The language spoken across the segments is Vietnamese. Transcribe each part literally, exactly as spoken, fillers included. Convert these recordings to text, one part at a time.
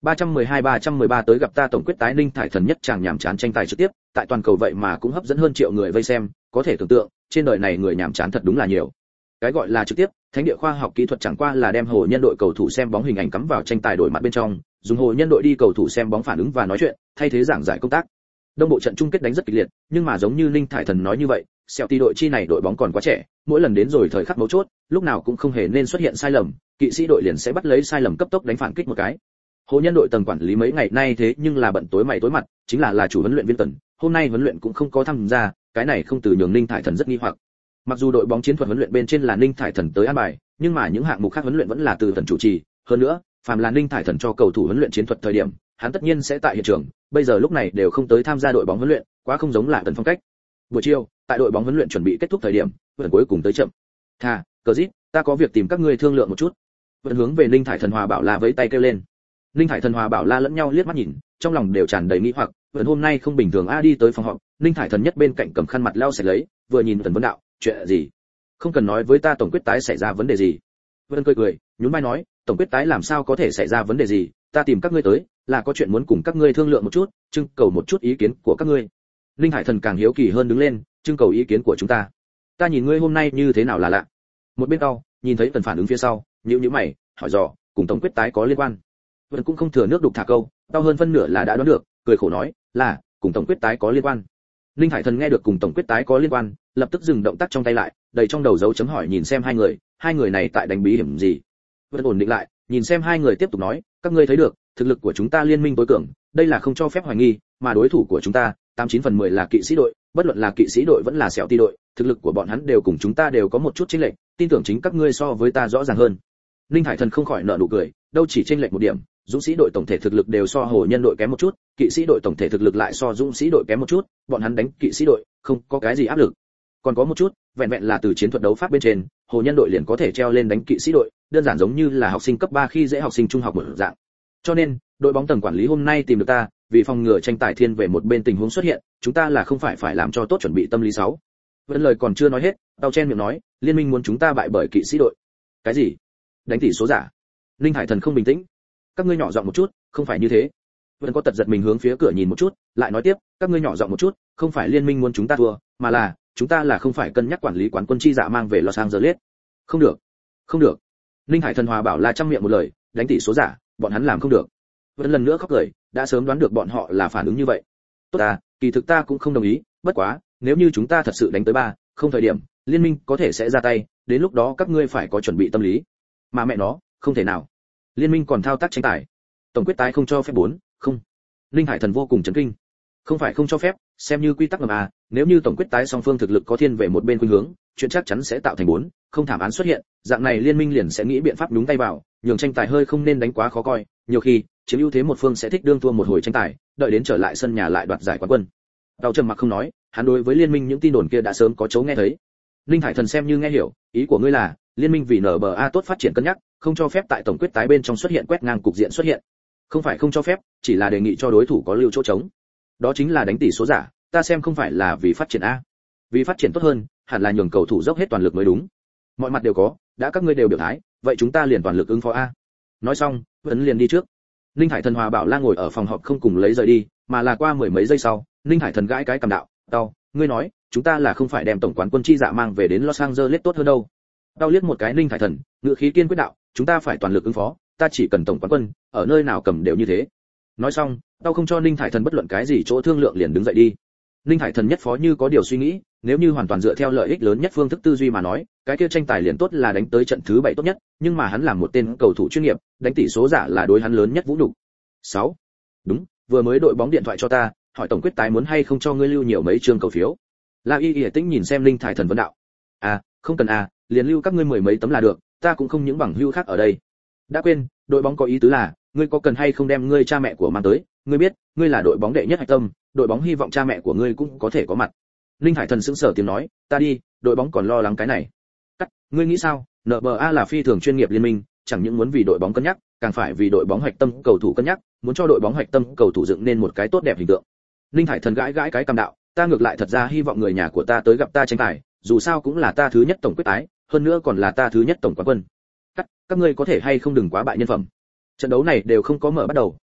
ba trăm mười hai ba trăm mười ba tới gặp ta tổng quyết tái Ninh Thải Thần nhất chàng nhảm chán tranh tài trực tiếp, tại toàn cầu vậy mà cũng hấp dẫn hơn triệu người vây xem, có thể tưởng tượng, trên đời này người nhảm chán thật đúng là nhiều. Cái gọi là trực tiếp, thánh địa khoa học kỹ thuật chẳng qua là đem hồ nhân đội cầu thủ xem bóng hình ảnh cắm vào tranh tài đổi mặt bên trong, dùng hồ nhân đội đi cầu thủ xem bóng phản ứng và nói chuyện, thay thế giảng giải công tác. Đông bộ trận chung kết đánh rất kịch liệt, nhưng mà giống như Ninh Thải Thần nói như vậy, Celtic đội chi này đội bóng còn quá trẻ, mỗi lần đến rồi thời khắc mấu chốt, lúc nào cũng không hề nên xuất hiện sai lầm, kỵ sĩ đội liền sẽ bắt lấy sai lầm cấp tốc đánh phản kích một cái. Hồ nhân đội tầng quản lý mấy ngày nay thế nhưng là bận tối mày tối mặt, chính là là chủ huấn luyện viên Tần, hôm nay huấn luyện cũng không có tham gia, cái này không từ nhường Ninh Thải Thần rất nghi hoặc. Mặc dù đội bóng chiến thuật huấn luyện bên trên là Ninh Thải Thần tới an bài, nhưng mà những hạng mục khác huấn luyện vẫn là từ Tần chủ trì, hơn nữa, phàm là Ninh Thải Thần cho cầu thủ huấn luyện chiến thuật thời điểm, hắn tất nhiên sẽ tại hiện trường, bây giờ lúc này đều không tới tham gia đội bóng huấn luyện, quá không giống là Tần phong cách. Buổi chiều, tại đội bóng huấn luyện chuẩn bị kết thúc thời điểm, vẫn cuối cùng tới chậm. "Thà, Cờ Dít, ta có việc tìm các ngươi thương lượng một chút." Vẫn hướng về Ninh Thải Thần Hòa Bảo La vẫy tay kêu lên. Ninh Thải Thần Hòa Bảo La lẫn nhau liếc mắt nhìn, trong lòng đều tràn đầy nghi hoặc, vẫn hôm nay không bình thường a đi tới phòng họp, Ninh Thải Thần nhất bên cạnh cầm khăn mặt lau sạch lấy, vừa nhìn Tần vấn đạo, "Chuyện gì? Không cần nói với ta tổng quyết tái xảy ra vấn đề gì." Vẫn cười cười, nhún vai nói, "Tổng quyết tái làm sao có thể xảy ra vấn đề gì, ta tìm các ngươi tới, là có chuyện muốn cùng các ngươi thương lượng một chút, trưng cầu một chút ý kiến của các ngươi." Ninh Hải Thần càng hiếu kỳ hơn đứng lên, "Trưng cầu ý kiến của chúng ta? Ta nhìn ngươi hôm nay như thế nào là lạ." Một bên tao, nhìn thấy Tần phản ứng phía sau, nhíu nhíu mày, hỏi dò, "Cùng tổng quyết tái có liên quan?" Vẫn cũng không thừa nước đục thả câu, tao hơn phân nửa là đã đoán được, cười khổ nói, "Là, cùng tổng quyết tái có liên quan." Ninh Hải Thần nghe được cùng tổng quyết tái có liên quan, lập tức dừng động tác trong tay lại, đầy trong đầu dấu chấm hỏi nhìn xem hai người, hai người này tại đánh bí hiểm gì. Vẫn ổn định lại, nhìn xem hai người tiếp tục nói, "Các ngươi thấy được, thực lực của chúng ta liên minh tối cường, đây là không cho phép hoài nghi, mà đối thủ của chúng ta, tám chín phần mười là kỵ sĩ đội, bất luận là kỵ sĩ đội vẫn là sẹo ti đội, thực lực của bọn hắn đều cùng chúng ta đều có một chút chênh lệch, tin tưởng chính các ngươi so với ta rõ ràng hơn." Ninh Hải Thần không khỏi nở nụ cười, đâu chỉ chênh lệch một điểm, dũng sĩ đội tổng thể thực lực đều so hồ nhân đội kém một chút, kỵ sĩ đội tổng thể thực lực lại so dũng sĩ đội kém một chút, bọn hắn đánh kỵ sĩ đội, không có cái gì áp lực. Còn có một chút, vẹn vẹn là từ chiến thuật đấu pháp bên trên, hồ nhân đội liền có thể treo lên đánh kỵ sĩ đội, đơn giản giống như là học sinh cấp ba khi dễ học sinh trung học một dạng. Cho nên, đội bóng tầng quản lý hôm nay tìm được ta, vì phòng ngừa tranh tài thiên về một bên tình huống xuất hiện, chúng ta là không phải phải làm cho tốt chuẩn bị tâm lý sáu. Vẫn lời còn chưa nói hết, tao chen miệng nói, liên minh muốn chúng ta bại bởi kỵ sĩ đội. Cái gì? Đánh tỷ số giả? Linh Hải Thần không bình tĩnh. Các ngươi nhỏ giọng một chút, không phải như thế. Vẫn có tật giật mình hướng phía cửa nhìn một chút, lại nói tiếp, các ngươi nhỏ giọng một chút, không phải liên minh muốn chúng ta thua, mà là chúng ta là không phải cân nhắc quản lý quán quân chi dạ mang về Los Angeles. Không được, không được. Linh Hải Thần Hòa bảo là trăm miệng một lời, đánh tỷ số giả, bọn hắn làm không được. Vẫn lần nữa khóc cười, đã sớm đoán được bọn họ là phản ứng như vậy. Tốt ta, kỳ thực ta cũng không đồng ý, bất quá, nếu như chúng ta thật sự đánh tới ba, không thời điểm, liên minh có thể sẽ ra tay, đến lúc đó các ngươi phải có chuẩn bị tâm lý. Mà mẹ nó, không thể nào. Liên minh còn thao tác tranh tài. Tổng quyết tái không cho phép bốn, không. Linh Hải Thần vô cùng chấn kinh. Không phải không cho phép, xem như quy tắc ngầm à, nếu như tổng quyết tái song phương thực lực có thiên về một bên khuynh hướng, chuyện chắc chắn sẽ tạo thành bốn, không thảm án xuất hiện, dạng này liên minh liền sẽ nghĩ biện pháp nhúng tay vào, nhường tranh tài hơi không nên đánh quá khó coi, nhiều khi, chiếm ưu thế một phương sẽ thích đương thua một hồi tranh tài, đợi đến trở lại sân nhà lại đoạt giải quán quân. Đào trầm mặc không nói, hắn đối với liên minh những tin đồn kia đã sớm có chỗ nghe thấy. Linh Hải Thần xem như nghe hiểu, ý của ngươi là, liên minh vì en bê a tốt phát triển cân nhắc, không cho phép tại tổng quyết tái bên trong xuất hiện quét ngang cục diện xuất hiện. Không phải không cho phép, chỉ là đề nghị cho đối thủ có lưu chỗ trống. Đó chính là đánh tỷ số giả, ta xem không phải là vì phát triển a. Vì phát triển tốt hơn, hẳn là nhường cầu thủ dốc hết toàn lực mới đúng. Mọi mặt đều có, đã các ngươi đều biểu thái, vậy chúng ta liền toàn lực ứng phó a. Nói xong, vẫn liền đi trước. Linh Hải Thần Hòa bảo la ngồi ở phòng họp không cùng lấy rời đi, mà là qua mười mấy giây sau, Linh Hải Thần gãi cái cầm đạo, "Tao, ngươi nói, chúng ta là không phải đem tổng quán quân chi dạ mang về đến Los Angeles tốt hơn đâu?" Tao liếc một cái Linh Hải Thần, ngữ khí kiên quyết đạo, "Chúng ta phải toàn lực ứng phó, ta chỉ cần tổng quán quân, ở nơi nào cầm đều như thế." Nói xong, tao không cho Linh Hải Thần bất luận cái gì chỗ thương lượng liền đứng dậy đi. Linh Hải Thần nhất phó như có điều suy nghĩ, nếu như hoàn toàn dựa theo lợi ích lớn nhất phương thức tư duy mà nói, cái kia tranh tài liền tốt là đánh tới trận thứ bảy tốt nhất, nhưng mà hắn là một tên cầu thủ chuyên nghiệp, đánh tỷ số giả là đối hắn lớn nhất vũ nhục. sáu. Đúng, vừa mới đội bóng điện thoại cho ta, hỏi tổng quyết tái muốn hay không cho ngươi lưu nhiều mấy chương cầu phiếu. La Y Y Tĩnh nhìn xem Linh Hải Thần vấn đạo. "À, không cần à, liền lưu các ngươi mười mấy tấm là được, ta cũng không những bằng hữu khác ở đây." Đã quên, đội bóng có ý tứ là, ngươi có cần hay không đem ngươi cha mẹ của mang tới, ngươi biết, ngươi là đội bóng đệ nhất hạch tâm, đội bóng hy vọng cha mẹ của ngươi cũng có thể có mặt. Linh Hải Thần sững sờ tiếng nói, "Ta đi, đội bóng còn lo lắng cái này." "Cắt, ngươi nghĩ sao? en bê a là phi thường chuyên nghiệp liên minh, chẳng những muốn vì đội bóng cân nhắc, càng phải vì đội bóng hoạch tâm cầu thủ cân nhắc, muốn cho đội bóng hoạch tâm cầu thủ dựng nên một cái tốt đẹp hình tượng." Linh Hải Thần gãi gãi cái cằm đạo, "Ta ngược lại thật ra hy vọng người nhà của ta tới gặp ta tranh tài, dù sao cũng là ta thứ nhất tổng quyết tái, hơn nữa còn là ta thứ nhất tổng quán quân." "Cắt, các ngươi có thể hay không đừng quá bại nhân phẩm. Trận đấu này đều không có mở bắt đầu,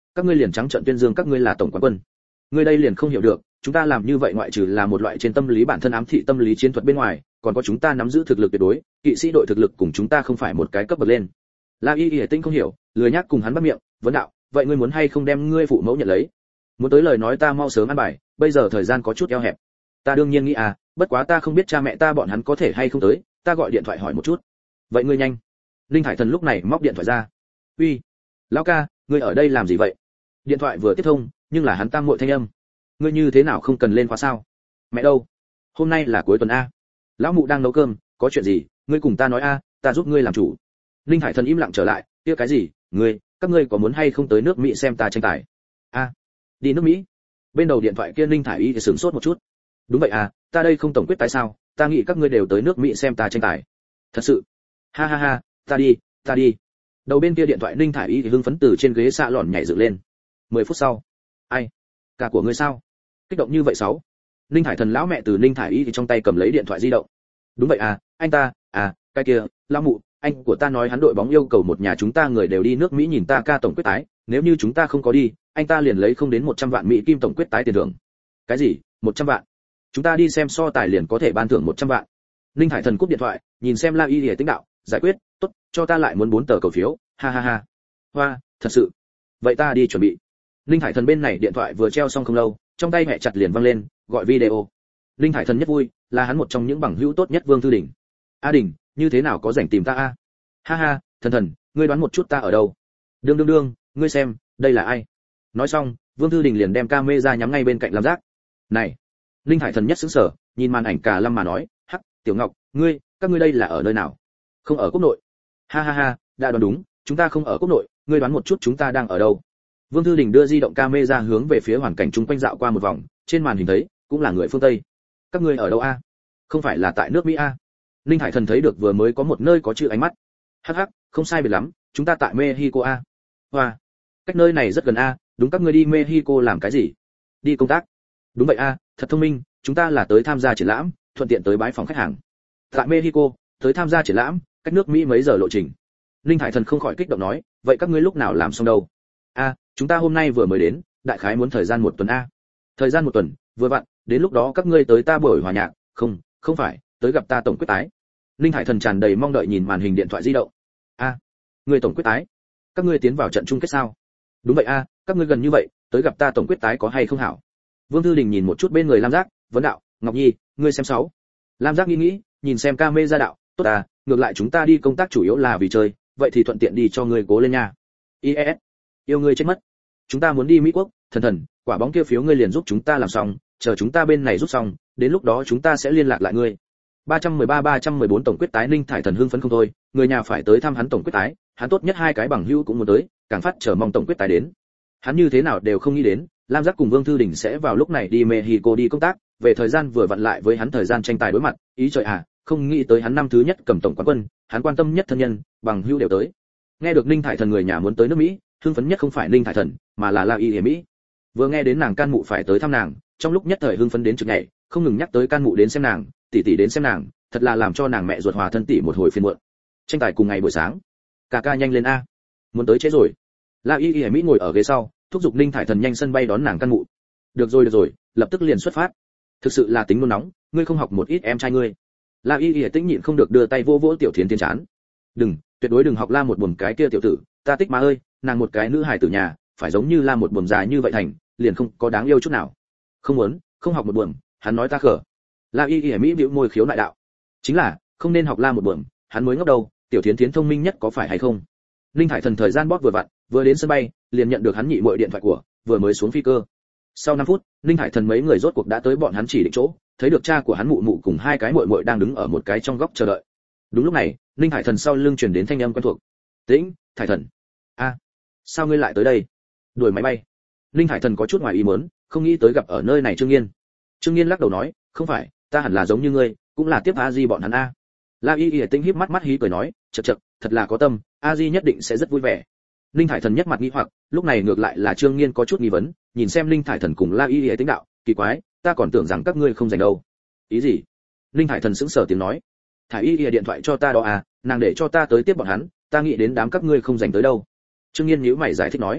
các ngươi liền trắng trợn tuyên dương các ngươi là tổng quán quân. Ngươi đây liền không hiểu được, chúng ta làm như vậy ngoại trừ là một loại trên tâm lý bản thân ám thị tâm lý chiến thuật bên ngoài, còn có chúng ta nắm giữ thực lực tuyệt đối, kỵ sĩ đội thực lực cùng chúng ta không phải một cái cấp bậc lên. La Y Y Tinh không hiểu, lười nhác cùng hắn bắt miệng, vấn đạo, vậy ngươi muốn hay không đem ngươi phụ mẫu nhận lấy? Muốn tới lời nói ta mau sớm ăn bài, bây giờ thời gian có chút eo hẹp. Ta đương nhiên nghĩ à, bất quá ta không biết cha mẹ ta bọn hắn có thể hay không tới, ta gọi điện thoại hỏi một chút. Vậy ngươi nhanh. Linh Hải Thần lúc này móc điện thoại ra. Uy, lão ca, ngươi ở đây làm gì vậy? Điện thoại vừa tiếp thông, nhưng là hắn tam muội thanh âm. Ngươi như thế nào không cần lên khóa sao? Mẹ đâu? Hôm nay là cuối tuần a. Lão mụ đang nấu cơm, có chuyện gì? Ngươi cùng ta nói a, ta giúp ngươi làm chủ. Linh Hải Thần im lặng trở lại, kia cái gì? Ngươi, các ngươi có muốn hay không tới nước Mỹ xem ta tranh tài? A, đi nước Mỹ? Bên đầu điện thoại kia Linh Thải Y thì sửng sốt một chút. Đúng vậy à, ta đây không tổng quyết tại sao? Ta nghĩ các ngươi đều tới nước Mỹ xem ta tranh tài. Thật sự? Ha ha ha, ta đi, ta đi. Đầu bên kia điện thoại Linh Thải Y thì hưng phấn từ trên ghế xạ lòn nhảy dựng lên. Mười phút sau. Ai? Cả của ngươi sao? Kích động như vậy sáu. Linh Hải Thần lão mẹ từ Linh Thải Y thì trong tay cầm lấy điện thoại di động. Đúng vậy à, anh ta, à, cái kia, lão mụ, anh của ta nói hắn đội bóng yêu cầu một nhà chúng ta người đều đi nước Mỹ nhìn ta ca tổng quyết tái, nếu như chúng ta không có đi, anh ta liền lấy không đến một trăm vạn Mỹ kim tổng quyết tái tiền thưởng. Cái gì? một trăm vạn? Chúng ta đi xem so tài liền có thể ban thưởng một trăm vạn. Linh Hải Thần cúp điện thoại, nhìn xem La Y Lìa Tĩnh đạo, giải quyết, tốt, cho ta lại muốn bốn tờ cầu phiếu, ha ha ha. Hoa, thật sự. Vậy ta đi chuẩn bị. Linh Hải Thần bên này điện thoại vừa treo xong không lâu, trong tay mẹ chặt liền văng lên, gọi video. Linh Hải Thần nhất vui, là hắn một trong những bằng hữu tốt nhất Vương Thư Đình. A Đình, như thế nào có rảnh tìm ta a? Ha ha, Thần Thần, ngươi đoán một chút ta ở đâu? Đương đương đương, ngươi xem, đây là ai? Nói xong, Vương Thư Đình liền đem camera nhắm ngay bên cạnh Lam Giác. Này, Linh Hải Thần nhất sững sờ, nhìn màn ảnh cả Lâm mà nói, hắc, Tiểu Ngọc, ngươi, các ngươi đây là ở nơi nào? Không ở quốc nội. Ha ha ha, đã đoán đúng, chúng ta không ở quốc nội, ngươi đoán một chút chúng ta đang ở đâu? Vương Thư Đình đưa di động camera hướng về phía hoàn cảnh chung quanh dạo qua một vòng, trên màn hình thấy, cũng là người phương Tây. Các ngươi ở đâu a? Không phải là tại nước Mỹ a? Linh Hải Thần thấy được vừa mới có một nơi có chữ ánh mắt. Hắc hắc, không sai biệt lắm, chúng ta tại Mexico a. Hoa, cách nơi này rất gần a, đúng các ngươi đi Mexico làm cái gì? Đi công tác. Đúng vậy a, thật thông minh, chúng ta là tới tham gia triển lãm, thuận tiện tới bái phòng khách hàng. Tại Mexico, tới tham gia triển lãm, cách nước Mỹ mấy giờ lộ trình? Linh Hải Thần không khỏi kích động nói, vậy các ngươi lúc nào làm xong đâu? A, chúng ta hôm nay vừa mới đến, đại khái muốn thời gian một tuần a. Thời gian một tuần, vừa vặn, đến lúc đó các ngươi tới ta buổi hòa nhạc, không, không phải, tới gặp ta tổng quyết tái. Linh Hải Thần tràn đầy mong đợi nhìn màn hình điện thoại di động. A, ngươi tổng quyết tái? Các ngươi tiến vào trận chung kết sao? Đúng vậy a, các ngươi gần như vậy, tới gặp ta tổng quyết tái có hay không hảo? Vương Thư Đình nhìn một chút bên người Lam Giác, vấn đạo, Ngọc Nhi, ngươi xem sáu. Lam Giác nghĩ nghĩ, nhìn xem camera đạo, tốt à, ngược lại chúng ta đi công tác chủ yếu là vì chơi, vậy thì thuận tiện đi cho ngươi cố lên nha. i e ét, yêu ngươi chết mất. Chúng ta muốn đi Mỹ Quốc, Thần Thần, quả bóng kia phiếu ngươi liền giúp chúng ta làm xong, chờ chúng ta bên này rút xong, đến lúc đó chúng ta sẽ liên lạc lại ngươi. ba trăm mười ba ba trăm mười bốn tổng quyết tái Ninh Thải Thần hưng phấn không thôi, người nhà phải tới thăm hắn tổng quyết tái, hắn tốt nhất hai cái bằng hữu cũng muốn tới, càng phát chờ mong tổng quyết tái đến. Hắn như thế nào đều không nghĩ đến, Lam Giác cùng Vương Thư Đình sẽ vào lúc này đi Mexico đi công tác, về thời gian vừa vặn lại với hắn thời gian tranh tài đối mặt, ý trời à, không nghĩ tới hắn năm thứ nhất cầm tổng quán quân, hắn quan tâm nhất thân nhân, bằng hữu đều tới. Nghe được Ninh Thải Thần người nhà muốn tới nước Mỹ, hưng phấn nhất không phải Ninh Thải Thần, mà là La Y ở Mỹ. Vừa nghe đến nàng can mụ phải tới thăm nàng, trong lúc nhất thời hưng phấn đến trực nhảy, không ngừng nhắc tới can mụ đến xem nàng, tỷ tỷ đến xem nàng, thật là làm cho nàng mẹ ruột hòa thân tỷ một hồi phiền muộn. Tranh tài cùng ngày buổi sáng, ca ca nhanh lên a, muốn tới trễ rồi. La Y ở Mỹ ngồi ở ghế sau, thúc giục Ninh Thải Thần nhanh sân bay đón nàng can mụ. Được rồi được rồi, lập tức liền xuất phát. Thực sự là tính nôn nóng, ngươi không học một ít em trai ngươi. La Y Y tĩnh nhịn không được đưa tay vỗ vỗ Tiểu Thiến Thiến chán. Đừng, tuyệt đối đừng học La một buồm cái kia tiểu tử, ta tích má ơi, nàng một cái nữ hài tử nhà, phải giống như La một buồm dài như vậy thành, liền không có đáng yêu chút nào. Không muốn, không học một buồm, hắn nói ta khở. La Y Y Mỹ bĩu môi khiếu nại đạo. Chính là, không nên học La một buồm, hắn mới ngốc đâu, Tiểu Thiến Thiến thông minh nhất có phải hay không? Ninh Thải Thần thời gian bóp vừa vặn, vừa đến sân bay, liền nhận được hắn nhị muội điện thoại của, vừa mới xuống phi cơ. Sau năm phút, Ninh Thải Thần mấy người rốt cuộc đã tới bọn hắn chỉ định chỗ, thấy được cha của hắn mụ mụ cùng hai cái muội muội đang đứng ở một cái trong góc chờ đợi. Đúng lúc này, Ninh Thải Thần sau lưng truyền đến thanh âm quen thuộc. "Tĩnh, Thải Thần." "A, sao ngươi lại tới đây?" "Đuổi máy bay." Ninh Thải Thần có chút ngoài ý muốn, không nghĩ tới gặp ở nơi này Trương Nghiên. Trương Nghiên lắc đầu nói, "Không phải, ta hẳn là giống như ngươi, cũng là tiếp A Di bọn hắn a." La Y Y Tĩnh híp mắt mắt hí cười nói, "Chậc chậc, thật là có tâm, A Di nhất định sẽ rất vui vẻ." Ninh Thải Thần nhất mặt nghi hoặc, lúc này ngược lại là Trương Nghiên có chút nghi vấn, nhìn xem Ninh Thải Thần cùng La Y Y Tĩnh đạo, "Kỳ quái, ta còn tưởng rằng các ngươi không rảnh đâu." "Ý gì?" Ninh Thải Thần sững sờ tiếng nói, "Thải Y Y điện thoại cho ta đó à, nàng để cho ta tới tiếp bọn hắn, ta nghĩ đến đám các ngươi không rảnh tới đâu." Trương Nghiên nhíu mày giải thích nói,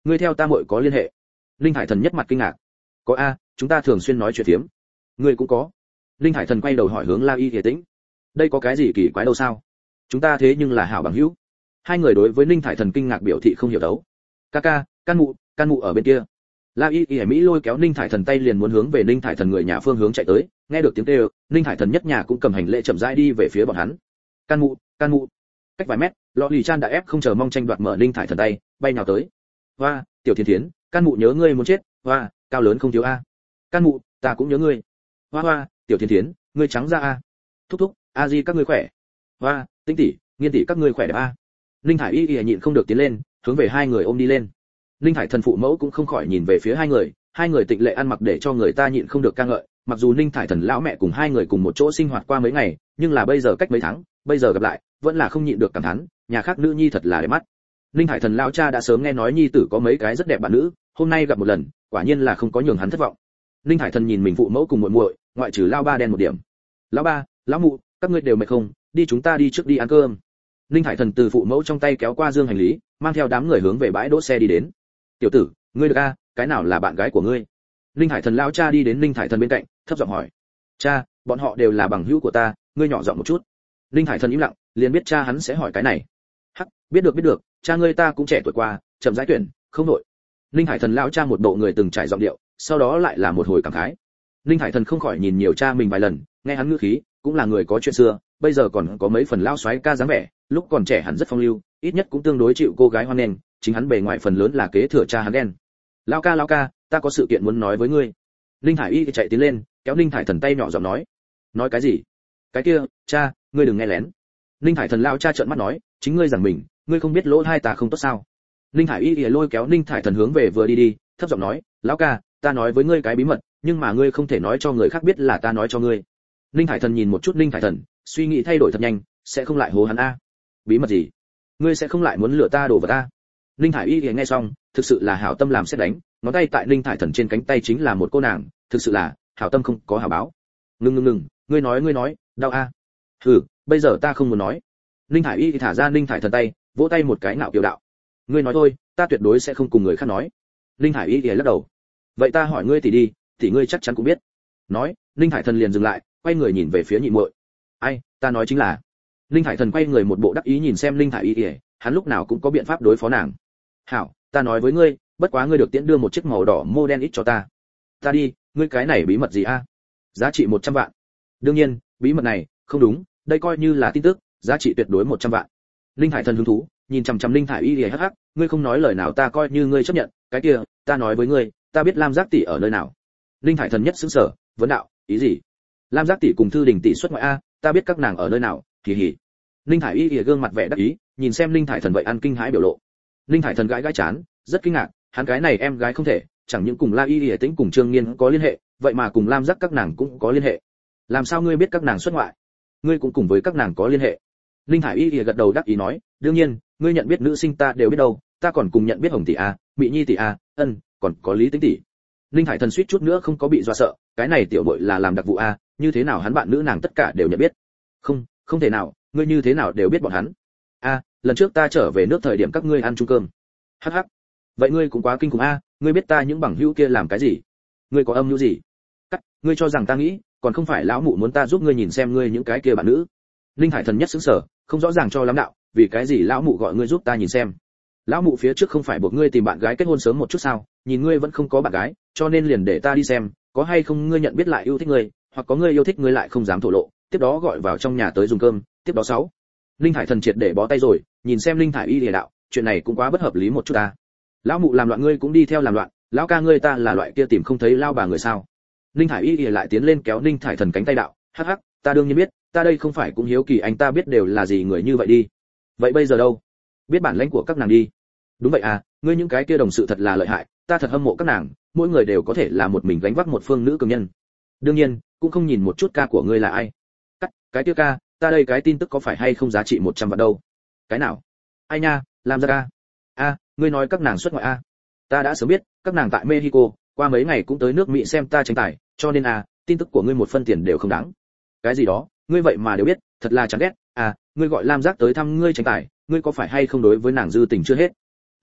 ngươi theo ta muội có liên hệ? Linh Hải Thần nhất mặt kinh ngạc. Có a, chúng ta thường xuyên nói chuyện phiếm. Ngươi cũng có? Linh Hải Thần quay đầu hỏi hướng La Y Y Tĩnh. Đây có cái gì kỳ quái đâu sao? Chúng ta thế nhưng là hảo bằng hữu. Hai người đối với Linh Hải Thần kinh ngạc biểu thị không hiểu đấu. Ca ca, can mụ, can mụ ở bên kia. La Y Y Mỹ lôi kéo Linh Thải Thần tay liền muốn hướng về Linh Thải Thần người nhà phương hướng chạy tới, nghe được tiếng kêu, Linh Thải Thần nhất nhà cũng cầm hành lễ chậm rãi đi về phía bọn hắn. Can mụ, can mụ. Cách vài mét, Lọ Lì Chan đã ép không chờ mong tranh đoạt mở Linh Thải Thần tay, bay nhào tới. Hoa, tiểu Thiên Thiến, can mụ nhớ ngươi muốn chết, hoa, cao lớn không thiếu a. Can mụ, ta cũng nhớ ngươi. Hoa hoa, tiểu Thiên Thiến, ngươi trắng ra a. Thúc thúc, a di các ngươi khỏe. Hoa, Tinh tỷ, Nghiên tỷ các ngươi khỏe đẹp a. Linh Thải Y Y nhịn không được tiến lên, hướng về hai người ôm đi lên. Linh Thải Thần phụ mẫu cũng không khỏi nhìn về phía hai người, hai người tịnh lệ ăn mặc để cho người ta nhịn không được ca ngợi, mặc dù Linh Thải Thần lão mẹ cùng hai người cùng một chỗ sinh hoạt qua mấy ngày, nhưng là bây giờ cách mấy tháng, bây giờ gặp lại, vẫn là không nhịn được cảm thán, nhà khác nữ nhi thật là đẹp mắt. Linh Thải Thần lão cha đã sớm nghe nói nhi tử có mấy cái rất đẹp bạn nữ, hôm nay gặp một lần, quả nhiên là không có nhường hắn thất vọng. Linh Thải Thần nhìn mình phụ mẫu cùng muội muội, ngoại trừ lão ba đen một điểm. Lão ba, lão mụ, các ngươi đều mệt không, đi chúng ta đi trước đi ăn cơm. Linh Thải Thần từ phụ mẫu trong tay kéo qua dương hành lý, mang theo đám người hướng về bãi đỗ xe đi đến. Tiểu tử, ngươi được a, cái nào là bạn gái của ngươi? Linh Thải Thần lão cha đi đến Linh Thải Thần bên cạnh, thấp giọng hỏi. Cha, bọn họ đều là bằng hữu của ta, ngươi nhỏ giọng một chút. Linh Thải Thần im lặng, liền biết cha hắn sẽ hỏi cái này. Hắc, biết được biết được, cha ngươi ta cũng trẻ tuổi qua, chậm rãi tuyển, không nội. Linh Thải Thần lão cha một bộ người từng trải giọng điệu, sau đó lại là một hồi cảm khái. Linh Thải Thần không khỏi nhìn nhiều cha mình vài lần, nghe hắn ngữ khí, cũng là người có chuyện xưa, bây giờ còn có mấy phần lão soái ca dáng vẻ, lúc còn trẻ hắn rất phong lưu, ít nhất cũng tương đối chịu cô gái hoan nghênh, chính hắn bề ngoài phần lớn là kế thừa cha hắn đen. Lão ca lão ca, ta có sự kiện muốn nói với ngươi. Linh Hải Y chạy tiến lên, kéo Linh Thải Thần tay nhỏ giọng nói. Nói cái gì? Cái kia, cha, ngươi đừng nghe lén. Linh Thải Thần lão cha trợn mắt nói, chính ngươi rằng mình, ngươi không biết lỗ hai ta không tốt sao? Linh Hải Y lôi kéo Linh Thải Thần hướng về vừa đi đi, thấp giọng nói, lão ca, ta nói với ngươi cái bí mật, nhưng mà ngươi không thể nói cho người khác biết là ta nói cho ngươi. Linh Thải Thần nhìn một chút Linh Thải Thần, suy nghĩ thay đổi thật nhanh, sẽ không lại hố hắn a. Bí mật gì? Ngươi sẽ không lại muốn lừa ta đổ vào ta? Linh Thải Y nghe xong, thực sự là hảo tâm làm xét đánh, ngón tay tại Linh Thải Thần trên cánh tay chính là một cô nàng, thực sự là hảo tâm không có hảo báo. Ngừng ngừng ngừng, ngươi nói ngươi nói, đau a. Hừ, bây giờ ta không muốn nói. Linh Thải Y thả ra Linh Thải Thần tay, vỗ tay một cái ngạo kiều đạo. Ngươi nói thôi, ta tuyệt đối sẽ không cùng người khác nói. Linh Thải Y lắc đầu. Vậy ta hỏi ngươi tỷ đi, tỷ ngươi chắc chắn cũng biết. Nói, Linh Thải Thần liền dừng lại, quay người nhìn về phía nhị muội. Ai, ta nói chính là. Linh Thải Thần quay người một bộ đắc ý nhìn xem Linh Thải Y, hắn lúc nào cũng có biện pháp đối phó nàng. Hảo, ta nói với ngươi, bất quá ngươi được tiễn đưa một chiếc màu đỏ model ít cho ta. Ta đi, ngươi cái này bí mật gì a? Giá trị một trăm vạn. Đương nhiên, bí mật này, không đúng, đây coi như là tin tức, giá trị tuyệt đối một trăm vạn. Linh Thải Thần hứng thú, nhìn chằm chằm Linh Thải Y hắc hắc, ngươi không nói lời nào ta coi như ngươi chấp nhận, cái kia, ta nói với ngươi, ta biết Lam Giác tỷ ở nơi nào. Linh Thải Thần nhất sững sờ, vấn đạo, ý gì? Lam Giác tỷ cùng Thư Đình tỷ xuất ngoại a, ta biết các nàng ở nơi nào, kỳ hỉ. Linh Thải Y gương mặt vẻ đắc ý, nhìn xem Linh Thải Thần vậy ăn kinh hãi biểu lộ. Linh Thải Thần gãi gãi chán, rất kinh ngạc, hắn cái này em gái không thể, chẳng những cùng La Y Y Tĩnh cùng Trương Nghiên có liên hệ, vậy mà cùng Lam Giác các nàng cũng có liên hệ. Làm sao ngươi biết các nàng xuất ngoại? Ngươi cũng cùng với các nàng có liên hệ? Linh Thải Y gật đầu đáp ý nói, đương nhiên, ngươi nhận biết nữ sinh ta đều biết đâu, ta còn cùng nhận biết Hồng tỷ a, Mị Nhi tỷ a, ân, còn có Lý Tĩnh tỷ. Linh Thải Thần suýt chút nữa không có bị dọa sợ, cái này tiểu muội là làm đặc vụ a, như thế nào hắn bạn nữ nàng tất cả đều nhận biết? Không, không thể nào, ngươi như thế nào đều biết bọn hắn? A, lần trước ta trở về nước thời điểm các ngươi ăn chung cơm. Hắc hắc. Vậy ngươi cũng quá kinh khủng a, ngươi biết ta những bằng hữu kia làm cái gì? Ngươi có âm mưu gì? Cắt, ngươi cho rằng ta nghĩ, còn không phải lão mụ muốn ta giúp ngươi nhìn xem ngươi những cái kia bạn nữ. Linh Thải Thần nhất sững sờ, không rõ ràng cho lắm đạo, vì cái gì lão mụ gọi ngươi giúp ta nhìn xem? Lão mụ phía trước không phải buộc ngươi tìm bạn gái kết hôn sớm một chút sao? Nhìn ngươi vẫn không có bạn gái, cho nên liền để ta đi xem, có hay không ngươi nhận biết lại yêu thích ngươi, hoặc có ngươi yêu thích ngươi lại không dám thổ lộ, tiếp đó gọi vào trong nhà tới dùng cơm, tiếp đó sáu. Linh Thải Thần triệt để bó tay rồi, nhìn xem Linh Thải Y lìa đạo, chuyện này cũng quá bất hợp lý một chút ta. Lão mụ làm loạn ngươi cũng đi theo làm loạn, lão ca ngươi ta là loại kia tìm không thấy lao bà người sao? Linh Thải Y lìa lại tiến lên kéo Linh Thải Thần cánh tay đạo, hắc hắc, ta đương nhiên biết, ta đây không phải cũng hiếu kỳ anh ta biết đều là gì người như vậy đi. Vậy bây giờ đâu? Biết bản lĩnh của các nàng đi. Đúng vậy à, ngươi những cái kia đồng sự thật là lợi hại, ta thật hâm mộ các nàng, mỗi người đều có thể là một mình gánh vác một phương nữ cường nhân. Đương nhiên, cũng không nhìn một chút ca của ngươi là ai. Cắt, cái kia ca, ta đây cái tin tức có phải hay không giá trị một trăm vạn đâu? Cái nào? Ai nha, làm ra ca. A, ngươi nói các nàng xuất ngoại a? Ta đã sớm biết, các nàng tại Mexico, qua mấy ngày cũng tới nước Mỹ xem ta tranh tài, cho nên a, tin tức của ngươi một phân tiền đều không đáng. Cái gì đó, ngươi vậy mà đều biết, thật là chán ghét. À, ngươi gọi Lam Giác tới thăm ngươi tranh tài, ngươi có phải hay không đối với nàng dư tình chưa hết?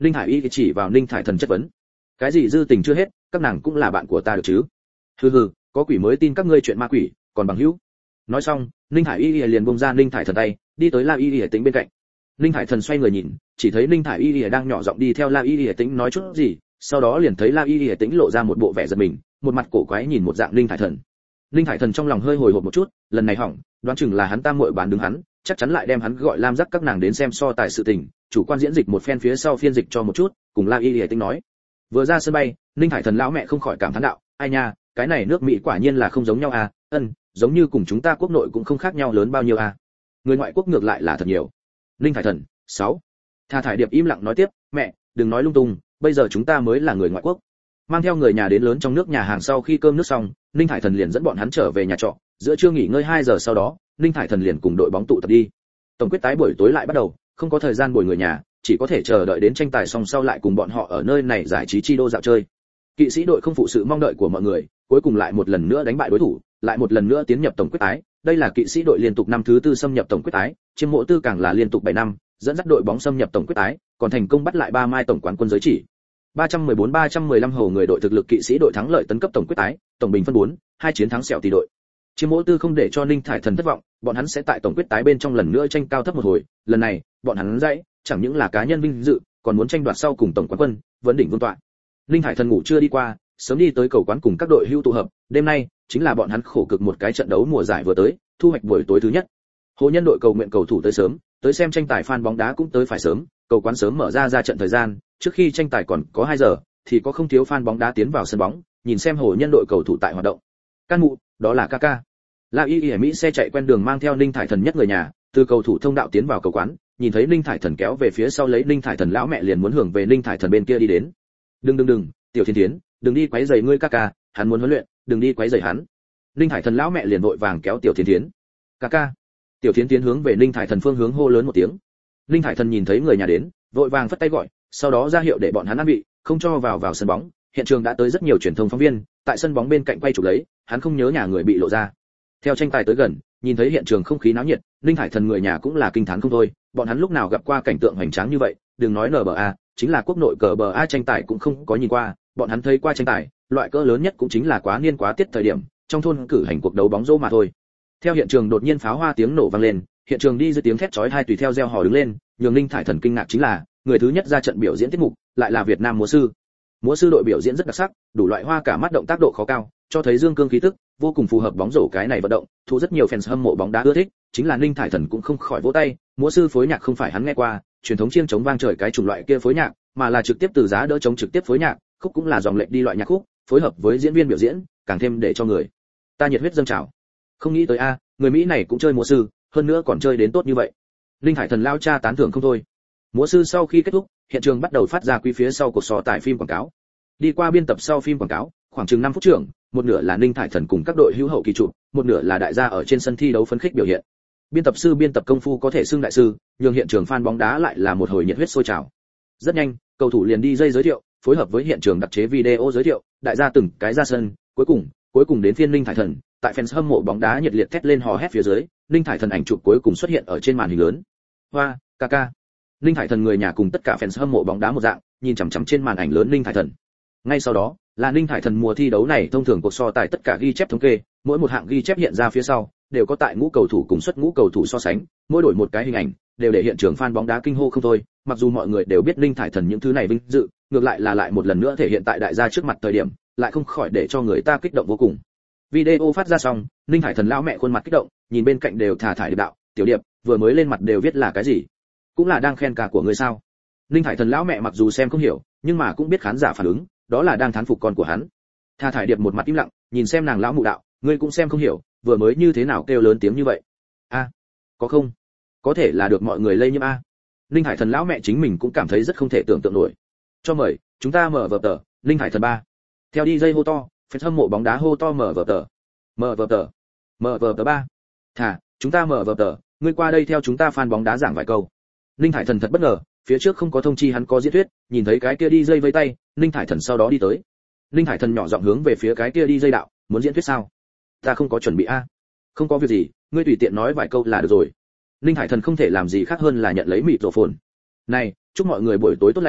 Ninh Hải Y chỉ vào Ninh Thải Thần chất vấn. Cái gì dư tình chưa hết, các nàng cũng là bạn của ta được chứ? Hừ hừ, có quỷ mới tin các ngươi chuyện ma quỷ, còn bằng hữu. Nói xong, Ninh Hải Y liền buông ra Ninh Thải Thần tay, đi tới La Y Y Tĩnh bên cạnh. Ninh Thải Thần xoay người nhìn, chỉ thấy Ninh Thải Y Y đang nhỏ giọng đi theo La Y Y Tĩnh nói chút gì, sau đó liền thấy La Y Y Tĩnh lộ ra một bộ vẻ giật mình, một mặt cổ quái nhìn một dạng Ninh Thải Thần. Ninh Thải Thần trong lòng hơi hồi hộp một chút, lần này hỏng, đoán chừng là hắn tam muội bán đứng hắn, chắc chắn lại đem hắn gọi Lam Giác các nàng đến xem so tài sự tình, chủ quan diễn dịch một phen phía sau phiên dịch cho một chút, cùng La Y Y Tĩnh nói. Vừa ra sân bay, Ninh Thải Thần lão mẹ không khỏi cảm thán đạo, ai nha, cái này nước Mỹ quả nhiên là không giống nhau à, ân, giống như cùng chúng ta quốc nội cũng không khác nhau lớn bao nhiêu à. Người ngoại quốc ngược lại là thật nhiều. Ninh Thải Thần, sáu. Tha Thải Điệp im lặng nói tiếp, mẹ, đừng nói lung tung, bây giờ chúng ta mới là người ngoại quốc. Mang theo người nhà đến lớn trong nước nhà hàng sau khi cơm nước xong, Ninh Thải Thần liền dẫn bọn hắn trở về nhà trọ, giữa trưa nghỉ ngơi hai giờ sau đó, Ninh Thải Thần liền cùng đội bóng tụ tập đi. Tổng quyết tái buổi tối lại bắt đầu, không có thời gian bồi người nhà, chỉ có thể chờ đợi đến tranh tài xong sau lại cùng bọn họ ở nơi này giải trí chi đô dạo chơi. Kỵ sĩ đội không phụ sự mong đợi của mọi người, cuối cùng lại một lần nữa đánh bại đối thủ, lại một lần nữa tiến nhập tổng quyết tái. Đây là kỵ sĩ đội liên tục năm thứ tư xâm nhập tổng quyết tái, Chiêm Mộ Tư càng là liên tục bảy năm, dẫn dắt đội bóng xâm nhập tổng quyết tái, còn thành công bắt lại ba mai tổng quán quân giới chỉ. ba trăm mười bốn ba trăm mười lăm hầu người đội thực lực kỵ sĩ đội thắng lợi tấn cấp tổng quyết tái, tổng bình phân bốn, hai chiến thắng sẹo tỷ đội. Chiêm Mộ Tư không để cho Ninh Thải Thần thất vọng, bọn hắn sẽ tại tổng quyết tái bên trong lần nữa tranh cao thấp một hồi, lần này, bọn hắn dãy, chẳng những là cá nhân vinh dự, còn muốn tranh đoạt sau cùng tổng quán quân, vấn đỉnh vương tọa. Ninh Thải Thần ngủ chưa đi qua, sớm đi tới cầu quán cùng các đội hưu tụ hợp, đêm nay chính là bọn hắn khổ cực một cái trận đấu mùa giải vừa tới, thu hoạch buổi tối thứ nhất. Hồ Nhân đội cầu nguyện cầu thủ tới sớm, tới xem tranh tài fan bóng đá cũng tới phải sớm, cầu quán sớm mở ra ra trận thời gian, trước khi tranh tài còn có hai giờ, thì có không thiếu fan bóng đá tiến vào sân bóng, nhìn xem Hồ Nhân đội cầu thủ tại hoạt động. Can mụ, đó là Kaka. La Y Y Mỹ xe chạy quen đường mang theo Ninh Thải Thần nhất người nhà, từ cầu thủ thông đạo tiến vào cầu quán, nhìn thấy Ninh Thải Thần kéo về phía sau lấy Ninh Thải Thần lão mẹ liền muốn hưởng về Ninh Thải Thần bên kia đi đến. Đừng đừng đừng, Tiểu Thiên Thiến, đừng đi quấy rầy ngươi Kaka, hắn muốn huấn luyện, đừng đi quấy rầy hắn. Ninh Thải Thần lão mẹ liền vội vàng kéo Tiểu Thiên Thiến. Kaka. Tiểu Thiến Tiến hướng về Ninh Thải Thần phương hướng hô lớn một tiếng. Ninh Thải Thần nhìn thấy người nhà đến, vội vàng phất tay gọi, sau đó ra hiệu để bọn hắn ăn vị, không cho vào vào sân bóng. Hiện trường đã tới rất nhiều truyền thông phóng viên, tại sân bóng bên cạnh quay chụp lấy, hắn không nhớ nhà người bị lộ ra. Theo tranh tài tới gần, nhìn thấy hiện trường không khí náo nhiệt, Ninh Thải Thần người nhà cũng là kinh thán không thôi, bọn hắn lúc nào gặp qua cảnh tượng hoành tráng như vậy, đừng nói en bê a, chính là quốc nội cờ bờ a tranh tài cũng không có nhìn qua, bọn hắn thấy qua tranh tài, loại cỡ lớn nhất cũng chính là quá niên quá tiết thời điểm, trong thôn cử hành cuộc đấu bóng rổ mà thôi. Theo hiện trường đột nhiên pháo hoa tiếng nổ vang lên, hiện trường đi dưới tiếng thét chói tai tùy theo reo hò đứng lên, nhường Ninh Thải Thần kinh ngạc chính là, người thứ nhất ra trận biểu diễn tiết mục, lại là Việt Nam múa sư. Múa sư đội biểu diễn rất đặc sắc, đủ loại hoa cả mắt động tác độ khó cao, cho thấy dương cương khí tức, vô cùng phù hợp bóng rổ cái này vận động, thu rất nhiều fans hâm mộ bóng đá ưa thích, chính là Ninh Thải Thần cũng không khỏi vỗ tay, múa sư phối nhạc không phải hắn nghe qua, truyền thống chiêng chống vang trời cái chủng loại kia phối nhạc, mà là trực tiếp từ giá đỡ chống trực tiếp phối nhạc, khúc cũng là dòng lệch đi loại nhạc khúc, phối hợp với diễn viên biểu diễn, càng thêm để cho người ta nhiệt huyết dâng trào. Không nghĩ tới a, người Mỹ này cũng chơi múa sư, hơn nữa còn chơi đến tốt như vậy. Ninh Thải Thần lao cha tán thưởng không thôi. Múa sư sau khi kết thúc, hiện trường bắt đầu phát ra quý phía sau cuộc so tài phim quảng cáo. Đi qua biên tập sau phim quảng cáo, khoảng chừng năm phút trưởng, một nửa là Ninh Thải Thần cùng các đội hữu hậu kỳ chụp, một nửa là đại gia ở trên sân thi đấu phấn khích biểu hiện. Biên tập sư biên tập công phu có thể xưng đại sư, nhưng hiện trường fan bóng đá lại là một hồi nhiệt huyết sôi trào. Rất nhanh, cầu thủ liền đi dây giới thiệu, phối hợp với hiện trường đặc chế video giới thiệu, đại gia từng cái ra sân, cuối cùng, cuối cùng đến phiên Ninh Thải Thần, tại fans hâm mộ bóng đá nhiệt liệt thét lên hò hét phía dưới, Ninh Thải Thần ảnh chụp cuối cùng xuất hiện ở trên màn hình lớn. Hoa, Kaka. Ninh Thải Thần người nhà cùng tất cả fans hâm mộ bóng đá một dạng, nhìn chằm chằm trên màn ảnh lớn Ninh Thải Thần. Ngay sau đó, là Ninh Thải Thần mùa thi đấu này thông thường cuộc so tài tất cả ghi chép thống kê, mỗi một hạng ghi chép hiện ra phía sau, đều có tại ngũ cầu thủ cùng xuất ngũ cầu thủ so sánh, mỗi đổi một cái hình ảnh, đều để hiện trường fan bóng đá kinh hô không thôi, mặc dù mọi người đều biết Ninh Thải Thần những thứ này vinh dự, ngược lại là lại một lần nữa thể hiện tại đại gia trước mặt thời điểm, lại không khỏi để cho người ta kích động vô cùng. Video phát ra xong, Ninh Thải Thần lão mẹ khuôn mặt kích động, nhìn bên cạnh đều thả thải điệp đạo, tiểu điệp, vừa mới lên mặt đều viết là cái gì? Cũng là đang khen ca của người sao? Ninh Thải Thần lão mẹ mặc dù xem không hiểu, nhưng mà cũng biết khán giả phản ứng, đó là đang thán phục con của hắn. Tha Thải Điệp một mặt im lặng, nhìn xem nàng lão mụ đạo, ngươi cũng xem không hiểu, vừa mới như thế nào kêu lớn tiếng như vậy? A, có không? Có thể là được mọi người lây nhiễm a. Ninh Thải Thần lão mẹ chính mình cũng cảm thấy rất không thể tưởng tượng nổi. Cho mời, chúng ta mở vở tờ, Ninh Thải Thần ba. Theo đi dây hô to, fan hâm mộ bóng đá hô to mở vở tờ. Mở vở tờ. Mở vở tờ ba. Thả, chúng ta mở vở tờ, ngươi qua đây theo chúng ta fan bóng đá giảng vài câu. Ninh Thải Thần thật bất ngờ, phía trước không có thông chi hắn có diễn thuyết, nhìn thấy cái kia đi dây vây tay, Ninh Thải Thần sau đó đi tới. Ninh Thải Thần nhỏ giọng hướng về phía cái kia đi dây đạo, muốn diễn thuyết sao? Ta không có chuẩn bị a. Không có việc gì, ngươi tùy tiện nói vài câu là được rồi. Ninh Thải Thần không thể làm gì khác hơn là nhận lấy mịt rổ phồn. Này, chúc mọi người buổi tối tốt lành,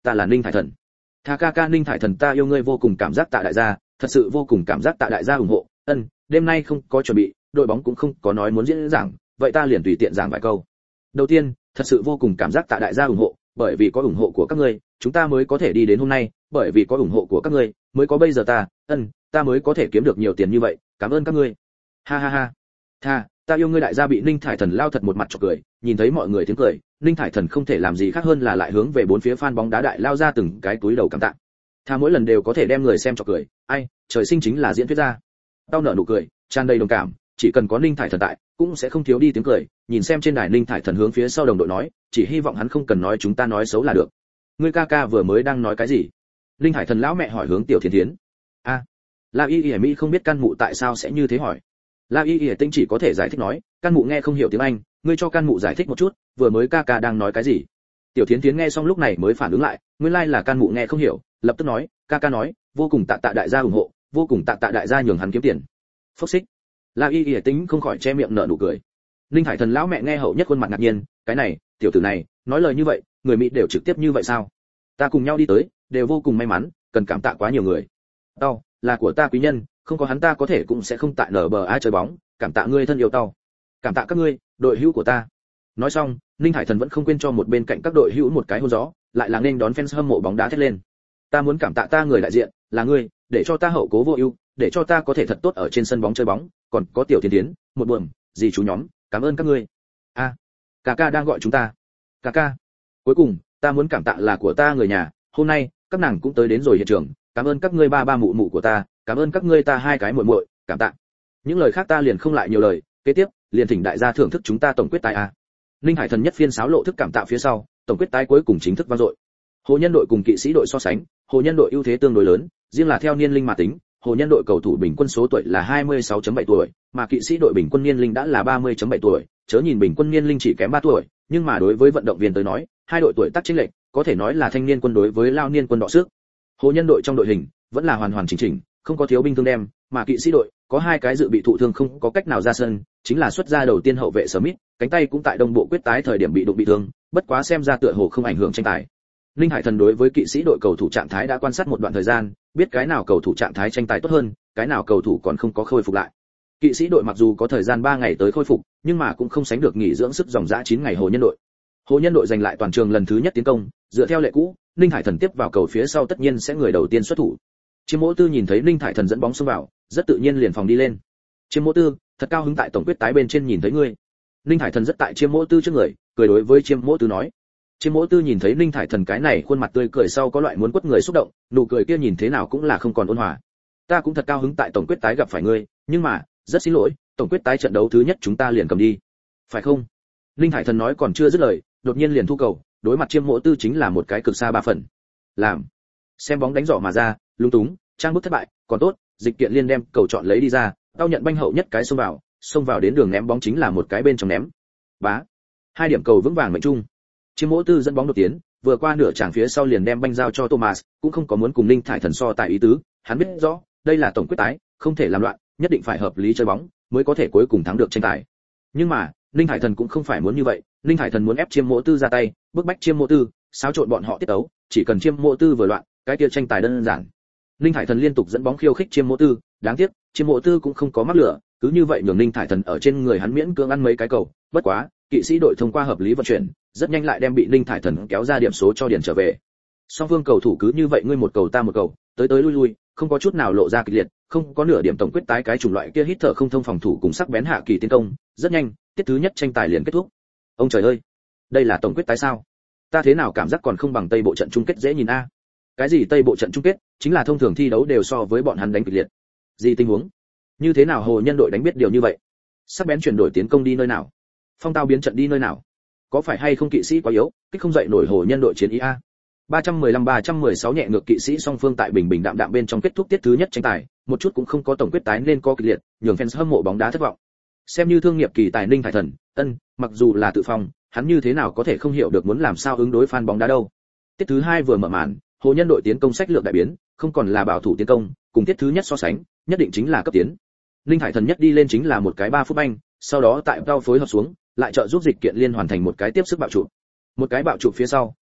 ta là Ninh Thải Thần. Tha ca ca Ninh Thải Thần, ta yêu ngươi vô cùng, cảm giác tạ đại gia, thật sự vô cùng cảm giác tạ đại gia ủng hộ. Ân, đêm nay không có chuẩn bị, đội bóng cũng không có nói muốn diễn giảng, vậy ta liền tùy tiện giảng vài câu. Đầu tiên, thật sự vô cùng cảm giác tạ đại gia ủng hộ, bởi vì có ủng hộ của các ngươi, chúng ta mới có thể đi đến hôm nay, bởi vì có ủng hộ của các ngươi, mới có bây giờ ta, ân, ta mới có thể kiếm được nhiều tiền như vậy, cảm ơn các ngươi. Ha ha ha. Tha, ta yêu ngươi đại gia bị Ninh Thải Thần lao thật một mặt chọc cười, nhìn thấy mọi người tiếng cười, Ninh Thải Thần không thể làm gì khác hơn là lại hướng về bốn phía fan bóng đá đại lao ra từng cái túi đầu cảm tạ. Tha mỗi lần đều có thể đem người xem chọc cười, ai, trời sinh chính là diễn thuyết gia. Tao nở nụ cười, tràn đầy đồng cảm, chỉ cần có Ninh Thải Thần tại, cũng sẽ không thiếu đi tiếng cười. Nhìn xem trên đài Ninh Thải Thần hướng phía sau đồng đội nói, chỉ hy vọng hắn không cần nói chúng ta nói xấu là được. Ngươi ca ca vừa mới đang nói cái gì? Ninh Thải Thần lão mẹ hỏi hướng Tiểu Thiến Thiến. A, La Y Y Mỹ không biết Can Mụ tại sao sẽ như thế hỏi. La Y Y Tinh chỉ có thể giải thích nói, Can Mụ nghe không hiểu tiếng Anh, ngươi cho Can Mụ giải thích một chút, vừa mới ca ca đang nói cái gì? Tiểu Thiến Thiến nghe xong lúc này mới phản ứng lại, nguyên lai là Can Mụ nghe không hiểu, lập tức nói, ca ca nói, vô cùng tạ tạ đại gia ủng hộ, vô cùng tạ tạ đại gia nhường hắn kiếm tiền. Phốc xích. La Y Y Tính không khỏi che miệng nở nụ cười. Ninh Thải Thần lão mẹ nghe hậu nhất khuôn mặt ngạc nhiên, cái này, tiểu tử này, nói lời như vậy, người Mỹ đều trực tiếp như vậy sao? Ta cùng nhau đi tới, đều vô cùng may mắn, cần cảm tạ quá nhiều người. Tao, là của ta quý nhân, không có hắn ta có thể cũng sẽ không tại nở bờ ai chơi bóng, cảm tạ ngươi thân yêu tao. Cảm tạ các ngươi, đội hữu của ta. Nói xong, Ninh Thải Thần vẫn không quên cho một bên cạnh các đội hữu một cái hôn gió, lại là nên đón fans hâm mộ bóng đá thét lên. Ta muốn cảm tạ ta người đại diện, là ngươi, để cho ta hậu cố vô ưu, để cho ta có thể thật tốt ở trên sân bóng chơi bóng, còn có Tiểu Thiên Tiến, một buồm, gì chú nhóm, cảm ơn các ngươi. A, à, ca ca đang gọi chúng ta. Ca ca. Cuối cùng, ta muốn cảm tạ là của ta người nhà, hôm nay các nàng cũng tới đến rồi hiện trường, cảm ơn các ngươi ba ba mụ mụ của ta, cảm ơn các ngươi ta hai cái muội muội, cảm tạ. Những lời khác ta liền không lại nhiều lời, kế tiếp, liền thỉnh đại gia thưởng thức chúng ta tổng quyết tài a. Ninh Hải Thần nhất phiên sáo lộ thức cảm tạ phía sau, tổng quyết tài cuối cùng chính thức vang dội. Hồ Nhân đội cùng Kỵ Sĩ đội so sánh, Hồ Nhân đội ưu thế tương đối lớn, riêng là theo niên linh mà tính, Hồ Nhân đội cầu thủ bình quân số tuổi là hai mươi sáu phẩy bảy tuổi, mà Kỵ Sĩ đội bình quân niên linh đã là ba mươi phẩy bảy tuổi, chớ nhìn bình quân niên linh chỉ kém ba tuổi, nhưng mà đối với vận động viên tới nói, hai đội tuổi tác chênh lệch, có thể nói là thanh niên quân đối với lao niên quân đọ sức. Hồ Nhân đội trong đội hình vẫn là hoàn hoàn chỉnh chỉnh, không có thiếu binh thương đem, mà Kỵ Sĩ đội có hai cái dự bị thụ thương không có cách nào ra sân, chính là xuất ra đầu tiên hậu vệ Smith, cánh tay cũng tại Đông Bộ quyết tái thời điểm bị đụng bị thương, bất quá xem ra tựa hồ không ảnh hưởng tranh tài. Linh Hải Thần đối với Kỵ Sĩ đội cầu thủ trạng thái đã quan sát một đoạn thời gian, biết cái nào cầu thủ trạng thái tranh tài tốt hơn, cái nào cầu thủ còn không có khôi phục lại. Kỵ Sĩ đội mặc dù có thời gian ba ngày tới khôi phục, nhưng mà cũng không sánh được nghỉ dưỡng sức dòng dã chín ngày Hồ Nhân đội. Hồ Nhân đội giành lại toàn trường lần thứ nhất tiến công, dựa theo lệ cũ, Linh Hải Thần tiếp vào cầu phía sau tất nhiên sẽ người đầu tiên xuất thủ. Chiêm Mỗ Tư nhìn thấy Linh Hải Thần dẫn bóng xông vào, rất tự nhiên liền phòng đi lên. Chiêm Mỗ Tư, thật cao hứng tại tổng quyết tái bên trên nhìn thấy ngươi. Linh Hải Thần rất tại Chiêm Mỗ Tư trước người, cười đối với Chiêm Mỗ Tư nói. Chiêm Mỗ Tư nhìn thấy Linh Thải Thần cái này khuôn mặt tươi cười sau có loại muốn quất người xúc động, nụ cười kia nhìn thế nào cũng là không còn ôn hòa. Ta cũng thật cao hứng tại tổng quyết tái gặp phải ngươi, nhưng mà, rất xin lỗi, tổng quyết tái trận đấu thứ nhất chúng ta liền cầm đi. Phải không? Linh Thải Thần nói còn chưa dứt lời, đột nhiên liền thu cầu, đối mặt Chiêm Mỗ Tư chính là một cái cực xa ba phần. Làm. Xem bóng đánh rõ mà ra, lung túng, trang bức thất bại, còn tốt, Dịch Kiện Liên đem cầu chọn lấy đi ra, tao nhận banh hậu nhất cái xông vào, xông vào đến đường ném bóng chính là một cái bên trong ném. Bá. Hai điểm cầu vững vàng mệnh trung. Chiêm Mỗ Tư dẫn bóng đột tiến, vừa qua nửa tràng phía sau liền đem banh giao cho Thomas, cũng không có muốn cùng Linh Thải Thần so tại ý tứ, hắn biết rõ, đây là tổng quyết tái, không thể làm loạn, nhất định phải hợp lý chơi bóng, mới có thể cuối cùng thắng được tranh tài. Nhưng mà, Linh Thải Thần cũng không phải muốn như vậy, Linh Thải Thần muốn ép Chiêm Mỗ Tư ra tay, bức bách Chiêm Mỗ Tư, xáo trộn bọn họ tiết tấu, chỉ cần Chiêm Mỗ Tư vừa loạn, cái kia tranh tài đơn giản. Linh Thải Thần liên tục dẫn bóng khiêu khích Chiêm Mỗ Tư, đáng tiếc, Chiêm Mỗ Tư cũng không có mắc lửa, cứ như vậy nhường Linh Thải Thần ở trên người hắn miễn cưỡng ăn mấy cái cầu, bất quá, Kỵ Sĩ đội thông qua hợp lý vận chuyển, rất nhanh lại đem bị Linh Thải Thần kéo ra điểm số cho điền trở về. Song phương cầu thủ cứ như vậy ngươi một cầu ta một cầu, tới tới lui lui, không có chút nào lộ ra kịch liệt, không có nửa điểm tổng quyết tái cái chủng loại kia hít thở không thông phòng thủ cùng sắc bén hạ kỳ tiến công, rất nhanh, tiết thứ nhất tranh tài liền kết thúc. Ông trời ơi, đây là tổng quyết tái sao? Ta thế nào cảm giác còn không bằng Tây Bộ trận chung kết dễ nhìn a? Cái gì Tây Bộ trận chung kết, chính là thông thường thi đấu đều so với bọn hắn đánh kịch liệt. Gì tình huống? Như thế nào Hồ Nhân đội đánh biết điều như vậy? Sắc bén chuyển đổi tiến công đi nơi nào? Phong tao biến trận đi nơi nào? Có phải hay không Kỵ Sĩ quá yếu, kích không dậy nổi Hồ Nhân đội chiến ý a? ba trăm mười lăm ba trăm mười sáu nhẹ ngược Kỵ Sĩ song phương tại bình bình đạm đạm bên trong kết thúc tiết thứ nhất tranh tài, một chút cũng không có tổng quyết tái nên có kịch liệt, nhường fans hâm mộ bóng đá thất vọng. Xem như thương nghiệp kỳ tài Ninh Thải Thần, ân, mặc dù là tự phong, hắn như thế nào có thể không hiểu được muốn làm sao ứng đối fan bóng đá đâu. Tiết thứ hai vừa mở màn, Hồ Nhân đội tiến công sách lược đại biến, không còn là bảo thủ tiến công, cùng tiết thứ nhất so sánh, nhất định chính là cấp tiến. Ninh Thải Thần nhất đi lên chính là một cái ba phút banh, sau đó tại cao phối hợp xuống, lại trợ giúp Dịch Kiện Liên hoàn thành một cái tiếp sức bạo trụ. Một cái bạo trụ phía sau,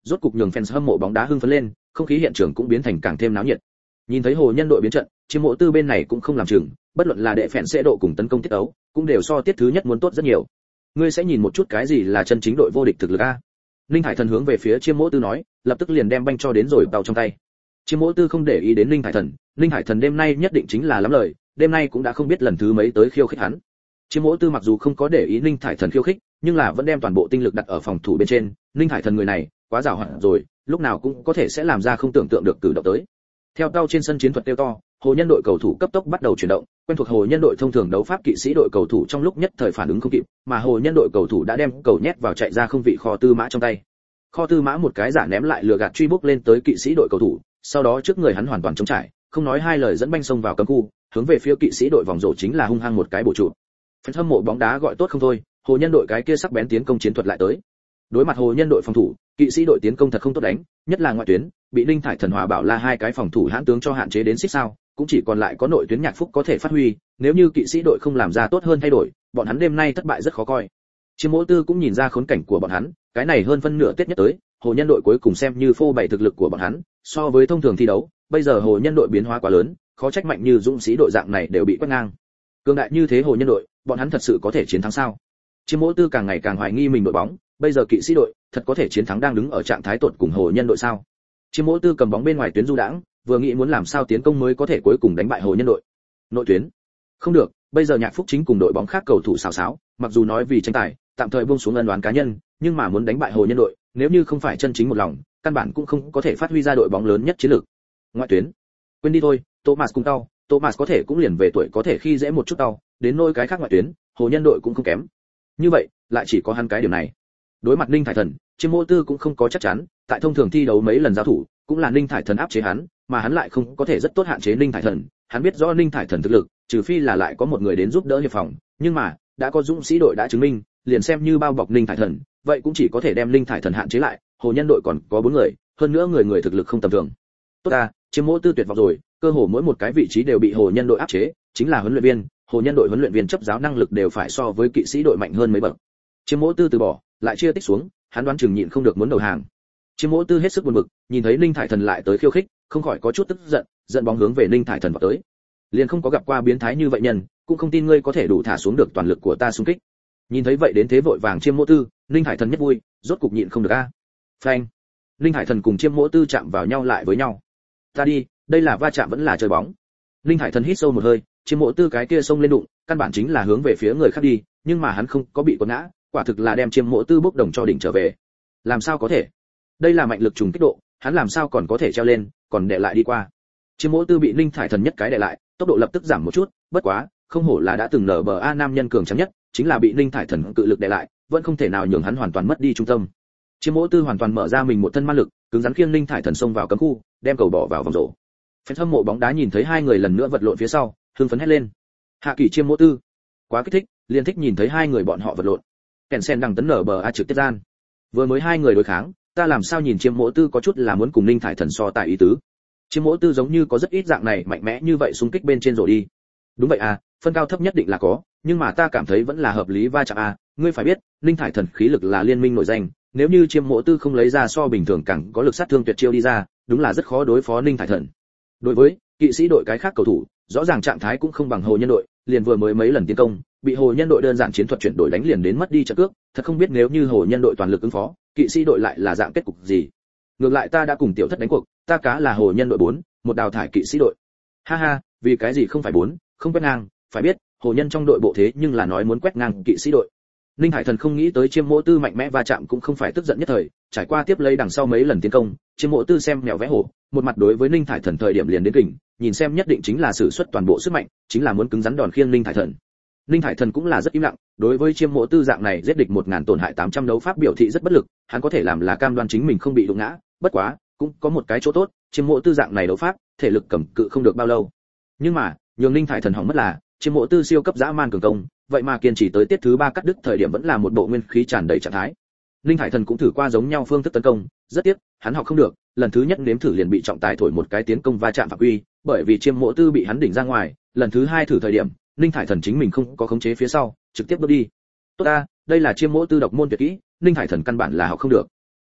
rốt cục nhường fans hâm mộ bóng đá hưng phấn lên, không khí hiện trường cũng biến thành càng thêm náo nhiệt. Nhìn thấy hồ nhân đội biến trận, Chiêm Mộ Tư bên này cũng không làm chừng, bất luận là đệ phèn sẽ độ cùng tấn công tiết tấu, cũng đều so tiết thứ nhất muốn tốt rất nhiều. Ngươi sẽ nhìn một chút cái gì là chân chính đội vô địch thực lực a? Linh Hải Thần hướng về phía Chiêm Mộ Tư nói, lập tức liền đem banh cho đến rồi tàu trong tay. Chiêm Mộ Tư không để ý đến Linh Hải Thần, Linh Hải Thần đêm nay nhất định chính là lắm lời, đêm nay cũng đã không biết lần thứ mấy tới khiêu khích hắn. Chiêm Mộ Tư mặc dù không có để ý Linh Hải Thần khiêu khích, nhưng là vẫn đem toàn bộ tinh lực đặt ở phòng thủ bên trên, Linh Hải Thần người này, quá giàu hoạt rồi, lúc nào cũng có thể sẽ làm ra không tưởng tượng được cử động tới. Theo tao trên sân chiến thuật tiêu to, hồ nhân đội cầu thủ cấp tốc bắt đầu chuyển động, quen thuộc hồ nhân đội thông thường đấu pháp kỵ sĩ đội cầu thủ trong lúc nhất thời phản ứng không kịp, mà hồ nhân đội cầu thủ đã đem cầu nhét vào chạy ra không vị kho tư mã trong tay. Kho tư mã một cái giả ném lại lừa gạt truy búc lên tới kỵ sĩ đội cầu thủ, sau đó trước người hắn hoàn toàn trống trải, không nói hai lời dẫn banh xông vào cấm khu, hướng về phía kỵ sĩ đội vòng rổ chính là hung hăng một cái bổ trụ. Fan hâm mộ bóng đá gọi tốt không thôi, hồ nhân đội cái kia sắc bén tiến công chiến thuật lại tới. Đối mặt hồ nhân đội phòng thủ, kỵ sĩ đội tiến công thật không tốt đánh, nhất là ngoại tuyến, bị Linh Thải Thần Hòa Bảo La hai cái phòng thủ hãn tướng cho hạn chế đến xích sao, cũng chỉ còn lại có nội tuyến Nhạc Phúc có thể phát huy, nếu như kỵ sĩ đội không làm ra tốt hơn thay đổi, bọn hắn đêm nay thất bại rất khó coi. Chiêm Mộ Tư cũng nhìn ra khốn cảnh của bọn hắn, cái này hơn phân nửa tiết nhất tới, hồ nhân đội cuối cùng xem như phô bày thực lực của bọn hắn, so với thông thường thi đấu, bây giờ hồ nhân đội biến hóa quá lớn, khó trách mạnh như dũng sĩ đội dạng này đều bị quét ngang. Cường đại như thế hồ nhân đội, bọn hắn thật sự có thể chiến thắng sao? Chiêm Mộ Tư càng ngày càng hoài nghi mình đội bóng, bây giờ kỵ sĩ đội thật có thể chiến thắng đang đứng ở trạng thái tột cùng hồ nhân đội sao? Chiêm Mộ Tư cầm bóng bên ngoài tuyến du đãng, vừa nghĩ muốn làm sao tiến công mới có thể cuối cùng đánh bại hồ nhân đội. Nội tuyến, không được, bây giờ Nhạc Phúc chính cùng đội bóng khác cầu thủ xào xáo, mặc dù nói vì tranh tài, tạm thời buông xuống ân oán cá nhân, nhưng mà muốn đánh bại hồ nhân đội, nếu như không phải chân chính một lòng, căn bản cũng không có thể phát huy ra đội bóng lớn nhất chiến lược. Ngoại tuyến, quên đi thôi, Thomas cùng tao, Thomas có thể cũng liền về tuổi có thể khi dễ một chút tao, đến nôi cái khác ngoại tuyến, hồ nhân đội cũng không kém. Như vậy, lại chỉ có hắn cái điểm này. Đối mặt Ninh Thải Thần, Chiêm Mộ Tư cũng không có chắc chắn, tại thông thường thi đấu mấy lần giao thủ, cũng là Ninh Thải Thần áp chế hắn, mà hắn lại không có thể rất tốt hạn chế Ninh Thải Thần, hắn biết rõ Ninh Thải Thần thực lực, trừ phi là lại có một người đến giúp đỡ hiệp phòng, nhưng mà, đã có dũng sĩ đội đã chứng minh, liền xem như bao bọc Ninh Thải Thần, vậy cũng chỉ có thể đem Ninh Thải Thần hạn chế lại, hồ nhân đội còn có bốn người, hơn nữa người người thực lực không tầm thường. Tốt ta, Chiêm Mộ Tư tuyệt vọng rồi, cơ hồ mỗi một cái vị trí đều bị hồ nhân đội áp chế, chính là huấn luyện viên, hồ nhân đội huấn luyện viên chấp giáo năng lực đều phải so với kỵ sĩ đội mạnh hơn mấy bậc. Chiêm Mộ Tư từ bỏ, lại chia tích xuống, hắn đoán chừng nhịn không được muốn đầu hàng. Chiêm Mộ Tư hết sức buồn bực, nhìn thấy Ninh Thải Thần lại tới khiêu khích, không khỏi có chút tức giận, giận bóng hướng về Ninh Thải Thần vào tới. Liền không có gặp qua biến thái như vậy nhân, cũng không tin ngươi có thể đủ thả xuống được toàn lực của ta xung kích. Nhìn thấy vậy đến thế vội vàng Chiêm Mộ Tư, Ninh Thải Thần nhất vui, rốt cục nhịn không được a. Phanh. Ninh Thải Thần cùng Chiêm Mộ Tư chạm vào nhau lại với nhau. Ta đi, đây là va chạm vẫn là chơi bóng. Ninh Thải Thần hít sâu một hơi, Chiêm Mộ Tư cái kia xông lên đụng, căn bản chính là hướng về phía người khác đi, nhưng mà hắn không có bị quật ngã, quả thực là đem Chiêm Mộ Tư bốc đồng cho đỉnh trở về. Làm sao có thể? Đây là mạnh lực trùng kích độ, hắn làm sao còn có thể treo lên, còn đè lại đi qua. Chiêm Mộ Tư bị Ninh Thải Thần nhất cái đè lại, tốc độ lập tức giảm một chút, bất quá, không hổ là đã từng nở bờ a nam nhân cường tráng nhất, chính là bị Ninh Thải Thần cự lực đè lại, vẫn không thể nào nhường hắn hoàn toàn mất đi trung tâm. Chiêm Mộ Tư hoàn toàn mở ra mình một thân ma lực, cứng rắn khiêng Ninh Thải Thần xông vào cấm khu, đem cầu bỏ vào vòng rổ. Fan hâm mộ bóng đá nhìn thấy hai người lần nữa vật lộn phía sau, hưng phấn hét lên. Hạ Kỳ Chiêm Mộ Tư, quá kích thích, liền thích nhìn thấy hai người bọn họ vật lộn. Kèn sen đằng tấn nở bờ a trực tiếp gian. Vừa mới hai người đối kháng, ta làm sao nhìn Chiêm Mộ Tư có chút là muốn cùng Ninh Thải Thần so tài ý tứ. Chiêm Mộ Tư giống như có rất ít dạng này mạnh mẽ như vậy xung kích bên trên rồi đi. Đúng vậy à, phân cao thấp nhất định là có, nhưng mà ta cảm thấy vẫn là hợp lý va chạm à, ngươi phải biết, Ninh Thải Thần khí lực là liên minh nổi danh, nếu như Chiêm Mộ Tư không lấy ra so bình thường càng có lực sát thương tuyệt chiêu đi ra, đúng là rất khó đối phó Ninh Thải Thần. Đối với kỵ sĩ đội cái khác cầu thủ, rõ ràng trạng thái cũng không bằng hồ nhân đội, liền vừa mới mấy lần tiến công, bị hồ nhân đội đơn giản chiến thuật chuyển đổi đánh liền đến mất đi trận cước, thật không biết nếu như hồ nhân đội toàn lực ứng phó, kỵ sĩ đội lại là dạng kết cục gì. Ngược lại ta đã cùng tiểu thất đánh cuộc, ta cá là hồ nhân đội bốn, một đào thải kỵ sĩ đội. Ha ha, vì cái gì không phải bốn, không quét ngang, phải biết, hồ nhân trong đội bộ thế nhưng là nói muốn quét ngang kỵ sĩ đội. Ninh Hải Thần không nghĩ tới Chiêm Mộ Tư mạnh mẽ va chạm cũng không phải tức giận nhất thời, trải qua tiếp lấy đằng sau mấy lần tiến công, Chiêm Mộ Tư xem mèo vẽ hổ, một mặt đối với Ninh Hải Thần thời điểm liền đến kình, nhìn xem nhất định chính là sử xuất toàn bộ sức mạnh, chính là muốn cứng rắn đòn khiêng Ninh Hải Thần. Ninh Hải Thần cũng là rất im lặng, đối với Chiêm Mộ Tư dạng này giết địch một ngàn tổn hại tám trăm đấu pháp biểu thị rất bất lực, hắn có thể làm là cam đoan chính mình không bị đụng ngã, bất quá, cũng có một cái chỗ tốt, Chiêm Mộ Tư dạng này đấu pháp, thể lực cầm cự không được bao lâu. Nhưng mà, nhường Ninh Hải Thần hỏng mất là, Chiêm Mộ Tư siêu cấp dã man cường công, vậy mà kiên trì tới tiết thứ ba cắt đứt thời điểm vẫn là một bộ nguyên khí tràn đầy trạng thái. Ninh Hải Thần cũng thử qua giống nhau phương thức tấn công, rất tiếc, hắn học không được, lần thứ nhất nếm thử liền bị trọng tài thổi một cái tiến công va chạm phạm quy, bởi vì Chiêm Mộ Tư bị hắn đỉnh ra ngoài, lần thứ hai thử thời điểm, Ninh Hải Thần chính mình không có khống chế phía sau, trực tiếp bước đi. Tốt ta, đây là Chiêm Mộ Tư độc môn tuyệt kỹ, Ninh Hải Thần căn bản là học không được.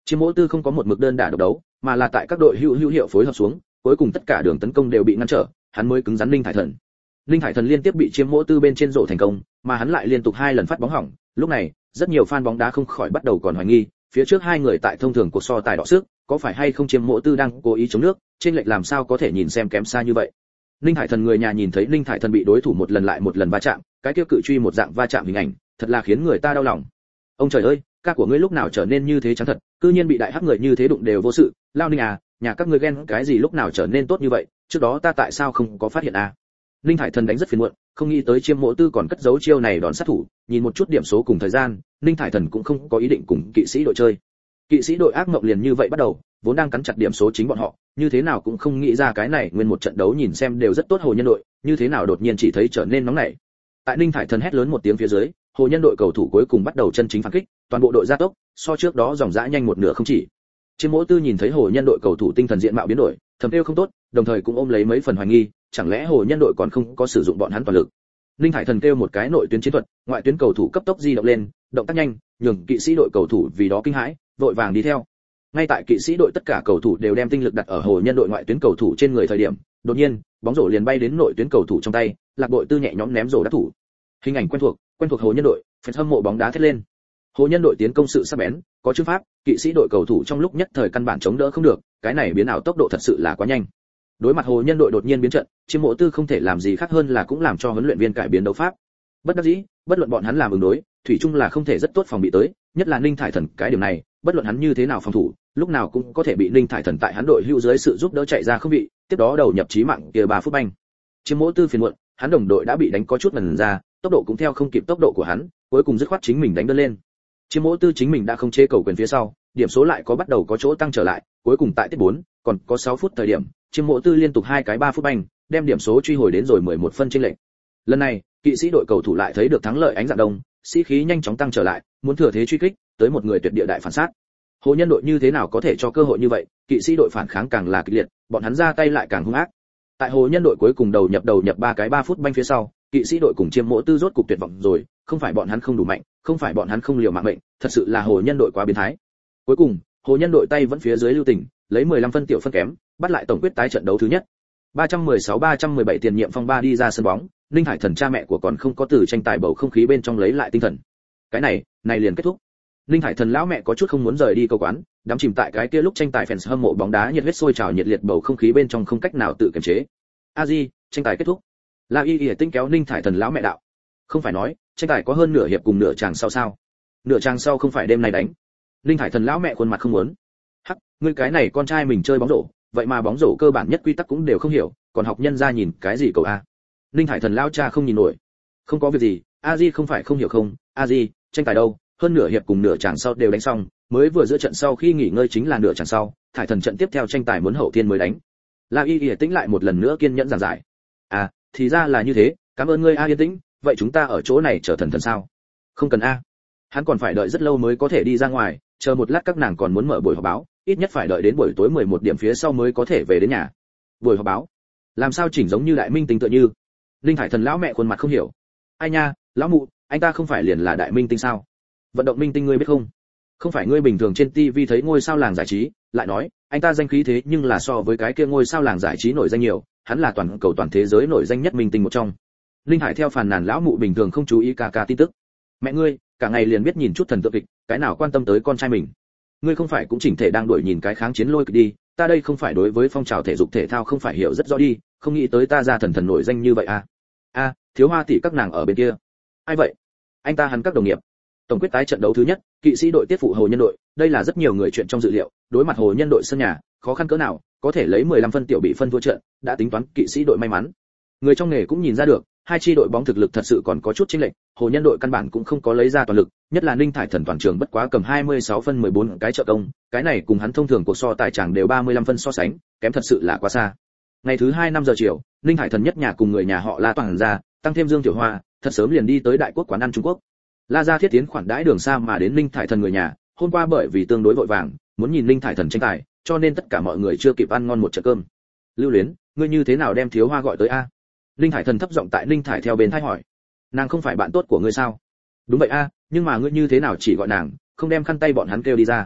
Chiêm Mỗ Tư không có một mực đơn đả độc đấu, mà là tại các đội hữu hữu hiệu phối hợp xuống, cuối cùng tất cả đường tấn công đều bị ngăn trở, hắn mới cứng rắn Linh Thải Thần. Linh Thải Thần liên tiếp bị Chiêm Mỗ Tư bên trên rổ thành công, mà hắn lại liên tục hai lần phát bóng hỏng, lúc này, rất nhiều fan bóng đá không khỏi bắt đầu còn hoài nghi, phía trước hai người tại thông thường cuộc so tài đọ sức, có phải hay không Chiêm Mỗ Tư đang cố ý chống nước, trên lệch làm sao có thể nhìn xem kém xa như vậy. Linh Thải Thần người nhà nhìn thấy Linh Thải Thần bị đối thủ một lần lại một lần va chạm, cái kia cự truy một dạng va chạm hình ảnh, thật là khiến người ta đau lòng. Ông trời ơi, ca của ngươi lúc nào trở nên như thế trắng thật, cư nhiên bị đại hắc người như thế đụng đều vô sự, Lao Ninh à, nhà các ngươi ghen cái gì lúc nào trở nên tốt như vậy, trước đó ta tại sao không có phát hiện à? Linh Thải Thần đánh rất phiền muộn, không nghĩ tới Chiêm Mỗ Tư còn cất giấu chiêu này đón sát thủ, nhìn một chút điểm số cùng thời gian, Linh Thải Thần cũng không có ý định cùng kỵ sĩ đội chơi. Kỵ sĩ đội ác mộng liền như vậy bắt đầu, vốn đang cắn chặt điểm số chính bọn họ, như thế nào cũng không nghĩ ra cái này nguyên một trận đấu nhìn xem đều rất tốt Hồ Nhân đội, như thế nào đột nhiên chỉ thấy trở nên nóng nảy. Tại Linh Thải Thần hét lớn một tiếng phía dưới, Hồ Nhân đội cầu thủ cuối cùng bắt đầu chân chính phản kích, toàn bộ đội gia tốc, so trước đó dòng dã nhanh một nửa không chỉ. Chiêm Mỗ Tư nhìn thấy Hồ Nhân đội cầu thủ tinh thần diện mạo biến đổi, thầm kêu không tốt, đồng thời cũng ôm lấy mấy phần hoài nghi, chẳng lẽ Hồ Nhân đội còn không có sử dụng bọn hắn toàn lực. Linh Thải Thần kêu một cái nội tuyến chiến thuật, ngoại tuyến cầu thủ cấp tốc di động lên, động tác nhanh, nhường kỵ sĩ đội cầu thủ vì đó kinh hãi, vội vàng đi theo. Ngay tại kỵ sĩ đội tất cả cầu thủ đều đem tinh lực đặt ở Hồ Nhân đội ngoại tuyến cầu thủ trên người thời điểm, đột nhiên, bóng rổ liền bay đến nội tuyến cầu thủ trong tay, Lạc Bội Tư nhẹ nhõm ném rổ đá thủ. Hình ảnh quen thuộc, quen thuộc Hồ Nhân đội, fan hâm mộ bóng đá thét lên. Hồ Nhân đội tiến công sự sắc bén, có chương pháp, kỵ sĩ đội cầu thủ trong lúc nhất thời căn bản chống đỡ không được, cái này biến ảo tốc độ thật sự là quá nhanh. Đối mặt Hồ Nhân đội đột nhiên biến trận, Chiêm Mỗ Tư không thể làm gì khác hơn là cũng làm cho huấn luyện viên cải biến đấu pháp. Bất đắc dĩ, bất luận bọn hắn làm ứng đối, thủy chung là không thể rất tốt phòng bị tới, nhất là Ninh Thải Thần cái điểm này, bất luận hắn như thế nào phòng thủ, lúc nào cũng có thể bị Ninh Thải Thần tại hắn đội hữu dưới sự giúp đỡ chạy ra không bị, tiếp đó đầu nhập chí mạng kia ba phút banh. Chiêm Mỗ Tư phiền muộn, hắn đồng đội đã bị đánh có chút lần ra, tốc độ cũng theo không kịp tốc độ của hắn, cuối cùng dứt khoát chính mình đánh đơn lên. Chiêm Mỗ Tư chính mình đã không chế cầu quyền phía sau, điểm số lại có bắt đầu có chỗ tăng trở lại, cuối cùng tại tiết bốn, còn có sáu phút thời điểm, Chiêm Mỗ Tư liên tục hai cái ba phút banh, đem điểm số truy hồi đến rồi mười một phân chênh lệch. Lần này, kỵ sĩ đội cầu thủ lại thấy được thắng lợi ánh dạng đông, sĩ khí nhanh chóng tăng trở lại, muốn thừa thế truy kích, tới một người tuyệt địa đại phản sát. Hồ Nhân đội như thế nào có thể cho cơ hội như vậy, kỵ sĩ đội phản kháng càng là kịch liệt, bọn hắn ra tay lại càng hung ác. Tại Hồ Nhân đội cuối cùng đầu nhập đầu nhập ba cái ba phút banh phía sau, kỵ sĩ đội cùng Chiêm Mỗ Tư rốt cục tuyệt vọng rồi, không phải bọn hắn không đủ mạnh, không phải bọn hắn không liều mạng mệnh, thật sự là Hồ Nhân đội quá biến thái. Cuối cùng, Hồ Nhân đội tay vẫn phía dưới lưu tình, lấy mười lăm phân tiểu phân kém, bắt lại tổng quyết tái trận đấu thứ nhất. ba trăm mười sáu ba trăm mười bảy tiền nhiệm phong ba đi ra sân bóng, Ninh Hải Thần cha mẹ của còn không có từ tranh tài bầu không khí bên trong lấy lại tinh thần. Cái này, này liền kết thúc. Ninh Hải Thần lão mẹ có chút không muốn rời đi cầu quán, đắm chìm tại cái kia lúc tranh tài fans hâm mộ bóng đá nhiệt huyết sôi trào nhiệt liệt bầu không khí bên trong không cách nào tự kiềm chế. A Di, tranh tài kết thúc. La Y Y tinh kéo Ninh Hải Thần lão mẹ đạo. Không phải nói, tranh tài có hơn nửa hiệp cùng nửa chàng sau sao? Nửa chàng sau không phải đêm nay đánh. Ninh Hải Thần lão mẹ khuôn mặt không muốn. Hắc, ngươi cái này con trai mình chơi bóng rổ, vậy mà bóng rổ cơ bản nhất quy tắc cũng đều không hiểu, còn học nhân ra nhìn cái gì cầu a? Ninh Hải Thần lão cha không nhìn nổi. Không có việc gì, A Di không phải không hiểu không, A Di, tranh tài đâu, hơn nửa hiệp cùng nửa chàng sau đều đánh xong, mới vừa giữa trận sau khi nghỉ ngơi chính là nửa chàng sau, Thải Thần trận tiếp theo tranh tài muốn hậu thiên mới đánh. La Y Y tĩnh lại một lần nữa kiên nhẫn giảng giải. À, thì ra là như thế, cảm ơn ngươi A Yên Tĩnh, vậy chúng ta ở chỗ này chờ Thần Thần sao? Không cần a. Hắn còn phải đợi rất lâu mới có thể đi ra ngoài, chờ một lát các nàng còn muốn mở buổi họp báo, ít nhất phải đợi đến buổi tối mười một điểm phía sau mới có thể về đến nhà. Buổi họp báo? Làm sao chỉnh giống như đại minh tinh tựa như? Linh Hải Thần lão mẹ khuôn mặt không hiểu. Ai nha, lão mụ, anh ta không phải liền là đại minh tinh sao? Vận động minh tinh ngươi biết không? Không phải ngươi bình thường trên ti vi thấy ngôi sao làng giải trí, lại nói, anh ta danh khí thế nhưng là so với cái kia ngôi sao làng giải trí nổi danh nhiều, hắn là toàn cầu toàn thế giới nổi danh nhất minh tinh một trong. Linh Hải theo phàn nàn lão mụ bình thường không chú ý cả cả tin tức. Mẹ ngươi, cả ngày liền biết nhìn chút thần tượng kịch, cái nào quan tâm tới con trai mình? Ngươi không phải cũng chỉnh thể đang đuổi nhìn cái kháng chiến lôi kịch đi, ta đây không phải đối với phong trào thể dục thể thao không phải hiểu rất rõ đi, không nghĩ tới ta ra thần thần nổi danh như vậy à? A, thiếu hoa tỷ các nàng ở bên kia. Ai vậy? Anh ta hắn các đồng nghiệp. Tổng quyết tái trận đấu thứ nhất, kỵ sĩ đội tiếp phụ Hồ Nhân đội, đây là rất nhiều người chuyện trong dự liệu, đối mặt Hồ Nhân đội sân nhà, khó khăn cỡ nào, có thể lấy mười lăm phân tiểu bị phân thua trận, đã tính toán kỵ sĩ đội may mắn. Người trong nghề cũng nhìn ra được, hai chi đội bóng thực lực thật sự còn có chút chênh lệch, Hồ Nhân đội căn bản cũng không có lấy ra toàn lực, nhất là Ninh Thải Thần toàn trường bất quá cầm hai mươi sáu phân mười bốn cái trợ công, cái này cùng hắn thông thường cuộc so tài chẳng đều ba mươi lăm phân so sánh, kém thật sự là quá xa. Ngày thứ hai năm giờ chiều, Ninh Thải Thần nhất nhà cùng người nhà họ La toàn ra, tăng thêm Dương Tiểu Hoa, thật sớm liền đi tới đại quốc quán ăn Trung Quốc. La gia thiết tiến khoản đãi đường xa mà đến Ninh Thải Thần người nhà, hôm qua bởi vì tương đối vội vàng, muốn nhìn Ninh Thải Thần tranh tài, cho nên tất cả mọi người chưa kịp ăn ngon một trận cơm. Lưu Luyến, ngươi như thế nào đem Thiếu Hoa gọi tới a? Ninh Thải Thần thấp giọng tại Ninh Thải theo bên thay hỏi. Nàng không phải bạn tốt của ngươi sao? Đúng vậy a, nhưng mà ngươi như thế nào chỉ gọi nàng, không đem khăn tay bọn hắn kêu đi ra?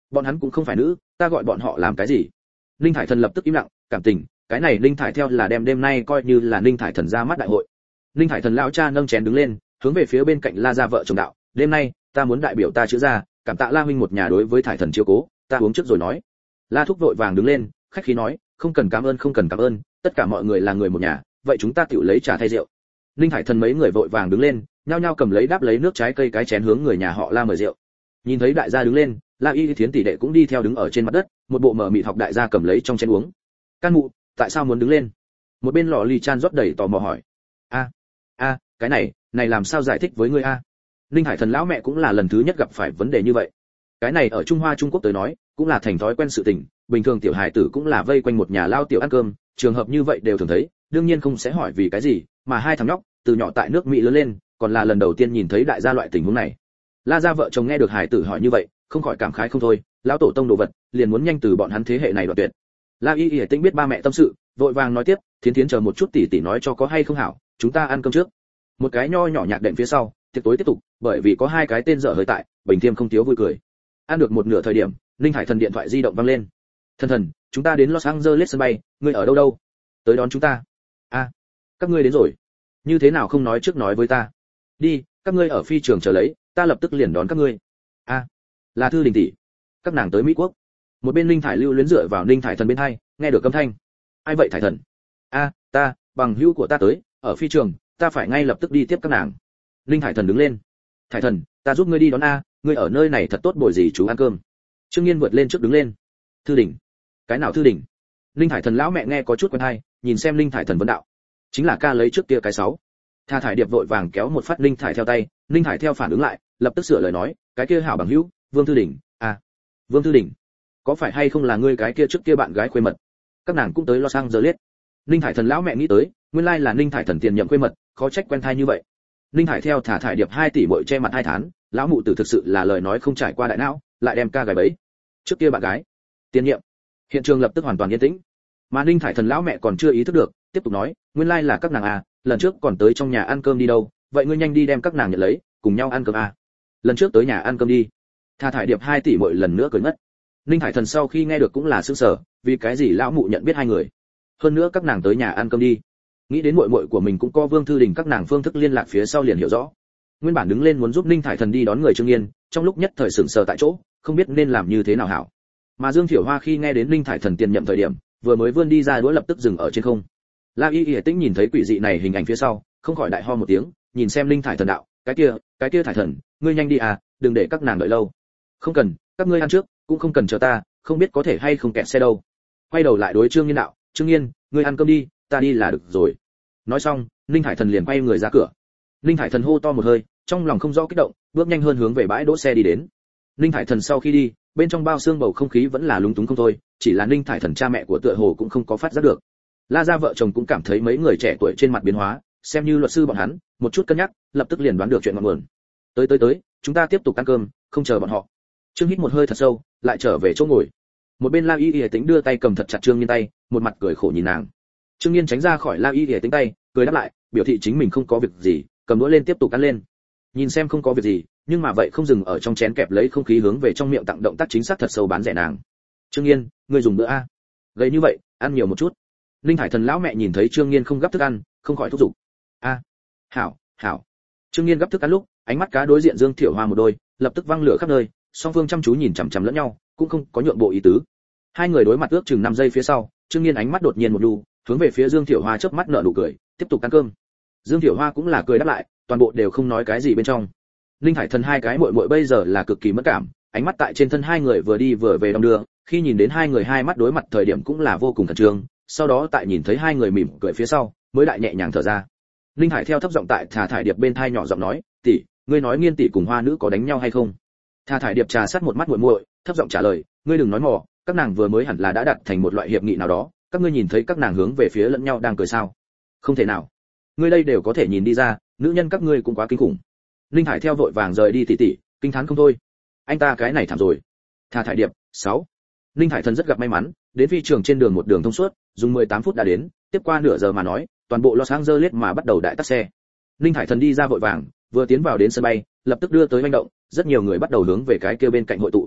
Bọn hắn cũng không phải nữ, ta gọi bọn họ làm cái gì? Ninh Thải Thần lập tức im lặng, cảm tình, cái này Ninh Thải theo là đem đêm nay coi như là Ninh Thải Thần ra mắt đại hội. Ninh Thải Thần lão cha nâng chén đứng lên, hướng về phía bên cạnh La gia vợ chồng đạo, đêm nay ta muốn đại biểu ta chữa ra, cảm tạ La huynh một nhà đối với Thải Thần chiếu cố, ta uống trước rồi nói. La thúc vội vàng đứng lên, khách khí nói, không cần cảm ơn không cần cảm ơn, tất cả mọi người là người một nhà, vậy chúng ta tiểu lấy trà thay rượu. Ninh Thải Thần mấy người vội vàng đứng lên, nhao nhao cầm lấy đáp lấy nước trái cây cái chén hướng người nhà họ La mời rượu. Nhìn thấy đại gia đứng lên, La Y Thiến tỷ đệ cũng đi theo đứng ở trên mặt đất, một bộ mở mịt học đại gia cầm lấy trong chén uống. Can mụ, tại sao muốn đứng lên? Một bên lọ lì chan rót đầy tò mò hỏi. A, a, cái này, này làm sao giải thích với ngươi a? Ninh Hải Thần lão mẹ cũng là lần thứ nhất gặp phải vấn đề như vậy. Cái này ở Trung Hoa Trung Quốc tới nói, cũng là thành thói quen sự tình, bình thường tiểu hài tử cũng là vây quanh một nhà lao tiểu ăn cơm, trường hợp như vậy đều thường thấy, đương nhiên không sẽ hỏi vì cái gì, mà hai thằng nhóc, từ nhỏ tại nước Mỹ lớn lên, còn là lần đầu tiên nhìn thấy đại gia loại tình huống này. La gia vợ chồng nghe được hài tử hỏi như vậy, không khỏi cảm khái không thôi, lão tổ tông đồ vật, liền muốn nhanh từ bọn hắn thế hệ này đoạt tuyệt. La Y Y Tĩnh biết ba mẹ tâm sự, vội vàng nói tiếp, Thiến Thiến chờ một chút tỷ tỷ nói cho có hay không hảo, chúng ta ăn cơm trước. Một cái nho nhỏ nhạc đệm phía sau, tiệc tối tiếp tục, bởi vì có hai cái tên dở hơi tại, Bình Thiêm không thiếu vui cười. Ăn được một nửa thời điểm, Ninh Hải Thần điện thoại di động vang lên. Thần thần, chúng ta đến Los Angeles sân bay, ngươi ở đâu đâu? Tới đón chúng ta. A, à, các ngươi đến rồi. Như thế nào không nói trước nói với ta? Đi, các ngươi ở phi trường chờ lấy, ta lập tức liền đón các ngươi. A, à, là Thư Đình tỷ. Các nàng tới Mỹ Quốc. Một bên Ninh Thải Lưu luyến dựa vào Ninh Thải Thần bên hai, nghe được âm thanh. Ai vậy Thải Thần? A, à, ta, bằng hữu của ta tới, ở phi trường, ta phải ngay lập tức đi tiếp các nàng. Ninh Thải Thần đứng lên. Thải Thần, ta giúp ngươi đi đón a, ngươi ở nơi này thật tốt bồi gì chú ăn cơm. Trương Nghiên vượt lên trước đứng lên. Thư Đình? Cái nào Thư Đình? Ninh Thải Thần lão mẹ nghe có chút quen hay, nhìn xem Ninh Thải Thần vấn đạo. Chính là ca lấy trước kia cái sáu. Tha Thải Điệp vội vàng kéo một phát Ninh Thải theo tay, Ninh Thải theo phản ứng lại, lập tức sửa lời nói, cái kia hảo bằng hữu, Vương Thư Đình, à, Vương Thư Đình, có phải hay không là ngươi cái kia trước kia bạn gái khuê mật? Các nàng cũng tới Los Angeles. Ninh Thải Thần lão mẹ nghĩ tới, nguyên lai là Ninh Thải Thần tiền nhậm khuê mật, khó trách quen thai như vậy. Ninh Thải theo Thả Thải Điệp hai tỷ muội che mặt hai tháng, lão mụ tử thực sự là lời nói không trải qua đại não, lại đem ca gái bẫy. Trước kia bạn gái, tiền nhiệm. Hiện trường lập tức hoàn toàn yên tĩnh. Mà Ninh Thải Thần lão mẹ còn chưa ý thức được, tiếp tục nói, nguyên lai là các nàng à, lần trước còn tới trong nhà ăn cơm đi đâu, vậy ngươi nhanh đi đem các nàng nhận lấy, cùng nhau ăn cơm à. Lần trước tới nhà ăn cơm đi. Tha Thải Điệp hai tỷ muội lần nữa cười mất. Ninh Thải Thần sau khi nghe được cũng là sửng sở, vì cái gì lão mụ nhận biết hai người? Hơn nữa các nàng tới nhà ăn cơm đi. Nghĩ đến muội muội của mình cũng có Vương Thư Đình các nàng phương thức liên lạc phía sau liền hiểu rõ. Nguyên bản đứng lên muốn giúp Ninh Thải Thần đi đón người Trương Nghiên, trong lúc nhất thời sửng sở tại chỗ, không biết nên làm như thế nào hảo. Mà Dương Thiểu Hoa khi nghe đến Ninh Thải Thần tiền nhậm thời điểm, vừa mới vươn đi ra đũa lập tức dừng ở trên không. La Y Y Tĩnh nhìn thấy quỷ dị này hình ảnh phía sau, không khỏi đại ho một tiếng, nhìn xem Ninh Thải Thần đạo, cái kia, cái kia Thải Thần, ngươi nhanh đi à, đừng để các nàng đợi lâu. Không cần, các ngươi ăn trước, cũng không cần chờ ta, không biết có thể hay không kẹt xe đâu. Quay đầu lại đối Trương Nghiên đạo, Trương Nghiên, ngươi ăn cơm đi, ta đi là được rồi. Nói xong, Ninh Thải Thần liền quay người ra cửa. Ninh Thải Thần hô to một hơi, trong lòng không rõ kích động, bước nhanh hơn hướng về bãi đỗ xe đi đến. Ninh Thải Thần sau khi đi, bên trong bao xương bầu không khí vẫn là lúng túng không thôi, chỉ là Ninh Thải Thần cha mẹ của tựa hồ cũng không có phát giác được. La gia vợ chồng cũng cảm thấy mấy người trẻ tuổi trên mặt biến hóa, xem như luật sư bọn hắn, một chút cân nhắc, lập tức liền đoán được chuyện ngọn nguồn. Tới tới tới, chúng ta tiếp tục ăn cơm, không chờ bọn họ. Trương hít một hơi thật sâu, lại trở về chỗ ngồi. Một bên La Y Y Tĩnh đưa tay cầm thật chặt Trương Nghiên tay, một mặt cười khổ nhìn nàng. Trương Nghiên tránh ra khỏi La Y Y Tĩnh tay, cười đáp lại, biểu thị chính mình không có việc gì, cầm đũa lên tiếp tục ăn lên. Nhìn xem không có việc gì, nhưng mà vậy không dừng ở trong chén kẹp lấy không khí hướng về trong miệng tặng động tác chính xác thật sâu bán rẻ nàng. Trương Nghiên, ngươi dùng bữa a? Gầy như vậy, ăn nhiều một chút. Ninh Thải Thần lão mẹ nhìn thấy Trương Nghiên không gấp thức ăn, không khỏi thúc giục. A, hảo, hảo. Trương Nghiên gấp thức ăn lúc, ánh mắt cá đối diện Dương Thiểu Hoa một đôi, lập tức văng lửa khắp nơi, song phương chăm chú nhìn chằm chằm lẫn nhau, cũng không có nhượng bộ ý tứ. Hai người đối mặt ước chừng năm giây phía sau, Trương Nghiên ánh mắt đột nhiên một đu, hướng về phía Dương Thiểu Hoa chớp mắt nở nụ cười, tiếp tục ăn cơm. Dương Thiểu Hoa cũng là cười đáp lại, toàn bộ đều không nói cái gì bên trong. Ninh Thải Thần hai cái muội muội bây giờ là cực kỳ mất cảm, ánh mắt tại trên thân hai người vừa đi vừa về đong đưa, khi nhìn đến hai người hai mắt đối mặt thời điểm cũng là vô cùng khẩn trương, sau đó tại nhìn thấy hai người mỉm cười phía sau, mới lại nhẹ nhàng thở ra. Ninh Hải theo thấp giọng tại Thả Thải Điệp bên tai nhỏ giọng nói, "Tỷ, ngươi nói Nghiên tỷ cùng Hoa nữ có đánh nhau hay không?" Thả Thải Điệp trà sát một mắt muội muội, thấp giọng trả lời, "Ngươi đừng nói mò, các nàng vừa mới hẳn là đã đạt thành một loại hiệp nghị nào đó, các ngươi nhìn thấy các nàng hướng về phía lẫn nhau đang cười sao?" "Không thể nào. Ngươi đây đều có thể nhìn đi ra, nữ nhân các ngươi cũng quá kinh khủng." Ninh Hải theo vội vàng rời đi tỉ tỉ, kinh thán không thôi. Anh ta cái này thảm rồi. Thả Thải Điệp, sáu. Ninh Hải Thần rất gặp may mắn, đến phi trường trên đường một đường thông suốt, dùng mười tám phút đã đến, tiếp qua nửa giờ mà nói, toàn bộ Los Angeles mà bắt đầu đại tắc xe. Ninh Hải Thần đi ra vội vàng, vừa tiến vào đến sân bay, lập tức đưa tới manh động, rất nhiều người bắt đầu hướng về cái kia bên cạnh hội tụ.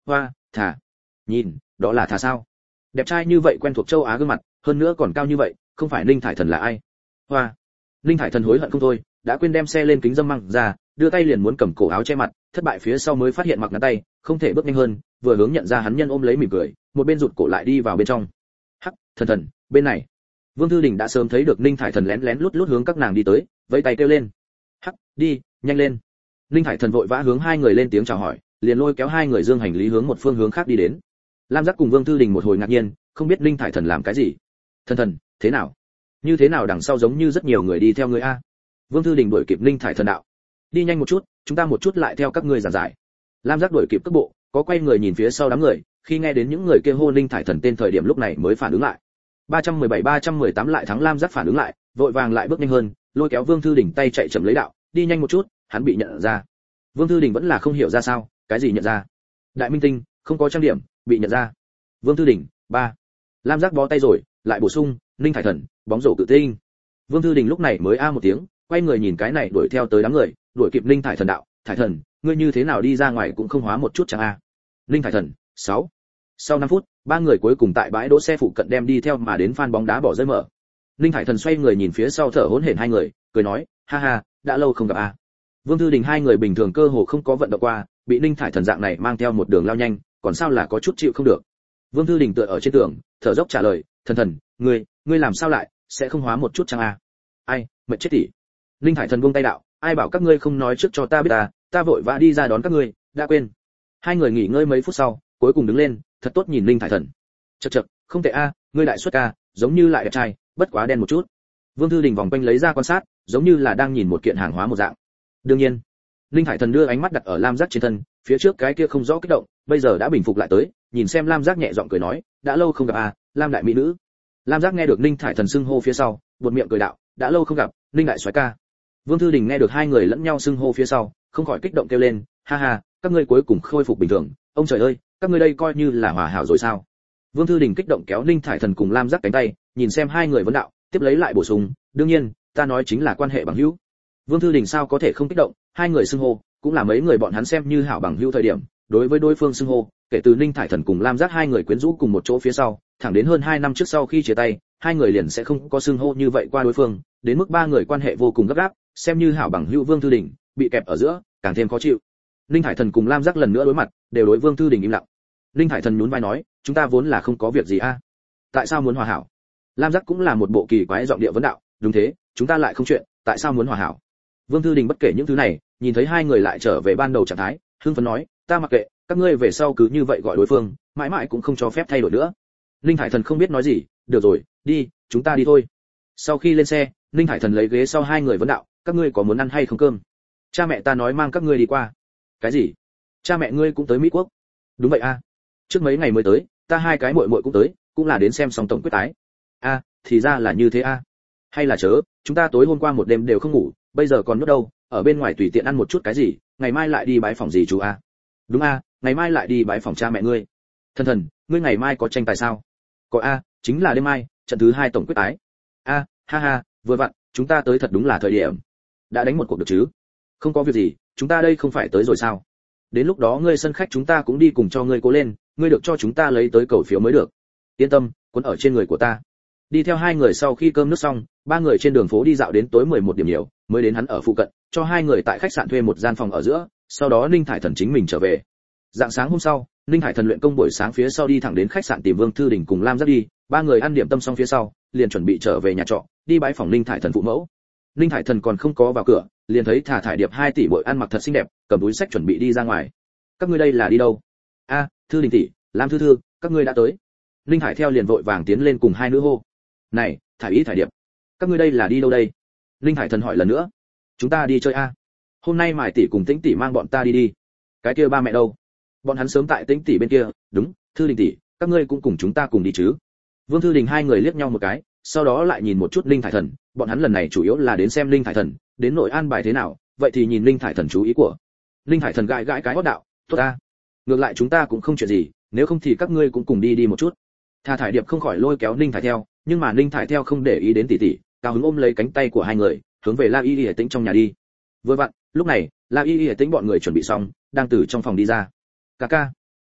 hoa, thà. Nhìn, đó là thà sao? Đẹp trai như vậy quen thuộc châu Á gương mặt, hơn nữa còn cao như vậy, không phải Ninh Thải Thần là ai? Hoa. Ninh Thải Thần hối hận không thôi, đã quên đem xe lên kính dâm măng ra, đưa tay liền muốn cầm cổ áo che mặt, thất bại phía sau mới phát hiện mặc ngắn tay, không thể bước nhanh hơn, vừa hướng nhận ra hắn nhân ôm lấy mỉm cười, một bên rụt cổ lại đi vào bên trong. Hắc, Thần Thần, bên này. Vương Thư Đình đã sớm thấy được Ninh Thải Thần lén lén lút lút hướng các nàng đi tới, vẫy tay kêu lên. Hắc, đi, nhanh lên. Ninh Thải Thần vội vã hướng hai người lên tiếng chào hỏi, liền lôi kéo hai người dương hành lý hướng một phương hướng khác đi đến. Lam Giác cùng Vương Thư Đình một hồi ngạc nhiên, không biết Ninh Thải Thần làm cái gì. Thần Thần, thế nào? Như thế nào đằng sau giống như rất nhiều người đi theo người a? Vương Thư Đình đuổi kịp Ninh Thải Thần đạo. Đi nhanh một chút, chúng ta một chút lại theo các ngươi giảng giải. Lam Giác đuổi kịp cước bộ, có quay người nhìn phía sau đám người, khi nghe đến những người kia hô Ninh Thải Thần tên thời điểm lúc này mới phản ứng lại. ba trăm mười bảy ba trăm mười tám lại thắng Lam Giác phản ứng lại, vội vàng lại bước nhanh hơn, lôi kéo Vương Thư Đình tay chạy chậm lấy đạo, đi nhanh một chút, hắn bị nhận ra. Vương Thư Đình vẫn là không hiểu ra sao, cái gì nhận ra? Đại minh tinh, không có trang điểm, bị nhận ra. Vương Thư Đình, ba. Lam Giác bó tay rồi, lại bổ sung, Ninh Thải Thần, bóng rổ cự tinh. Vương Thư Đình lúc này mới a một tiếng, quay người nhìn cái này đuổi theo tới đám người, đuổi kịp Ninh Thải Thần đạo, Thải Thần, ngươi như thế nào đi ra ngoài cũng không hóa một chút chẳng a. Ninh Thải Thần, sáu. Sau năm phút, ba người cuối cùng tại bãi đỗ xe phụ cận đem đi theo mà đến fan bóng đá bỏ rơi mở. Ninh Thải Thần xoay người nhìn phía sau thở hổn hển hai người, cười nói, ha ha, đã lâu không gặp a. Vương Thư Đình hai người bình thường cơ hồ không có vận động qua, bị Ninh Thải Thần dạng này mang theo một đường lao nhanh, còn sao là có chút chịu không được. Vương Thư Đình tựa ở trên tường, thở dốc trả lời, Thần Thần, ngươi, ngươi làm sao lại, sẽ không hóa một chút chăng a? Ai, mệt chết tỉ. Ninh Thải Thần buông tay đạo, ai bảo các ngươi không nói trước cho ta biết ta, ta vội vã đi ra đón các ngươi, đã quên. Hai người nghỉ ngơi mấy phút sau, cuối cùng đứng lên, thật tốt nhìn Ninh Thải Thần. Chậc chậc, không tệ a, ngươi đại xuất ca, giống như lại đẹp trai, bất quá đen một chút. Vương Thư Đình vòng quanh lấy ra quan sát, giống như là đang nhìn một kiện hàng hóa một dạng. Đương nhiên, Ninh Thải Thần đưa ánh mắt đặt ở Lam Giác trên thân, phía trước cái kia không rõ kích động, bây giờ đã bình phục lại tới, nhìn xem Lam Giác nhẹ giọng cười nói, đã lâu không gặp a, Lam đại mỹ nữ. Lam Giác nghe được Ninh Thải Thần xưng hô phía sau, buột miệng cười đạo, đã lâu không gặp, Ninh đại soái ca. Vương Thư Đình nghe được hai người lẫn nhau xưng hô phía sau, không khỏi kích động kêu lên, ha ha, các ngươi cuối cùng khôi phục bình thường, ông trời ơi, các ngươi đây coi như là hòa hảo rồi sao? Vương Thư Đình kích động kéo Ninh Thải Thần cùng Lam Giác cánh tay, nhìn xem hai người vấn đạo, tiếp lấy lại bổ sung, đương nhiên, ta nói chính là quan hệ bằng hữu. Vương Thư Đình sao có thể không kích động, hai người xưng hô, cũng là mấy người bọn hắn xem như hảo bằng hữu thời điểm, đối với đối phương xưng hô, kể từ Ninh Thải Thần cùng Lam Giác hai người quyến rũ cùng một chỗ phía sau, thẳng đến hơn hai năm trước sau khi chia tay, hai người liền sẽ không có xưng hô như vậy qua đối phương, đến mức ba người quan hệ vô cùng gấp gáp, xem như hảo bằng hữu Vương Thư Đình bị kẹp ở giữa, càng thêm khó chịu. Ninh Thải Thần cùng Lam Giác lần nữa đối mặt, đều đối Vương Thư Đình im lặng. Ninh Thải Thần nhún vai nói, chúng ta vốn là không có việc gì a. Tại sao muốn hòa hảo? Lam Giác cũng là một bộ kỳ quái giọng điệu vấn đạo, đúng thế, chúng ta lại không chuyện, tại sao muốn hòa hảo? Vương Thư Đình bất kể những thứ này, nhìn thấy hai người lại trở về ban đầu trạng thái, hưng phấn nói, ta mặc kệ, các ngươi về sau cứ như vậy gọi đối phương, mãi mãi cũng không cho phép thay đổi nữa. Ninh Thải Thần không biết nói gì, được rồi, đi, chúng ta đi thôi. Sau khi lên xe, Ninh Thải Thần lấy ghế sau hai người vấn đạo, các ngươi có muốn ăn hay không cơm? Cha mẹ ta nói mang các ngươi đi qua. Cái gì? Cha mẹ ngươi cũng tới Mỹ Quốc? Đúng vậy a. Trước mấy ngày mới tới, ta hai cái muội muội cũng tới, cũng là đến xem xong tổng quyết tái. A, thì ra là như thế a. Hay là chớ, chúng ta tối hôm qua một đêm đều không ngủ, bây giờ còn nuốt đâu, ở bên ngoài tùy tiện ăn một chút cái gì, ngày mai lại đi bái phòng gì chú a? Đúng a, ngày mai lại đi bái phòng cha mẹ ngươi. Thần Thần, ngươi ngày mai có tranh tài sao? Có a, chính là đêm mai, trận thứ hai tổng quyết tái. A, ha ha, vừa vặn, chúng ta tới thật đúng là thời điểm. Đã đánh một cuộc được chứ? Không có việc gì, chúng ta đây không phải tới rồi sao? Đến lúc đó ngươi sân khách chúng ta cũng đi cùng cho ngươi cố lên, ngươi được cho chúng ta lấy tới cầu phiếu mới được. Yên tâm, cuốn ở trên người của ta. Đi theo hai người sau khi cơm nước xong, ba người trên đường phố đi dạo đến tối mười một điểm nhiều, mới đến hắn ở phụ cận, cho hai người tại khách sạn thuê một gian phòng ở giữa, sau đó Ninh Thải Thần chính mình trở về. Dạng sáng hôm sau, Ninh Thải Thần luyện công buổi sáng phía sau đi thẳng đến khách sạn tìm Vương Thư Đình cùng Lam Giác đi, ba người ăn điểm tâm xong phía sau, liền chuẩn bị trở về nhà trọ, đi bái phòng Ninh Thải Thần phụ mẫu. Ninh Thải Thần còn không có vào cửa, liền thấy Thả Thải Điệp hai tỷ muội ăn mặc thật xinh đẹp, cầm túi sách chuẩn bị đi ra ngoài. Các ngươi đây là đi đâu? A, Thư Đình tỷ, Lam Thư Thư, các ngươi đã tới. Ninh Thải theo liền vội vàng tiến lên cùng hai nữ hô. Này, Thải Ý Thải Điệp, các ngươi đây là đi đâu đây? Ninh Thải Thần hỏi lần nữa. Chúng ta đi chơi a. Hôm nay Mại tỷ cùng Tĩnh tỷ mang bọn ta đi đi. Cái kia ba mẹ đâu? Bọn hắn sớm tại Tĩnh tỷ bên kia, đúng, Thư Đình tỷ, các ngươi cũng cùng chúng ta cùng đi chứ? Vương Thư Đình hai người liếc nhau một cái, sau đó lại nhìn một chút Ninh Thải Thần, bọn hắn lần này chủ yếu là đến xem Ninh Thải Thần, đến nội an bài thế nào, vậy thì nhìn Ninh Thải Thần chú ý của. Ninh Thải Thần gãi gãi cái hót đạo, tốt a, ngược lại chúng ta cũng không chuyện gì, nếu không thì các ngươi cũng cùng đi đi một chút. Thà Thải Điệp không khỏi lôi kéo Ninh Thải theo, nhưng mà Ninh Thải theo không để ý đến tỷ tỷ, cao hứng ôm lấy cánh tay của hai người, hướng về La Y Y Tĩnh trong nhà đi. Vừa vặn, lúc này, La Y Y Tĩnh bọn người chuẩn bị xong, đang từ trong phòng đi ra. Ca ca,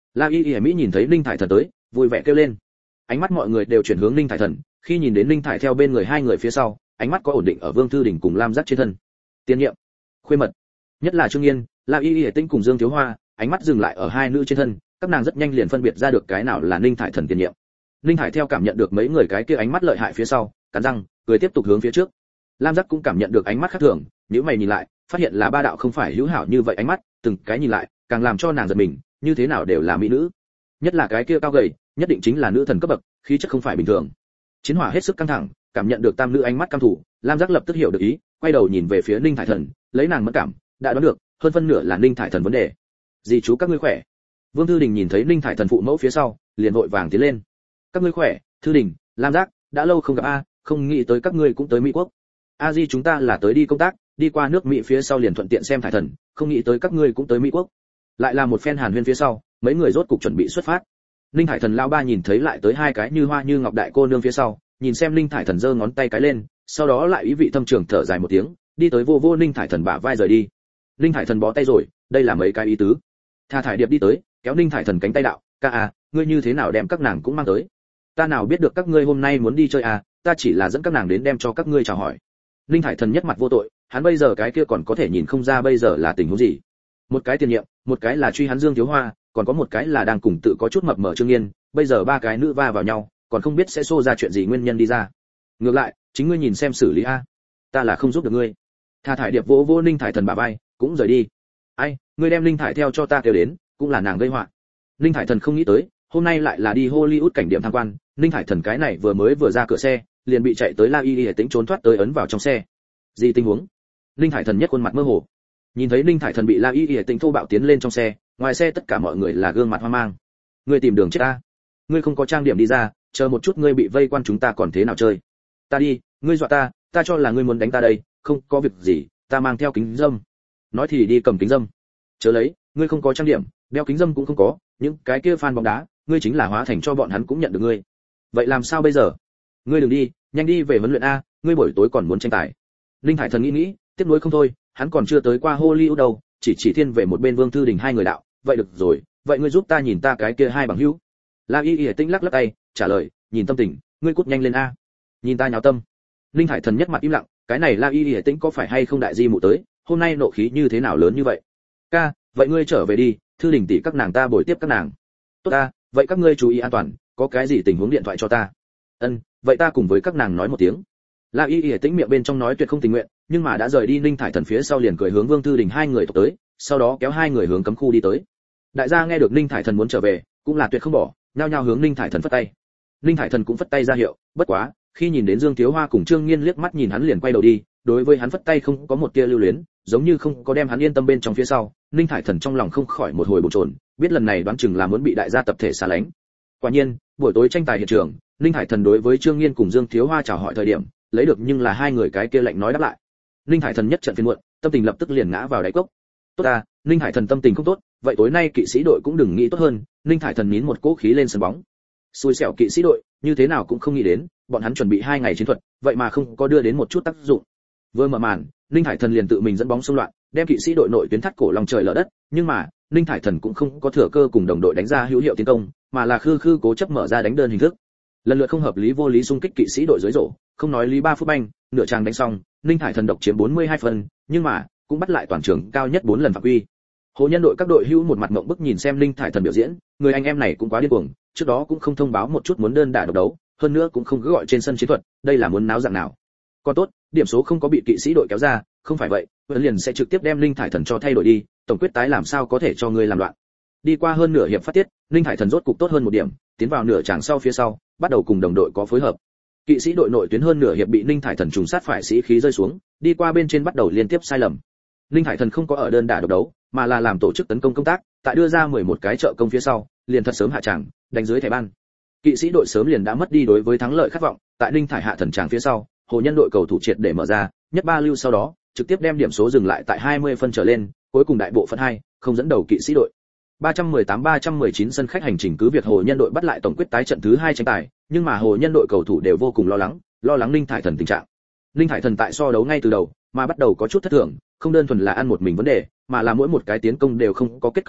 La Y Y Mỹ nhìn thấy Ninh Thải Thần tới, vui vẻ kêu lên. Ánh mắt mọi người đều chuyển hướng Ninh Thải Thần, khi nhìn đến Ninh Thải theo bên người hai người phía sau, ánh mắt có ổn định ở Vương Thư Đình cùng Lam Giác trên thân. Tiên nhiệm, khuê mật, nhất là Trương Nghiên, La Y Y Tĩnh cùng Dương Thiếu Hoa, ánh mắt dừng lại ở hai nữ trên thân, các nàng rất nhanh liền phân biệt ra được cái nào là Ninh Thải Thần tiền nhiệm. Ninh Thải theo cảm nhận được mấy người cái kia ánh mắt lợi hại phía sau, cắn răng, cười tiếp tục hướng phía trước. Lam Giác cũng cảm nhận được ánh mắt khác thường, nếu mày nhìn lại, phát hiện là ba đạo không phải hữu hảo như vậy ánh mắt, từng cái nhìn lại, càng làm cho nàng giật mình, như thế nào đều là mỹ nữ. Nhất là cái kia cao gầy, nhất định chính là nữ thần cấp bậc, khí chất không phải bình thường. Chiến hỏa hết sức căng thẳng, cảm nhận được tam nữ ánh mắt cam thủ, Lam Giác lập tức hiểu được ý, quay đầu nhìn về phía Ninh Thải Thần, lấy nàng mẫn cảm, đã đoán được, hơn phân nửa là Ninh Thải Thần vấn đề. "Dì chú các ngươi khỏe?" Vương Thư Đình nhìn thấy Ninh Thải Thần phụ mẫu phía sau, liền vội vàng tiến lên. "Các ngươi khỏe, Thư Đình, Lam Giác, đã lâu không gặp a, không nghĩ tới các ngươi cũng tới Mỹ quốc. A Di chúng ta là tới đi công tác, đi qua nước Mỹ phía sau liền thuận tiện xem Thải Thần, không nghĩ tới các ngươi cũng tới Mỹ quốc." Lại là một phen hàn huyên phía sau, mấy người rốt cục chuẩn bị xuất phát. Ninh Thải Thần lão ba nhìn thấy lại tới hai cái như hoa như ngọc đại cô nương phía sau, nhìn xem Ninh Thải Thần giơ ngón tay cái lên, sau đó lại ý vị thâm trường thở dài một tiếng, đi tới vô vô Ninh Thải Thần bả vai rời đi. Ninh Thải Thần bó tay rồi, đây là mấy cái ý tứ. Tha Thải Điệp đi tới, kéo Ninh Thải Thần cánh tay đạo, "Ca à, ngươi như thế nào đem các nàng cũng mang tới? Ta nào biết được các ngươi hôm nay muốn đi chơi à, ta chỉ là dẫn các nàng đến đem cho các ngươi chào hỏi." Ninh Thải Thần nhất mặt vô tội, hắn bây giờ cái kia còn có thể nhìn không ra bây giờ là tình huống gì. Một cái tiền nhiệm, một cái là truy hắn Dương Thiếu Hoa, còn có một cái là đang cùng tự có chút mập mờ Trương Nghiên, bây giờ ba cái nữ va vào nhau, còn không biết sẽ xô ra chuyện gì nguyên nhân đi ra. Ngược lại, chính ngươi nhìn xem xử lý a. Ta là không giúp được ngươi. Tha Thải Điệp vỗ vỗ Ninh Thải Thần bả vai, cũng rời đi. Ai, ngươi đem Ninh Thải theo cho ta kêu đến, cũng là nàng gây họa. Ninh Thải Thần không nghĩ tới, hôm nay lại là đi Hollywood cảnh điểm tham quan, Ninh Thải Thần cái này vừa mới vừa ra cửa xe, liền bị chạy tới La Y Y Tĩnh trốn thoát tới ấn vào trong xe. Gì tình huống? Ninh Thải Thần nhất khuôn mặt mơ hồ. Nhìn thấy Ninh Thải Thần bị La Y Y Tĩnh thô bạo tiến lên trong xe, ngoài xe tất cả mọi người là gương mặt hoang mang. Ngươi tìm đường chết ta? Ngươi không có trang điểm đi ra, chờ một chút ngươi bị vây quan chúng ta còn thế nào chơi? Ta đi, ngươi dọa ta, ta cho là ngươi muốn đánh ta đây, không có việc gì, ta mang theo kính dâm. Nói thì đi cầm kính dâm. Chớ lấy, ngươi không có trang điểm, đeo kính dâm cũng không có, những cái kia fan bóng đá, ngươi chính là hóa thành cho bọn hắn cũng nhận được ngươi. Vậy làm sao bây giờ? Ngươi đừng đi, nhanh đi về huấn luyện a, ngươi buổi tối còn muốn tranh tài. Linh Thải Thần nghĩ nghĩ, tiếc nuối không thôi, hắn còn chưa tới qua Hollywood đâu, chỉ chỉ thiên về một bên Vương Thư Đình hai người đạo, vậy được rồi, vậy ngươi giúp ta nhìn ta cái kia hai bằng hữu. La Y Y Tĩnh lắc lắc tay, trả lời, nhìn tâm tình, ngươi cút nhanh lên a. Nhìn ta nháo tâm. Linh Thải Thần nhất mặt im lặng, cái này La Y Y Tĩnh có phải hay không đại di mụ tới, hôm nay nộ khí như thế nào lớn như vậy? Ca, vậy ngươi trở về đi, Thư Đình tỷ các nàng ta bồi tiếp các nàng. Tốt a, vậy các ngươi chú ý an toàn, có cái gì tình huống điện thoại cho ta. Ân, vậy ta cùng với các nàng nói một tiếng. La Y Y Tĩnh miệng bên trong nói tuyệt không tình nguyện, nhưng mà đã rời đi Ninh Thải Thần phía sau liền cười hướng Vương Thư Đình hai người tộc tới, sau đó kéo hai người hướng cấm khu đi tới. Đại gia nghe được Ninh Thải Thần muốn trở về, cũng là tuyệt không bỏ, nhao nhao hướng Ninh Thải Thần phất tay. Ninh Thải Thần cũng phất tay ra hiệu, bất quá, khi nhìn đến Dương Thiếu Hoa cùng Trương Nghiên liếc mắt nhìn hắn liền quay đầu đi, đối với hắn phất tay không có một tia lưu luyến, giống như không có đem hắn yên tâm bên trong phía sau. Ninh Thải Thần trong lòng không khỏi một hồi bồn chồn, biết lần này đoán chừng là muốn bị đại gia tập thể xa lánh. Quả nhiên, buổi tối tranh tài hiện trường, Ninh Thải Thần đối với Trương Nghiên cùng Dương Thiếu Hoa chào hỏi thời điểm, lấy được nhưng là hai người cái kia lạnh nói đáp lại. Ninh Thải Thần nhất trận phiền muộn, tâm tình lập tức liền ngã vào đáy cốc. Tốt à, Ninh Thải Thần tâm tình không tốt, vậy tối nay kỵ sĩ đội cũng đừng nghĩ tốt hơn. Ninh Thải Thần nín một cỗ khí lên sân bóng. Xui xẻo kỵ sĩ đội, như thế nào cũng không nghĩ đến, bọn hắn chuẩn bị hai ngày chiến thuật, vậy mà không có đưa đến một chút tác dụng. Vừa mở màn, Ninh Thải Thần liền tự mình dẫn bóng xung loạn, đem kỵ sĩ đội nội tuyến thắt cổ lòng trời lở đất, nhưng mà, Ninh Thải Thần cũng không có thừa cơ cùng đồng đội đánh ra hữu hiệu tiến công, mà là khư khư cố chấp mở ra đánh đơn hình thức. Lần lượt không hợp lý vô lý xung kích kỵ sĩ đội dưới rổ, không nói lý ba phút banh, nửa trang đánh xong, Ninh Thải Thần độc chiếm bốn mươi hai phần, nhưng mà cũng bắt lại toàn trường cao nhất bốn lần phạm quy. Hồ Nhân đội các đội hữu một mặt ngậm bức nhìn xem Ninh Thải Thần biểu diễn, người anh em này cũng quá điên cuồng, trước đó cũng không thông báo một chút muốn đơn đả độc đấu, hơn nữa cũng không cứ gọi trên sân chiến thuật, đây là muốn náo dạng nào? Còn tốt, điểm số không có bị kỵ sĩ đội kéo ra, không phải vậy, vẫn liền sẽ trực tiếp đem Ninh Thải Thần cho thay đổi đi, tổng quyết tái làm sao có thể cho người làm loạn. Đi qua hơn nửa hiệp phát tiết, Ninh Thải Thần rốt cục tốt hơn một điểm, tiến vào nửa tràng sau phía sau, bắt đầu cùng đồng đội có phối hợp. Kỵ sĩ đội nội tuyến hơn nửa hiệp bị Ninh Thải Thần trùng sát phải sĩ khí rơi xuống, đi qua bên trên bắt đầu liên tiếp sai lầm. Ninh Thải Thần không có ở đơn đả độc đấu, mà là làm tổ chức tấn công công tác, tại đưa ra mười một cái trợ công phía sau, liền thật sớm hạ tràng, đánh dưới thẻ ban. Kỵ sĩ đội sớm liền đã mất đi đối với thắng lợi khát vọng, tại Ninh Thải hạ thần tràng phía sau, Hồ Nhân đội cầu thủ triệt để mở ra, nhất ba lưu sau đó, trực tiếp đem điểm số dừng lại tại hai mươi phân trở lên, cuối cùng đại bộ phận hai, không dẫn đầu kỵ sĩ đội. ba trăm mười tám ba trăm mười chín sân khách hành trình cứ việc Hồ Nhân đội bắt lại tổng quyết tái trận thứ hai tranh tài, nhưng mà Hồ Nhân đội cầu thủ đều vô cùng lo lắng, lo lắng Ninh Thải Thần tình trạng. Ninh Thải Thần tại so đấu ngay từ đầu, mà bắt đầu có chút thất thường, không đơn thuần là ăn một mình vấn đề, mà là mỗi một cái tiến công đều không có kết cấu gì,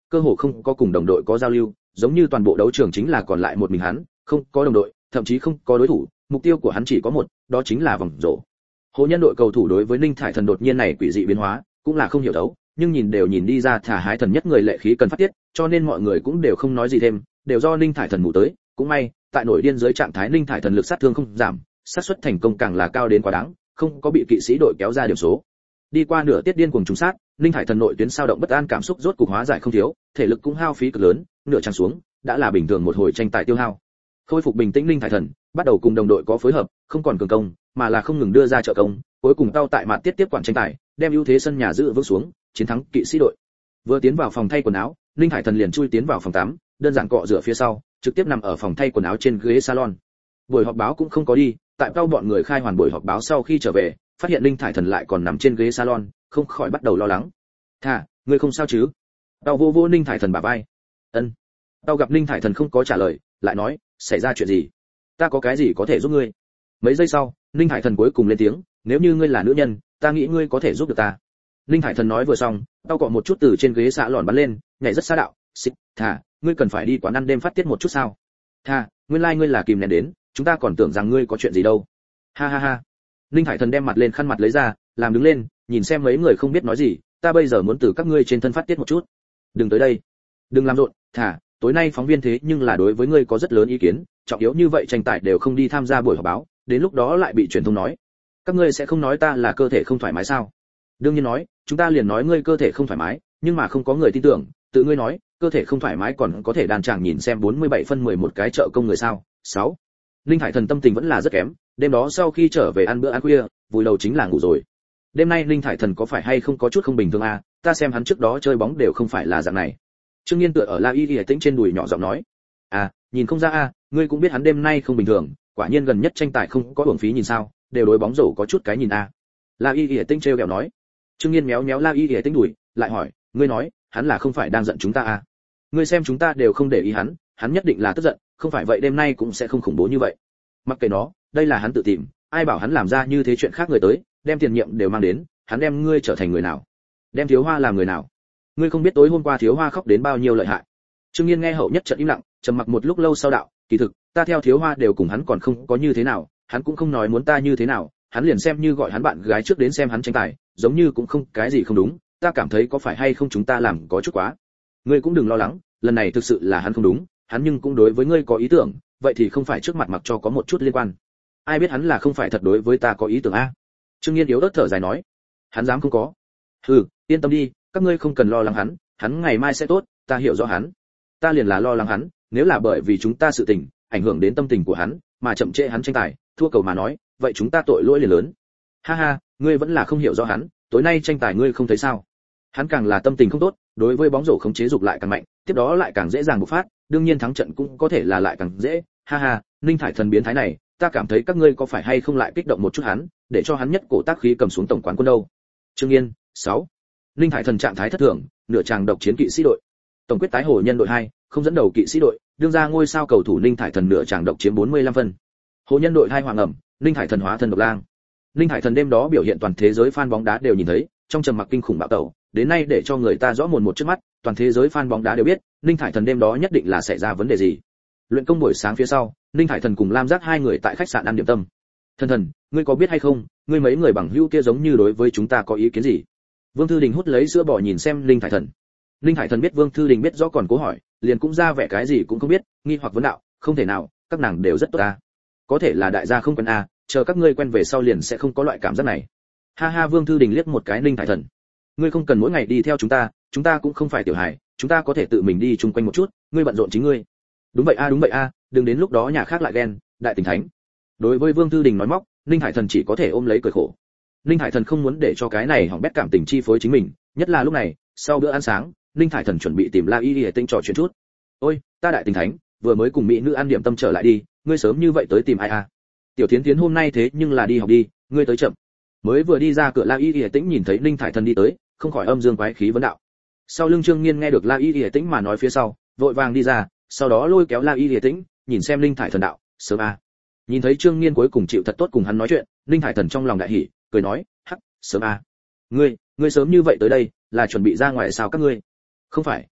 cơ hồ không có cùng đồng đội có giao lưu, giống như toàn bộ đấu trường chính là còn lại một mình hắn, không có đồng đội, thậm chí không có đối thủ, mục tiêu của hắn chỉ có một, đó chính là vòng rổ. Hồ Nhân đội cầu thủ đối với Ninh Thải Thần đột nhiên này quỷ dị biến hóa, cũng là không hiểu đấu, nhưng nhìn đều nhìn đi ra thả hái thần nhất người lệ khí cần phát tiết, cho nên mọi người cũng đều không nói gì thêm, đều do Ninh Thải Thần ngủ tới, cũng may, tại nổi điên dưới trạng thái Ninh Thải Thần lực sát thương không giảm, xác suất thành công càng là cao đến quá đáng, không có bị kỵ sĩ đội kéo ra điểm số. Đi qua nửa tiết điên cuồng trùng sát, Ninh Thải Thần nội tuyến sao động bất an cảm xúc rốt cục hóa giải không thiếu, thể lực cũng hao phí cực lớn, nửa trang xuống, đã là bình thường một hồi tranh tài tiêu hao. Khôi phục bình tĩnh Ninh Thải Thần, bắt đầu cùng đồng đội có phối hợp, không còn cường công, mà là không ngừng đưa ra trợ công, cuối cùng tao tại mạn tiết tiếp quản tranh tài, đem ưu thế sân nhà giữ vững xuống, chiến thắng kỵ sĩ đội. Vừa tiến vào phòng thay quần áo, Ninh Thải Thần liền chui tiến vào phòng tắm, đơn giản cọ rửa phía sau, trực tiếp nằm ở phòng thay quần áo trên ghế salon. Buổi họp báo cũng không có đi, tại cao bọn người khai hoàn buổi họp báo sau khi trở về, phát hiện Ninh Thải Thần lại còn nằm trên ghế salon, không khỏi bắt đầu lo lắng. "Thà, ngươi không sao chứ?" Tao vô vô Ninh Thải Thần bả vai. "Ân." Tao gặp Ninh Thải Thần không có trả lời, lại nói, "Xảy ra chuyện gì? Ta có cái gì có thể giúp ngươi?" Mấy giây sau, Ninh Thải Thần cuối cùng lên tiếng, "Nếu như ngươi là nữ nhân, ta nghĩ ngươi có thể giúp được ta." Ninh Thải Thần nói vừa xong, tao cọ một chút từ trên ghế xạ lòn bắn lên, nhảy rất xa đạo, "Xích, Thà, ngươi cần phải đi quán ăn đêm phát tiết một chút sao?" "Thà, nguyên lai like ngươi là kìm nén đến, chúng ta còn tưởng rằng ngươi có chuyện gì đâu." "Ha ha ha." Ninh Thải Thần đem mặt lên khăn mặt lấy ra, làm đứng lên, nhìn xem mấy người không biết nói gì, "Ta bây giờ muốn từ các ngươi trên thân phát tiết một chút." "Đừng tới đây, đừng làm rộn, Thà, tối nay phóng viên thế nhưng là đối với ngươi có rất lớn ý kiến, trọng yếu như vậy tranh tài đều không đi tham gia buổi họp báo, đến lúc đó lại bị truyền thông nói. Các ngươi sẽ không nói ta là cơ thể không thoải mái sao?" "Đương nhiên nói, chúng ta liền nói ngươi cơ thể không thoải mái, nhưng mà không có người tin tưởng, tự ngươi nói, cơ thể không thoải mái còn có thể đàn chàng nhìn xem bốn mươi bảy phân mười một cái trợ công người sao?" sáu. Linh Hải Thần tâm tình vẫn là rất kém, đêm đó sau khi trở về ăn bữa ăn khuya, vùi đầu chính là ngủ rồi. Đêm nay Linh Hải Thần có phải hay không có chút không bình thường à, ta xem hắn trước đó chơi bóng đều không phải là dạng này. Trương Nghiên tựa ở La Y Y tĩnh trên đùi nhỏ giọng nói, "À, nhìn không ra a, à, ngươi cũng biết hắn đêm nay không bình thường, quả nhiên gần nhất tranh tài không có uổng phí nhìn sao, đều đối bóng rổ có chút cái nhìn a." À. La Y Y tĩnh trêu ghẹo nói. Trương Nghiên méo méo La Y Y tĩnh đùi, lại hỏi, "Ngươi nói, hắn là không phải đang giận chúng ta à? Ngươi xem chúng ta đều không để ý hắn, hắn nhất định là tức giận, không phải vậy đêm nay cũng sẽ không khủng bố như vậy." "Mặc kệ nó, đây là hắn tự tìm, ai bảo hắn làm ra như thế chuyện khác người tới, đem tiền nhiệm đều mang đến, hắn đem ngươi trở thành người nào? Đem Thiếu Hoa làm người nào? Ngươi không biết tối hôm qua Thiếu Hoa khóc đến bao nhiêu lợi hại." Trương Nghiên nghe hậu nhất trận im lặng, trầm mặc một lúc lâu sau đạo, "Kỳ thực, ta theo Thiếu Hoa đều cùng hắn còn không có như thế nào, hắn cũng không nói muốn ta như thế nào, hắn liền xem như gọi hắn bạn gái trước đến xem hắn tranh tài, giống như cũng không cái gì không đúng, ta cảm thấy có phải hay không chúng ta làm có chút quá. Ngươi cũng đừng lo lắng, lần này thực sự là hắn không đúng, hắn nhưng cũng đối với ngươi có ý tưởng, vậy thì không phải trước mặt mặc cho có một chút liên quan. Ai biết hắn là không phải thật đối với ta có ý tưởng a?" Trương Nghiên yếu ớt thở dài nói, "Hắn dám không có? Hừ, yên tâm đi, các ngươi không cần lo lắng hắn, hắn ngày mai sẽ tốt, ta hiểu rõ hắn. Ta liền là lo lắng hắn, nếu là bởi vì chúng ta sự tình, ảnh hưởng đến tâm tình của hắn, mà chậm trễ hắn tranh tài, thua cầu mà nói, vậy chúng ta tội lỗi liền lớn." "Ha ha, ngươi vẫn là không hiểu rõ hắn, tối nay tranh tài ngươi không thấy sao? Hắn càng là tâm tình không tốt, đối với bóng rổ khống chế dục lại càng mạnh, tiếp đó lại càng dễ dàng bộc phát, đương nhiên thắng trận cũng có thể là lại càng dễ. Ha ha, Ninh Thải Thần biến thái này, ta cảm thấy các ngươi có phải hay không lại kích động một chút hắn, để cho hắn nhất cổ tác khí cầm xuống tổng quán quân đâu." Trương Nghiên, sáu. Ninh Thải Thần trạng thái thất thường, nửa chàng độc chiến kỵ sĩ đội. Tổng quyết tái Hồ Nhân đội hai, không dẫn đầu kỵ sĩ đội, đương ra ngôi sao cầu thủ Ninh Thải Thần nửa chàng độc chiếm bốn mươi lăm phân. Hồ Nhân đội hai hoàng ẩm, Ninh Thải Thần hóa thân độc lang. Ninh Thải Thần đêm đó biểu hiện toàn thế giới fan bóng đá đều nhìn thấy, trong trầm mặc kinh khủng bạo tẩu, đến nay để cho người ta rõ mồn một trước mắt, toàn thế giới fan bóng đá đều biết, Ninh Thải Thần đêm đó nhất định là xảy ra vấn đề gì. Luyện công buổi sáng phía sau, Ninh Thải Thần cùng Lam Giác hai người tại khách sạn ăn điểm tâm. "Thần Thần, ngươi có biết hay không, ngươi mấy người bằng hữu kia giống như đối với chúng ta có ý kiến gì?" Vương Thư Đình hút lấy sữa bò nhìn xem Ninh Thải Thần. Ninh Thải Thần biết Vương Thư Đình biết rõ còn cố hỏi, liền cũng ra vẻ cái gì cũng không biết, nghi hoặc vấn đạo, "Không thể nào, các nàng đều rất tốt ta. Có thể là đại gia không quen a, chờ các ngươi quen về sau liền sẽ không có loại cảm giác này." Ha ha, Vương Thư Đình liếc một cái Ninh Thải Thần. "Ngươi không cần mỗi ngày đi theo chúng ta, chúng ta cũng không phải tiểu hài, chúng ta có thể tự mình đi chung quanh một chút, ngươi bận rộn chính ngươi." "Đúng vậy a, đúng vậy a, đừng đến lúc đó nhà khác lại ghen, đại tình thánh." Đối với Vương Thư Đình nói móc, Ninh Hải Thần chỉ có thể ôm lấy cười khổ. Ninh Hải Thần không muốn để cho cái này hỏng bét cảm tình chi phối chính mình, nhất là lúc này, sau bữa ăn sáng, Ninh Hải Thần chuẩn bị tìm La Y Y Tinh trò chuyện chút. "Ôi, ta đại tình thánh, vừa mới cùng mỹ nữ ăn điểm tâm trở lại đi, ngươi sớm như vậy tới tìm ai à? Tiểu Thiến Thiến hôm nay thế nhưng là đi học đi, ngươi tới chậm." Mới vừa đi ra cửa La Y Y Tĩnh nhìn thấy Ninh Hải Thần đi tới, không khỏi âm dương quái khí vấn đạo. Sau lưng Trương Nghiên nghe được La Y Y Tĩnh mà nói phía sau, vội vàng đi ra, sau đó lôi kéo La Y Y Tĩnh, nhìn xem Ninh Hải Thần đạo, "Sớm à?" Nhìn thấy Trương Nghiên cuối cùng chịu thật tốt cùng hắn nói chuyện, Ninh Hải Thần trong lòng đại hỉ, cười nói, "Hắc, sớm à? Ngươi, ngươi sớm như vậy tới đây, là chuẩn bị ra ngoài sao các ngươi?" "Không phải,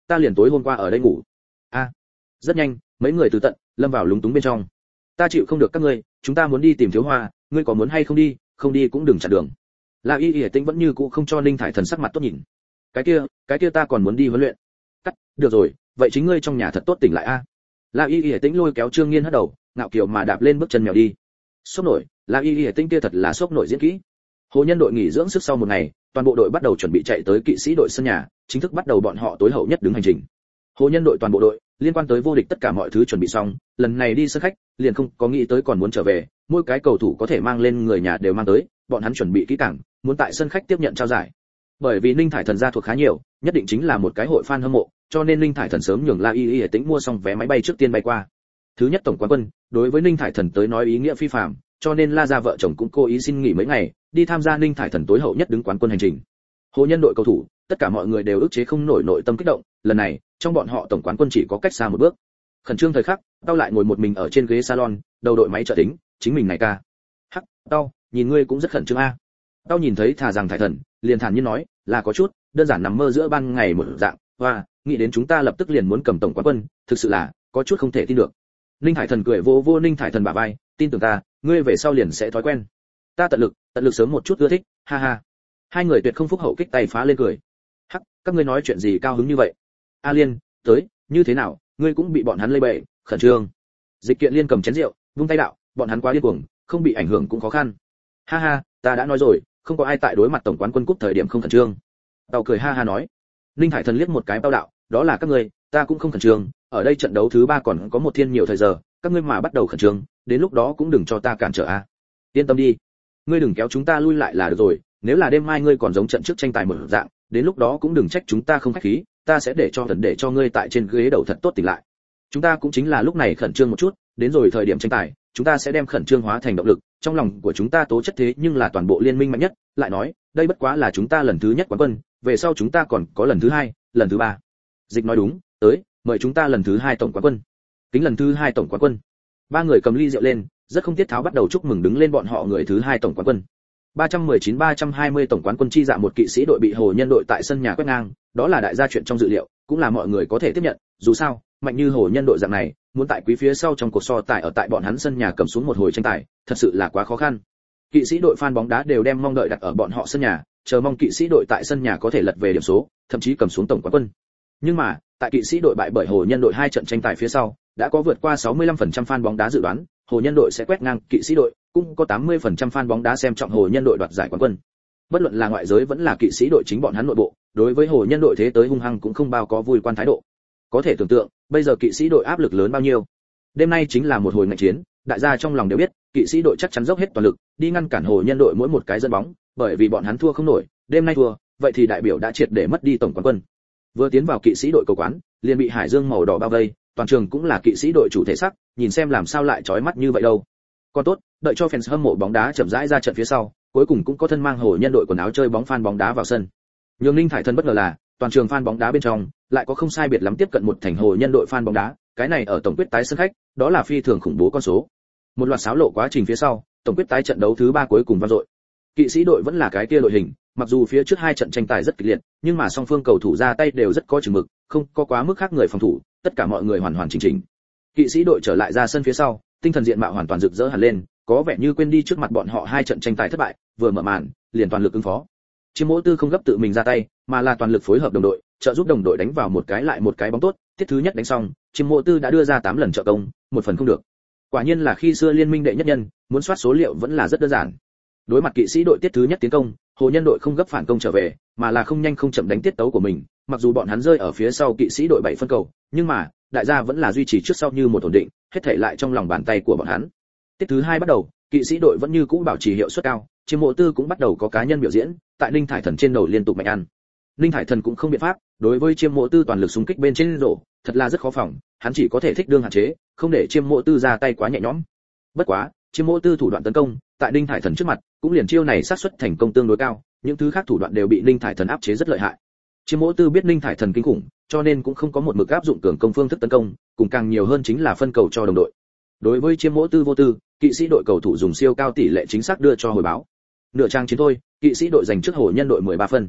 ta liền tối hôm qua ở đây ngủ. A, à, rất nhanh, mấy người từ tận lâm vào lúng túng bên trong. Ta chịu không được các ngươi, chúng ta muốn đi tìm Thiếu Hoa, ngươi có muốn hay không đi, không đi cũng đừng chặn đường. La Y Y Tĩnh vẫn như cũ không cho Ninh Thải Thần sắc mặt tốt nhìn. Cái kia, cái kia ta còn muốn đi huấn luyện. Cắt, được rồi, vậy chính ngươi trong nhà thật tốt tỉnh lại a. La Y Y Tĩnh lôi kéo Trương Nghiên hất đầu, ngạo kiều mà đạp lên bước chân mèo đi. Sốc nổi, La Y Y Tĩnh kia thật là sốc nổi diễn kỹ. Hồ Nhân đội nghỉ dưỡng sức sau một ngày, toàn bộ đội bắt đầu chuẩn bị chạy tới kỵ sĩ đội sân nhà, chính thức bắt đầu bọn họ tối hậu nhất đứng hành trình. Hồ Nhân đội toàn bộ đội, liên quan tới vô địch tất cả mọi thứ chuẩn bị xong, lần này đi sân khách, liền không có nghĩ tới còn muốn trở về, mỗi cái cầu thủ có thể mang lên người nhà đều mang tới, bọn hắn chuẩn bị kỹ càng, muốn tại sân khách tiếp nhận trao giải. Bởi vì Ninh Thải Thần gia thuộc khá nhiều, nhất định chính là một cái hội fan hâm mộ, cho nên Ninh Thải Thần sớm nhường La Y Y Tĩnh mua xong vé máy bay trước tiên bay qua. Thứ nhất tổng quán quân, đối với Ninh Thải Thần tới nói ý nghĩa phi phàm, cho nên La gia vợ chồng cũng cố ý xin nghỉ mấy ngày, đi tham gia Ninh Thải Thần tối hậu nhất đứng quán quân hành trình. Hồ Nhân đội cầu thủ, tất cả mọi người đều ức chế không nổi nội tâm kích động, lần này, trong bọn họ tổng quán quân chỉ có cách xa một bước. Khẩn trương thời khắc, tao lại ngồi một mình ở trên ghế salon, đầu đội máy trợ tính, chính mình này ca. Hắc, tao, nhìn ngươi cũng rất khẩn trương a. Tao nhìn thấy thà rằng Thải Thần, liền thản nhiên nói, là có chút, đơn giản nằm mơ giữa ban ngày một dạng, và nghĩ đến chúng ta lập tức liền muốn cầm tổng quán quân, thực sự là có chút không thể tin được. Ninh Thải Thần cười vô vô Ninh Thải Thần bả vai, tin tưởng ta, ngươi về sau liền sẽ thói quen. Ta tận lực, tận lực sớm một chút ưa thích, ha ha. Hai người tuyệt không phúc hậu kích tay phá lên cười. Hắc, các ngươi nói chuyện gì cao hứng như vậy? A Liên, tới, như thế nào, ngươi cũng bị bọn hắn lây bậy, khẩn trương. Dịch Kiện Liên cầm chén rượu, vung tay đạo, bọn hắn quá điên cuồng, không bị ảnh hưởng cũng khó khăn. Ha ha, ta đã nói rồi, không có ai tại đối mặt tổng quán quân cúp thời điểm không khẩn trương. Tao cười ha ha nói. Ninh Thải Thần liếc một cái bao đạo, đó là các ngươi, ta cũng không khẩn trương, ở đây trận đấu thứ ba còn có một thiên nhiều thời giờ, các ngươi mà bắt đầu khẩn trương, đến lúc đó cũng đừng cho ta cản trở a. Yên tâm đi, ngươi đừng kéo chúng ta lui lại là được rồi, nếu là đêm mai ngươi còn giống trận trước tranh tài một dạng, đến lúc đó cũng đừng trách chúng ta không khách khí, ta sẽ để cho thần để cho ngươi tại trên ghế đầu thật tốt tỉnh lại. Chúng ta cũng chính là lúc này khẩn trương một chút, đến rồi thời điểm tranh tài, chúng ta sẽ đem khẩn trương hóa thành động lực, trong lòng của chúng ta tố chất thế nhưng là toàn bộ liên minh mạnh nhất, lại nói, đây bất quá là chúng ta lần thứ nhất quán quân, về sau chúng ta còn có lần thứ hai, lần thứ ba. Dịch nói đúng, tới, mời chúng ta lần thứ hai tổng quán quân. Kính lần thứ hai tổng quán quân. Ba người cầm ly rượu lên, rất không tiết tháo bắt đầu chúc mừng đứng lên bọn họ người thứ hai tổng quán quân. ba trăm mười chín ba trăm hai mươi tổng quán quân chi dạ một kỵ sĩ đội bị Hồ Nhân đội tại sân nhà quét ngang, đó là đại gia chuyện trong dự liệu, cũng là mọi người có thể tiếp nhận, dù sao, mạnh như Hồ Nhân đội dạng này, muốn tại quý phía sau trong cuộc so tài ở tại bọn hắn sân nhà cầm xuống một hồi tranh tài, thật sự là quá khó khăn. Kỵ sĩ đội fan bóng đá đều đem mong đợi đặt ở bọn họ sân nhà, chờ mong kỵ sĩ đội tại sân nhà có thể lật về điểm số, thậm chí cầm xuống tổng quán quân. Nhưng mà, tại kỵ sĩ đội bại bởi Hồ Nhân đội hai trận tranh tài phía sau, đã có vượt qua sáu mươi lăm phần trăm fan bóng đá dự đoán, Hồ Nhân đội sẽ quét ngang kỵ sĩ đội, cũng có tám mươi phần trăm fan bóng đá xem trọng Hồ Nhân đội đoạt giải quán quân. Bất luận là ngoại giới vẫn là kỵ sĩ đội chính bọn hắn nội bộ, đối với Hồ Nhân đội thế tới hung hăng cũng không bao có vui quan thái độ. Có thể tưởng tượng, bây giờ kỵ sĩ đội áp lực lớn bao nhiêu. Đêm nay chính là một hồi ngạnh chiến, đại gia trong lòng đều biết, kỵ sĩ đội chắc chắn dốc hết toàn lực, đi ngăn cản Hồ Nhân đội mỗi một cái dẫn bóng, bởi vì bọn hắn thua không nổi, đêm nay thua, vậy thì đại biểu đã triệt để mất đi tổng quán quân. Vừa tiến vào kỵ sĩ đội cầu quán, liền bị hải dương màu đỏ bao vây, toàn trường cũng là kỵ sĩ đội chủ thể sắc, nhìn xem làm sao lại chói mắt như vậy đâu. Còn tốt, đợi cho fans hâm mộ bóng đá chậm rãi ra trận phía sau, cuối cùng cũng có thân mang Hồ Nhân đội quần áo chơi bóng fan bóng đá vào sân. Nhưng Ninh Thải Thần bất ngờ là, toàn trường fan bóng đá bên trong lại có không sai biệt lắm tiếp cận một thành Hồ Nhân đội fan bóng đá, cái này ở tổng quyết tái sân khách, đó là phi thường khủng bố con số. Một loạt xáo lộ quá trình phía sau, tổng quyết tái trận đấu thứ ba cuối cùng vang dội. Kỵ sĩ đội vẫn là cái kia đội hình, mặc dù phía trước hai trận tranh tài rất kịch liệt, nhưng mà song phương cầu thủ ra tay đều rất có chừng mực, không có quá mức khác người phòng thủ, tất cả mọi người hoàn hoàn chỉnh chỉnh. Kỵ sĩ đội trở lại ra sân phía sau, tinh thần diện mạo hoàn toàn rực rỡ hẳn lên, có vẻ như quên đi trước mặt bọn họ hai trận tranh tài thất bại, vừa mở màn, liền toàn lực ứng phó. Chiêm Mỗ Tư không gấp tự mình ra tay, mà là toàn lực phối hợp đồng đội, trợ giúp đồng đội đánh vào một cái lại một cái bóng tốt, tiết thứ nhất đánh xong, Chiêm Mỗ Tư đã đưa ra tám lần trợ công, một phần không được. Quả nhiên là khi xưa liên minh đệ nhất nhân, muốn soát số liệu vẫn là rất đơn giản. Đối mặt kỵ sĩ đội tiết thứ nhất tiến công, Hồ Nhân đội không gấp phản công trở về, mà là không nhanh không chậm đánh tiết tấu của mình, mặc dù bọn hắn rơi ở phía sau kỵ sĩ đội bảy phân cầu, nhưng mà, đại gia vẫn là duy trì trước sau như một ổn định, hết thảy lại trong lòng bàn tay của bọn hắn. Tiết thứ hai bắt đầu, kỵ sĩ đội vẫn như cũ bảo trì hiệu suất cao, Chiêm Mộ Tư cũng bắt đầu có cá nhân biểu diễn, tại Ninh Thải Thần trên đầu liên tục mạnh ăn. Ninh Thải Thần cũng không biện pháp, đối với Chiêm Mộ Tư toàn lực xung kích bên trên rổ, thật là rất khó phòng, hắn chỉ có thể thích đương hạn chế, không để Chiêm Mộ Tư ra tay quá nhẹ nhõm. Bất quá, Chiêm Mộ Tư thủ đoạn tấn công, tại Ninh Thải Thần trước mặt, cũng liền chiêu này xác suất thành công tương đối cao, những thứ khác thủ đoạn đều bị Ninh Thải Thần áp chế rất lợi hại. Chiêm Mộ Tư biết Ninh Thải Thần kinh khủng, cho nên cũng không có một mực áp dụng cường công phương thức tấn công, cùng càng nhiều hơn chính là phân cầu cho đồng đội. Đối với Chiêm Mộ Tư vô tư, kỵ sĩ đội cầu thủ dùng siêu cao tỷ lệ chính xác đưa cho hồi báo. Nửa trang chiến thôi, kỵ sĩ đội giành trước Hồ Nhân đội mười ba phân.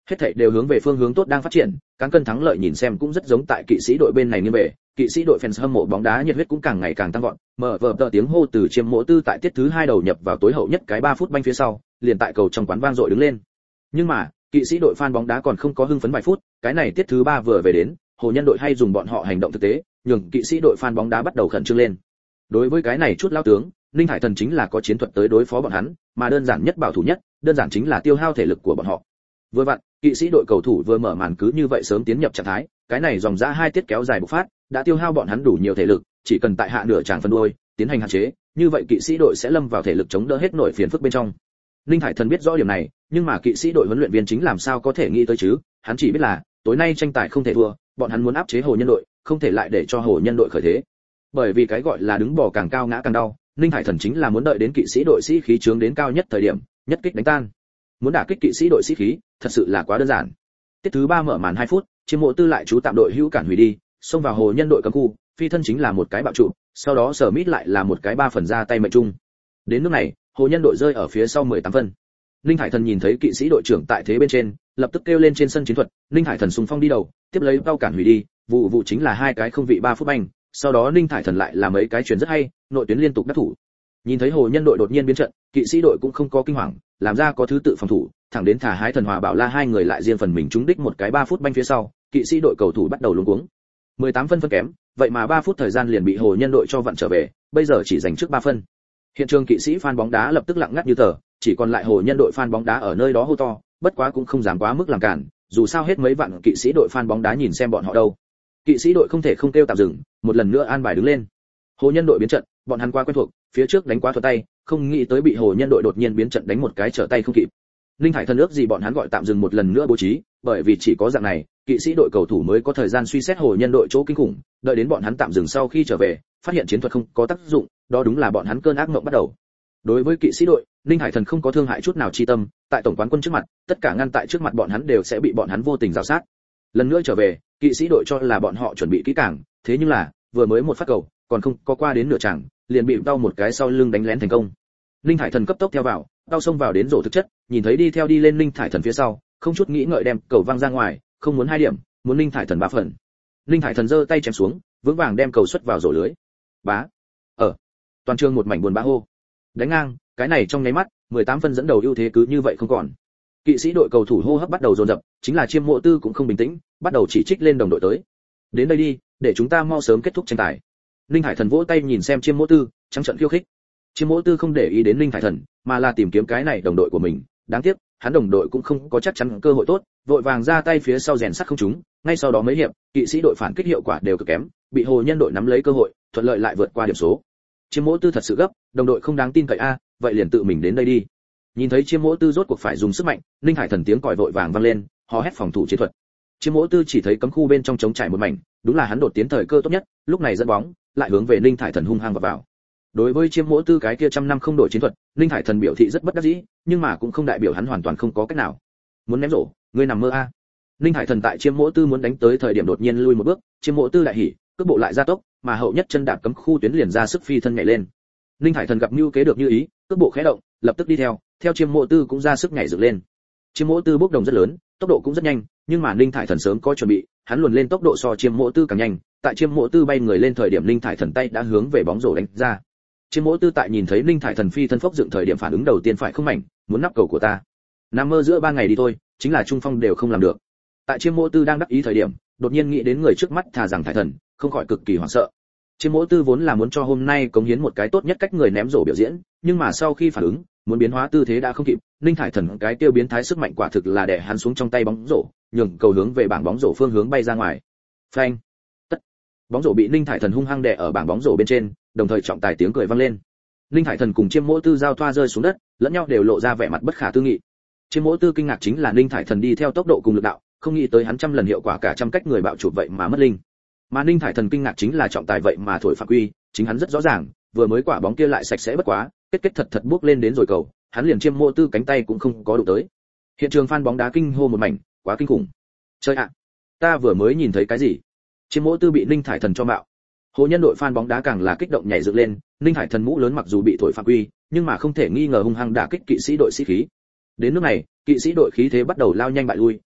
Hết thảy đều hướng về phương hướng tốt đang phát triển, cán cân thắng lợi nhìn xem cũng rất giống tại kỵ sĩ đội bên này như vậy, kỵ sĩ đội fans hâm mộ bóng đá nhiệt huyết cũng càng ngày càng tăng vọt, mở vở tờ tiếng hô từ Chiêm Mộ Tư tại tiết thứ hai đầu nhập vào tối hậu nhất cái ba phút banh phía sau, liền tại cầu trong quán vang dội đứng lên. Nhưng mà, kỵ sĩ đội fan bóng đá còn không có hưng phấn vài phút, cái này tiết thứ ba vừa về đến, hồ nhân đội hay dùng bọn họ hành động thực tế, nhường kỵ sĩ đội fan bóng đá bắt đầu khẩn trương lên. Đối với cái này chút lao tướng, Ninh Hải Thần chính là có chiến thuật tới đối phó bọn hắn, mà đơn giản nhất bảo thủ nhất, đơn giản chính là tiêu hao thể lực của bọn họ. Vừa vặn, kỵ sĩ đội cầu thủ vừa mở màn cứ như vậy sớm tiến nhập trạng thái, cái này dòng dã hai tiết kéo dài bộc phát, đã tiêu hao bọn hắn đủ nhiều thể lực, chỉ cần tại hạ nửa tràng phân đuôi, tiến hành hạn chế, như vậy kỵ sĩ đội sẽ lâm vào thể lực chống đỡ hết nổi phiền phức bên trong. Ninh Hải Thần biết rõ điểm này, nhưng mà kỵ sĩ đội huấn luyện viên chính làm sao có thể nghĩ tới chứ, hắn chỉ biết là, tối nay tranh tài không thể thua, bọn hắn muốn áp chế hồ nhân đội, không thể lại để cho hồ nhân đội khởi thế. Bởi vì cái gọi là đứng bò càng cao ngã càng đau, Ninh Hải Thần chính là muốn đợi đến kỵ sĩ đội sĩ khí trướng đến cao nhất thời điểm, nhất kích đánh tan. Muốn đả kích kỵ sĩ đội sĩ khí, thật sự là quá đơn giản. Tiết thứ ba mở màn hai phút, Chiêm Mộ Tư lại chú tạm đội hữu cản hủy đi, xông vào hồ nhân đội cấm khu, phi thân chính là một cái bạo trụ, sau đó sở mít lại là một cái ba phần ra tay mệnh trung. Đến lúc này, hồ nhân đội rơi ở phía sau mười tám phân. Ninh Hải Thần nhìn thấy kỵ sĩ đội trưởng tại thế bên trên, lập tức kêu lên trên sân chiến thuật, Ninh Hải Thần xung phong đi đầu, tiếp lấy bao cản hủy đi, vụ vụ chính là hai cái không vị ba phút banh, sau đó Ninh Hải Thần lại là mấy cái chuyển rất hay, nội tuyến liên tục đắc thủ. Nhìn thấy hồ nhân đội đột nhiên biến trận, kỵ sĩ đội cũng không có kinh hoàng, làm ra có thứ tự phòng thủ, thẳng đến thả hái Thần Hòa Bảo La hai người lại riêng phần mình trúng đích một cái ba phút banh phía sau, kỵ sĩ đội cầu thủ bắt đầu luống cuống. mười tám phân phân kém, vậy mà ba phút thời gian liền bị hồ nhân đội cho vặn trở về, bây giờ chỉ giành trước ba phân. Hiện trường kỵ sĩ fan bóng đá lập tức lặng ngắt như tờ, chỉ còn lại hồ nhân đội fan bóng đá ở nơi đó hô to, bất quá cũng không dám quá mức làm cản, dù sao hết mấy vạn kỵ sĩ đội fan bóng đá nhìn xem bọn họ đâu. Kỵ sĩ đội không thể không kêu tạm dừng, một lần nữa an bài đứng lên. Hồ nhân đội biến trận, bọn hắn quá quen thuộc, phía trước đánh quá thuận tay, không nghĩ tới bị hồ nhân đội đột nhiên biến trận đánh một cái trở tay không kịp. Linh Hải Thần ước gì bọn hắn gọi tạm dừng một lần nữa bố trí, bởi vì chỉ có dạng này, kỵ sĩ đội cầu thủ mới có thời gian suy xét hồ nhân đội chỗ kinh khủng, đợi đến bọn hắn tạm dừng sau khi trở về, phát hiện chiến thuật không có tác dụng, đó đúng là bọn hắn cơn ác mộng bắt đầu. Đối với kỵ sĩ đội, Linh Hải Thần không có thương hại chút nào chi tâm, tại tổng quán quân trước mặt, tất cả ngăn tại trước mặt bọn hắn đều sẽ bị bọn hắn vô tình rào sát. Lần nữa trở về, kỵ sĩ đội cho là bọn họ chuẩn bị kỹ càng, thế nhưng là, vừa mới một phát cầu, còn không có qua đến nửa chặng, liền bị đau một cái sau lưng đánh lén thành công. Linh Hải Thần cấp tốc theo vào, đau xông vào đến rổ thực chất, nhìn thấy đi theo đi lên Linh Hải Thần phía sau, không chút nghĩ ngợi đem cầu văng ra ngoài, không muốn hai điểm, muốn Linh Hải Thần ba phần. Linh Hải Thần giơ tay chém xuống, vững vàng đem cầu xuất vào rổ lưới. Bá. Ở. Toàn trường một mảnh buồn bã hô. Đánh ngang, cái này trong nháy mắt, mười tám phân dẫn đầu ưu thế cứ như vậy không còn. Kỵ sĩ đội cầu thủ hô hấp bắt đầu dồn dập, chính là Chiêm Mộ Tư cũng không bình tĩnh, bắt đầu chỉ trích lên đồng đội tới. Đến đây đi, để chúng ta mau sớm kết thúc tranh tài. Linh Hải Thần vỗ tay nhìn xem Chiêm Mộ Tư, trắng trợn khiêu khích. Chiêm Mộ Tư không để ý đến Linh Hải Thần, mà là tìm kiếm cái này đồng đội của mình. Đáng tiếc, hắn đồng đội cũng không có chắc chắn cơ hội tốt, vội vàng ra tay phía sau rèn sắt không trúng. Ngay sau đó mấy hiệp, kỵ sĩ đội phản kích hiệu quả đều cực kém, bị hồ nhân đội nắm lấy cơ hội, thuận lợi lại vượt qua điểm số. Chiêm Mộ Tư thật sự gấp, đồng đội không đáng tin cậy a, vậy liền tự mình đến đây đi. Nhìn thấy Chiêm Mộ Tư rốt cuộc phải dùng sức mạnh, Linh Hải Thần tiếng còi vội vàng vang lên, hò hét phòng thủ chiến thuật. Chiêm Mộ Tư chỉ thấy cấm khu bên trong trống trải một mảnh, đúng là hắn đột tiến thời cơ tốt nhất, lúc này dẫn bóng, lại hướng về Linh Hải Thần hung hăng vào vào. Đối với Chiêm Mộ Tư cái kia trăm năm không đổi chiến thuật, Linh Hải Thần biểu thị rất bất đắc dĩ, nhưng mà cũng không đại biểu hắn hoàn toàn không có cách nào. Muốn ném rổ, ngươi nằm mơ a. Linh Hải Thần tại Chiêm Mộ Tư muốn đánh tới thời điểm đột nhiên lui một bước, Chiêm Mộ Tư lại hỉ, cước bộ lại gia tốc, mà hậu nhất chân đạp cấm khu tuyến liền ra sức phi thân nhảy lên. Linh Hải Thần gặp mưu kế được như ý, cước bộ khẽ động, lập tức đi theo, theo Chiêm Mộ Tư cũng ra sức nhảy dựng lên. Chiêm Mộ Tư bốc đồng rất lớn, tốc độ cũng rất nhanh, nhưng mà Linh Hải Thần sớm có chuẩn bị, hắn luồn lên tốc độ so Chiêm Mộ Tư càng nhanh, tại Chiêm Mộ Tư bay người lên thời điểm Linh Hải Thần tay đã hướng về bóng rổ đánh ra. Chiêm Mộ Tư tại nhìn thấy Linh Hải Thần phi thân phốc dựng thời điểm phản ứng đầu tiên phải không mảnh, muốn nắp cầu của ta. Nằm mơ giữa ba ngày đi thôi, chính là trung phong đều không làm được. Tại Chiêm Mộ Tư đang đắc ý thời điểm, đột nhiên nghĩ đến người trước mắt thà rằng Hải Thần, không khỏi cực kỳ hoảng sợ. Chiêm Mộ Tư vốn là muốn cho hôm nay cống hiến một cái tốt nhất cách người ném rổ biểu diễn, nhưng mà sau khi phản ứng, muốn biến hóa tư thế đã không kịp, Linh Hải Thần cái tiêu biến thái sức mạnh quả thực là đè hắn xuống trong tay bóng rổ, nhường cầu hướng về bảng bóng rổ phương hướng bay ra ngoài. Phanh! Tất! Bóng rổ bị Linh Hải Thần hung hăng đè ở bảng bóng rổ bên trên, đồng thời trọng tài tiếng cười vang lên. Linh Hải Thần cùng Chiêm Mộ Tư giao thoa rơi xuống đất, lẫn nhau đều lộ ra vẻ mặt bất khả tư nghị. Chiêm Mộ Tư kinh ngạc chính là Linh Hải Thần đi theo tốc độ cùng lực đạo, không nghĩ tới hắn trăm lần hiệu quả cả trăm cách người bạo chụp vậy mà mất linh. Mà Linh Hải Thần kinh ngạc chính là trọng tài vậy mà thổi phạm quy, chính hắn rất rõ ràng, vừa mới quả bóng kia lại sạch sẽ bất quá, kết kết thật thật bước lên đến rồi cầu, hắn liền Chiêm Mộ Tư cánh tay cũng không có đụng tới. Hiện trường fan bóng đá kinh hô một mảnh, quá kinh khủng. Chơi ạ, ta vừa mới nhìn thấy cái gì? Chiêm Mộ Tư bị Linh Hải Thần cho mạo. Hồ nhân đội fan bóng đá càng là kích động nhảy dựng lên, Linh Hải Thần mũ lớn mặc dù bị thổi phạm quy, nhưng mà không thể nghi ngờ hung hăng đả kích kỵ sĩ đội sĩ khí. Đến lúc này, kỵ sĩ đội khí thế bắt đầu lao nhanh bại lui,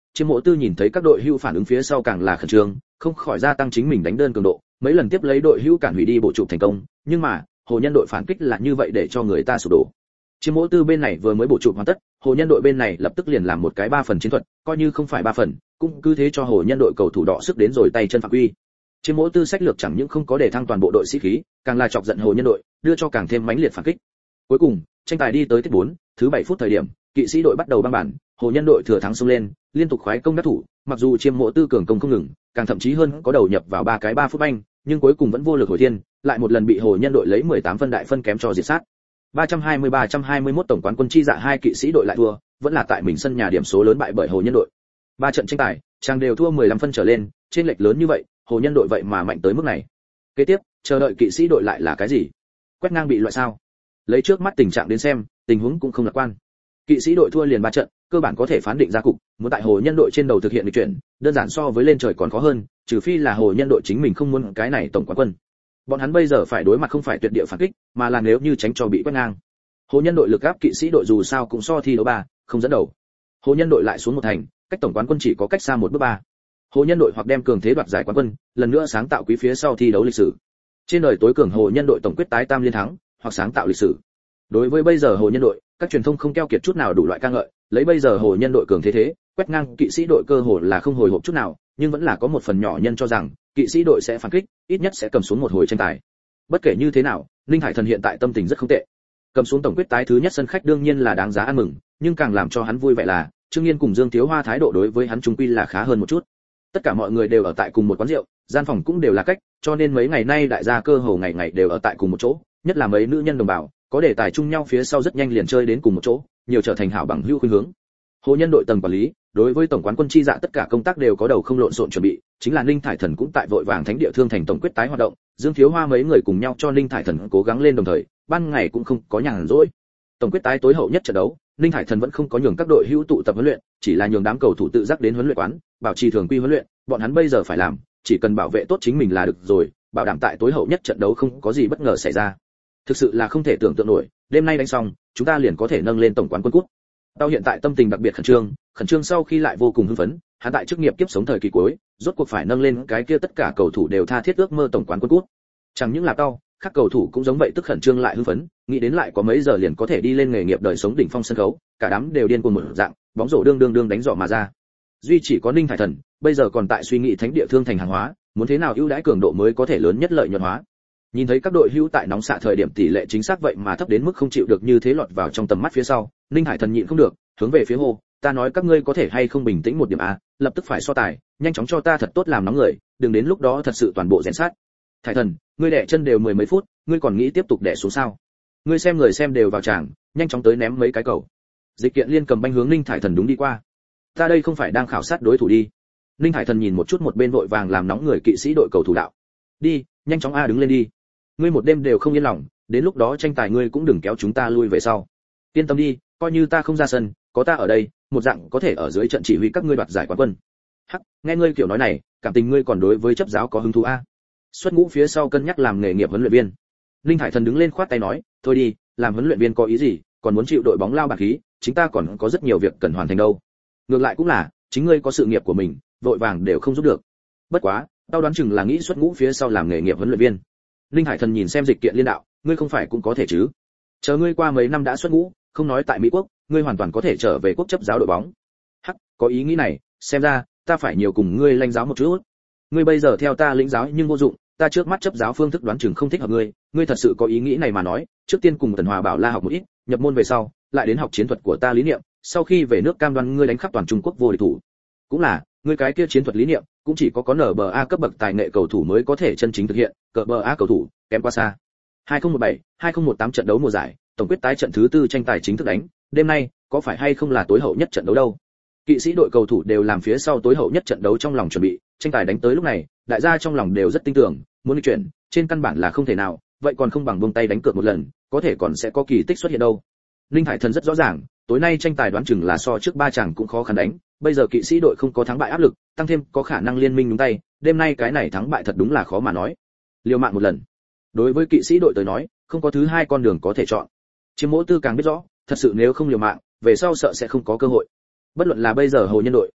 Chiêm Mộ Tư nhìn thấy các đội hữu phản ứng phía sau càng là khẩn trương, không khỏi gia tăng chính mình đánh đơn cường độ, mấy lần tiếp lấy đội hữu cản hủy đi bộ chụp thành công, nhưng mà, Hồ Nhân đội phản kích là như vậy để cho người ta sụp đổ. Chiêm Mộ Tư bên này vừa mới bổ chụp hoàn tất, Hồ Nhân đội bên này lập tức liền làm một cái ba phần chiến thuật, coi như không phải ba phần, cũng cứ thế cho Hồ Nhân đội cầu thủ đọ sức đến rồi tay chân phạm quy. Chiêm Mộ Tư sách lược chẳng những không có để thăng toàn bộ đội sĩ khí, càng là chọc giận Hồ Nhân đội, đưa cho càng thêm mãnh liệt phản kích. Cuối cùng, tranh tài đi tới tiết bốn, thứ bảy phút thời điểm, kỵ sĩ đội bắt đầu băng bản, Hồ Nhân đội thừa thắng xông lên, liên tục khoái công đắc thủ, mặc dù Chiêm Mộ Tư cường công không ngừng, càng thậm chí hơn có đầu nhập vào ba cái ba phút banh, nhưng cuối cùng vẫn vô lực hồi thiên, lại một lần bị Hồ Nhân đội lấy mười tám phân đại phân kém cho diệt sát. ba trăm hai mươi ba trăm hai mươi mốt tổng quán quân chi dạ hai kỵ sĩ đội lại thua, vẫn là tại mình sân nhà điểm số lớn bại bởi Hồ Nhân đội. Ba trận tranh tài, chàng đều thua mười lăm phân trở lên, trên lệch lớn như vậy, Hồ Nhân đội vậy mà mạnh tới mức này. Kế tiếp, chờ đợi kỵ sĩ đội lại là cái gì? Quét ngang bị loại sao? Lấy trước mắt tình trạng đến xem, tình huống cũng không lạc quan. Kỵ sĩ đội thua liền ba trận, cơ bản có thể phán định ra cục, muốn tại Hồ Nhân đội trên đầu thực hiện lịch chuyển, đơn giản so với lên trời còn khó hơn, trừ phi là Hồ Nhân đội chính mình không muốn cái này tổng quán quân. Bọn hắn bây giờ phải đối mặt không phải tuyệt địa phản kích, mà là nếu như tránh cho bị quét ngang. Hồ Nhân đội lực áp kỵ sĩ đội dù sao cũng so thi đấu ba, không dẫn đầu. Hồ Nhân đội lại xuống một thành, cách tổng quán quân chỉ có cách xa một bước ba. Hồ Nhân đội hoặc đem cường thế đoạt giải quán quân, lần nữa sáng tạo quý phía sau thi đấu lịch sử. Trên đời tối cường Hồ Nhân đội tổng quyết tái tam liên thắng, hoặc sáng tạo lịch sử. Đối với bây giờ Hồ Nhân đội, các truyền thông không keo kiệt chút nào đủ loại ca ngợi, lấy bây giờ Hồ Nhân đội cường thế thế, quét ngang kỵ sĩ đội cơ hồ là không hồi hộp chút nào, nhưng vẫn là có một phần nhỏ nhân cho rằng kỵ sĩ đội sẽ phản kích, ít nhất sẽ cầm xuống một hồi tranh tài. Bất kể như thế nào, Ninh Hải Thần hiện tại tâm tình rất không tệ. Cầm xuống tổng quyết tái thứ nhất sân khách đương nhiên là đáng giá ăn mừng, nhưng càng làm cho hắn vui vẻ là Trương Nghiên cùng Dương Thiếu Hoa thái độ đối với hắn trung quy là khá hơn một chút. Tất cả mọi người đều ở tại cùng một quán rượu, gian phòng cũng đều là cách, cho nên mấy ngày nay đại gia cơ hồ ngày ngày đều ở tại cùng một chỗ, nhất là mấy nữ nhân đồng bào, có đề tài chung nhau phía sau rất nhanh liền chơi đến cùng một chỗ, nhiều trở thành hảo bằng hữu khuynh hướng. Hồ Nhân đội tầng quản lý, đối với tổng quán quân chi dạ tất cả công tác đều có đầu không lộn xộn chuẩn bị, chính là Ninh Thải Thần cũng tại vội vàng thánh địa thương thành tổng quyết tái hoạt động, Dương Thiếu Hoa mấy người cùng nhau cho Ninh Thải Thần cố gắng lên đồng thời, ban ngày cũng không có nhàn rỗi. Tổng quyết tái tối hậu nhất trận đấu, Ninh Thải Thần vẫn không có nhường các đội hữu tụ tập huấn luyện, chỉ là nhường đám cầu thủ tự giác đến huấn luyện quán, bảo trì thường quy huấn luyện, bọn hắn bây giờ phải làm, chỉ cần bảo vệ tốt chính mình là được rồi, bảo đảm tại tối hậu nhất trận đấu không có gì bất ngờ xảy ra. Thực sự là không thể tưởng tượng nổi, đêm nay đánh xong, chúng ta liền có thể nâng lên tổng quán quân cúp. Tao hiện tại tâm tình đặc biệt khẩn trương, khẩn trương sau khi lại vô cùng hưng phấn, hắn tại chức nghiệp kiếp sống thời kỳ cuối, rốt cuộc phải nâng lên cái kia tất cả cầu thủ đều tha thiết ước mơ tổng quán quân cúp. Chẳng những là tao, các cầu thủ cũng giống vậy, tức khẩn trương lại hưng phấn, nghĩ đến lại có mấy giờ liền có thể đi lên nghề nghiệp đời sống đỉnh phong sân khấu, cả đám đều điên cuồng một dạng, bóng rổ đương đương đương đánh dọ mà ra. Duy chỉ có Ninh Thải Thần, bây giờ còn tại suy nghĩ thánh địa thương thành hàng hóa, muốn thế nào ưu đãi cường độ mới có thể lớn nhất lợi nhuận hóa. Nhìn thấy các đội hữu tại nóng xạ thời điểm tỷ lệ chính xác vậy mà thấp đến mức không chịu được như thế lọt vào trong tầm mắt phía sau, Ninh Hải Thần nhịn không được, hướng về phía hồ, ta nói các ngươi có thể hay không bình tĩnh một điểm a, lập tức phải so tài, nhanh chóng cho ta thật tốt làm nóng người, đừng đến lúc đó thật sự toàn bộ rèn sát. Thải Thần, ngươi đẻ chân đều mười mấy phút, ngươi còn nghĩ tiếp tục đẻ xuống sao? Ngươi xem người xem đều vào tràng, nhanh chóng tới ném mấy cái cầu. Dịch Kiện Liên cầm banh hướng Ninh Thải Thần đúng đi qua. Ta đây không phải đang khảo sát đối thủ đi. Ninh Thải Thần nhìn một chút một bên vội vàng làm nóng người kỵ sĩ đội cầu thủ đạo. Đi, nhanh chóng a đứng lên đi. Ngươi một đêm đều không yên lòng, đến lúc đó tranh tài ngươi cũng đừng kéo chúng ta lui về sau. Yên tâm đi, coi như ta không ra sân, có ta ở đây, một dạng có thể ở dưới trận chỉ huy các ngươi đoạt giải quán quân. Hắc, nghe ngươi kiểu nói này, cảm tình ngươi còn đối với chấp giáo có hứng thú a? Xuất ngũ phía sau cân nhắc làm nghề nghiệp huấn luyện viên. Linh Hải Thần đứng lên khoát tay nói, thôi đi, làm huấn luyện viên có ý gì, còn muốn chịu đội bóng lao bạc khí, chúng ta còn có rất nhiều việc cần hoàn thành đâu. Ngược lại cũng là, chính ngươi có sự nghiệp của mình, vội vàng đều không giúp được. Bất quá, tao đoán chừng là nghĩ xuất ngũ phía sau làm nghề nghiệp huấn luyện viên. Linh Hải Thần nhìn xem Dịch Kiện Liên đạo, ngươi không phải cũng có thể chứ? Chờ ngươi qua mấy năm đã xuất ngũ, không nói tại Mỹ quốc, ngươi hoàn toàn có thể trở về quốc chấp giáo đội bóng. Hắc, có ý nghĩ này, xem ra ta phải nhiều cùng ngươi lãnh giáo một chút. Ngươi bây giờ theo ta lĩnh giáo nhưng vô dụng, ta trước mắt chấp giáo phương thức đoán chừng không thích hợp ngươi, ngươi thật sự có ý nghĩ này mà nói, trước tiên cùng Tần Hòa Bảo La học một ít, nhập môn về sau, lại đến học chiến thuật của ta lý niệm, sau khi về nước cam đoan ngươi đánh khắp toàn Trung Quốc vô địch thủ. Cũng là, ngươi cái kia chiến thuật lý niệm, cũng chỉ có có en bê a cấp bậc tài nghệ cầu thủ mới có thể chân chính thực hiện, cờ bê a cầu thủ, kém quá xa. hai không một bảy, hai không một tám trận đấu mùa giải, tổng quyết tái trận thứ tư tranh tài chính thức đánh, đêm nay, có phải hay không là tối hậu nhất trận đấu đâu? Kỵ sĩ đội cầu thủ đều làm phía sau tối hậu nhất trận đấu trong lòng chuẩn bị, tranh tài đánh tới lúc này, đại gia trong lòng đều rất tin tưởng, muốn đi chuyển, trên căn bản là không thể nào, vậy còn không bằng buông tay đánh cược một lần, có thể còn sẽ có kỳ tích xuất hiện đâu. Linh Hải Thần rất rõ ràng, tối nay tranh tài đoán chừng là so trước ba chàng cũng khó khăn đánh, bây giờ kỵ sĩ đội không có thắng bại áp lực, tăng thêm có khả năng liên minh nhúng tay, đêm nay cái này thắng bại thật đúng là khó mà nói. Liều mạng một lần. Đối với kỵ sĩ đội tới nói, không có thứ hai con đường có thể chọn. Chiêm Mỗ Tư càng biết rõ, thật sự nếu không liều mạng, về sau sợ sẽ không có cơ hội. Bất luận là bây giờ Hồ Nhân đội,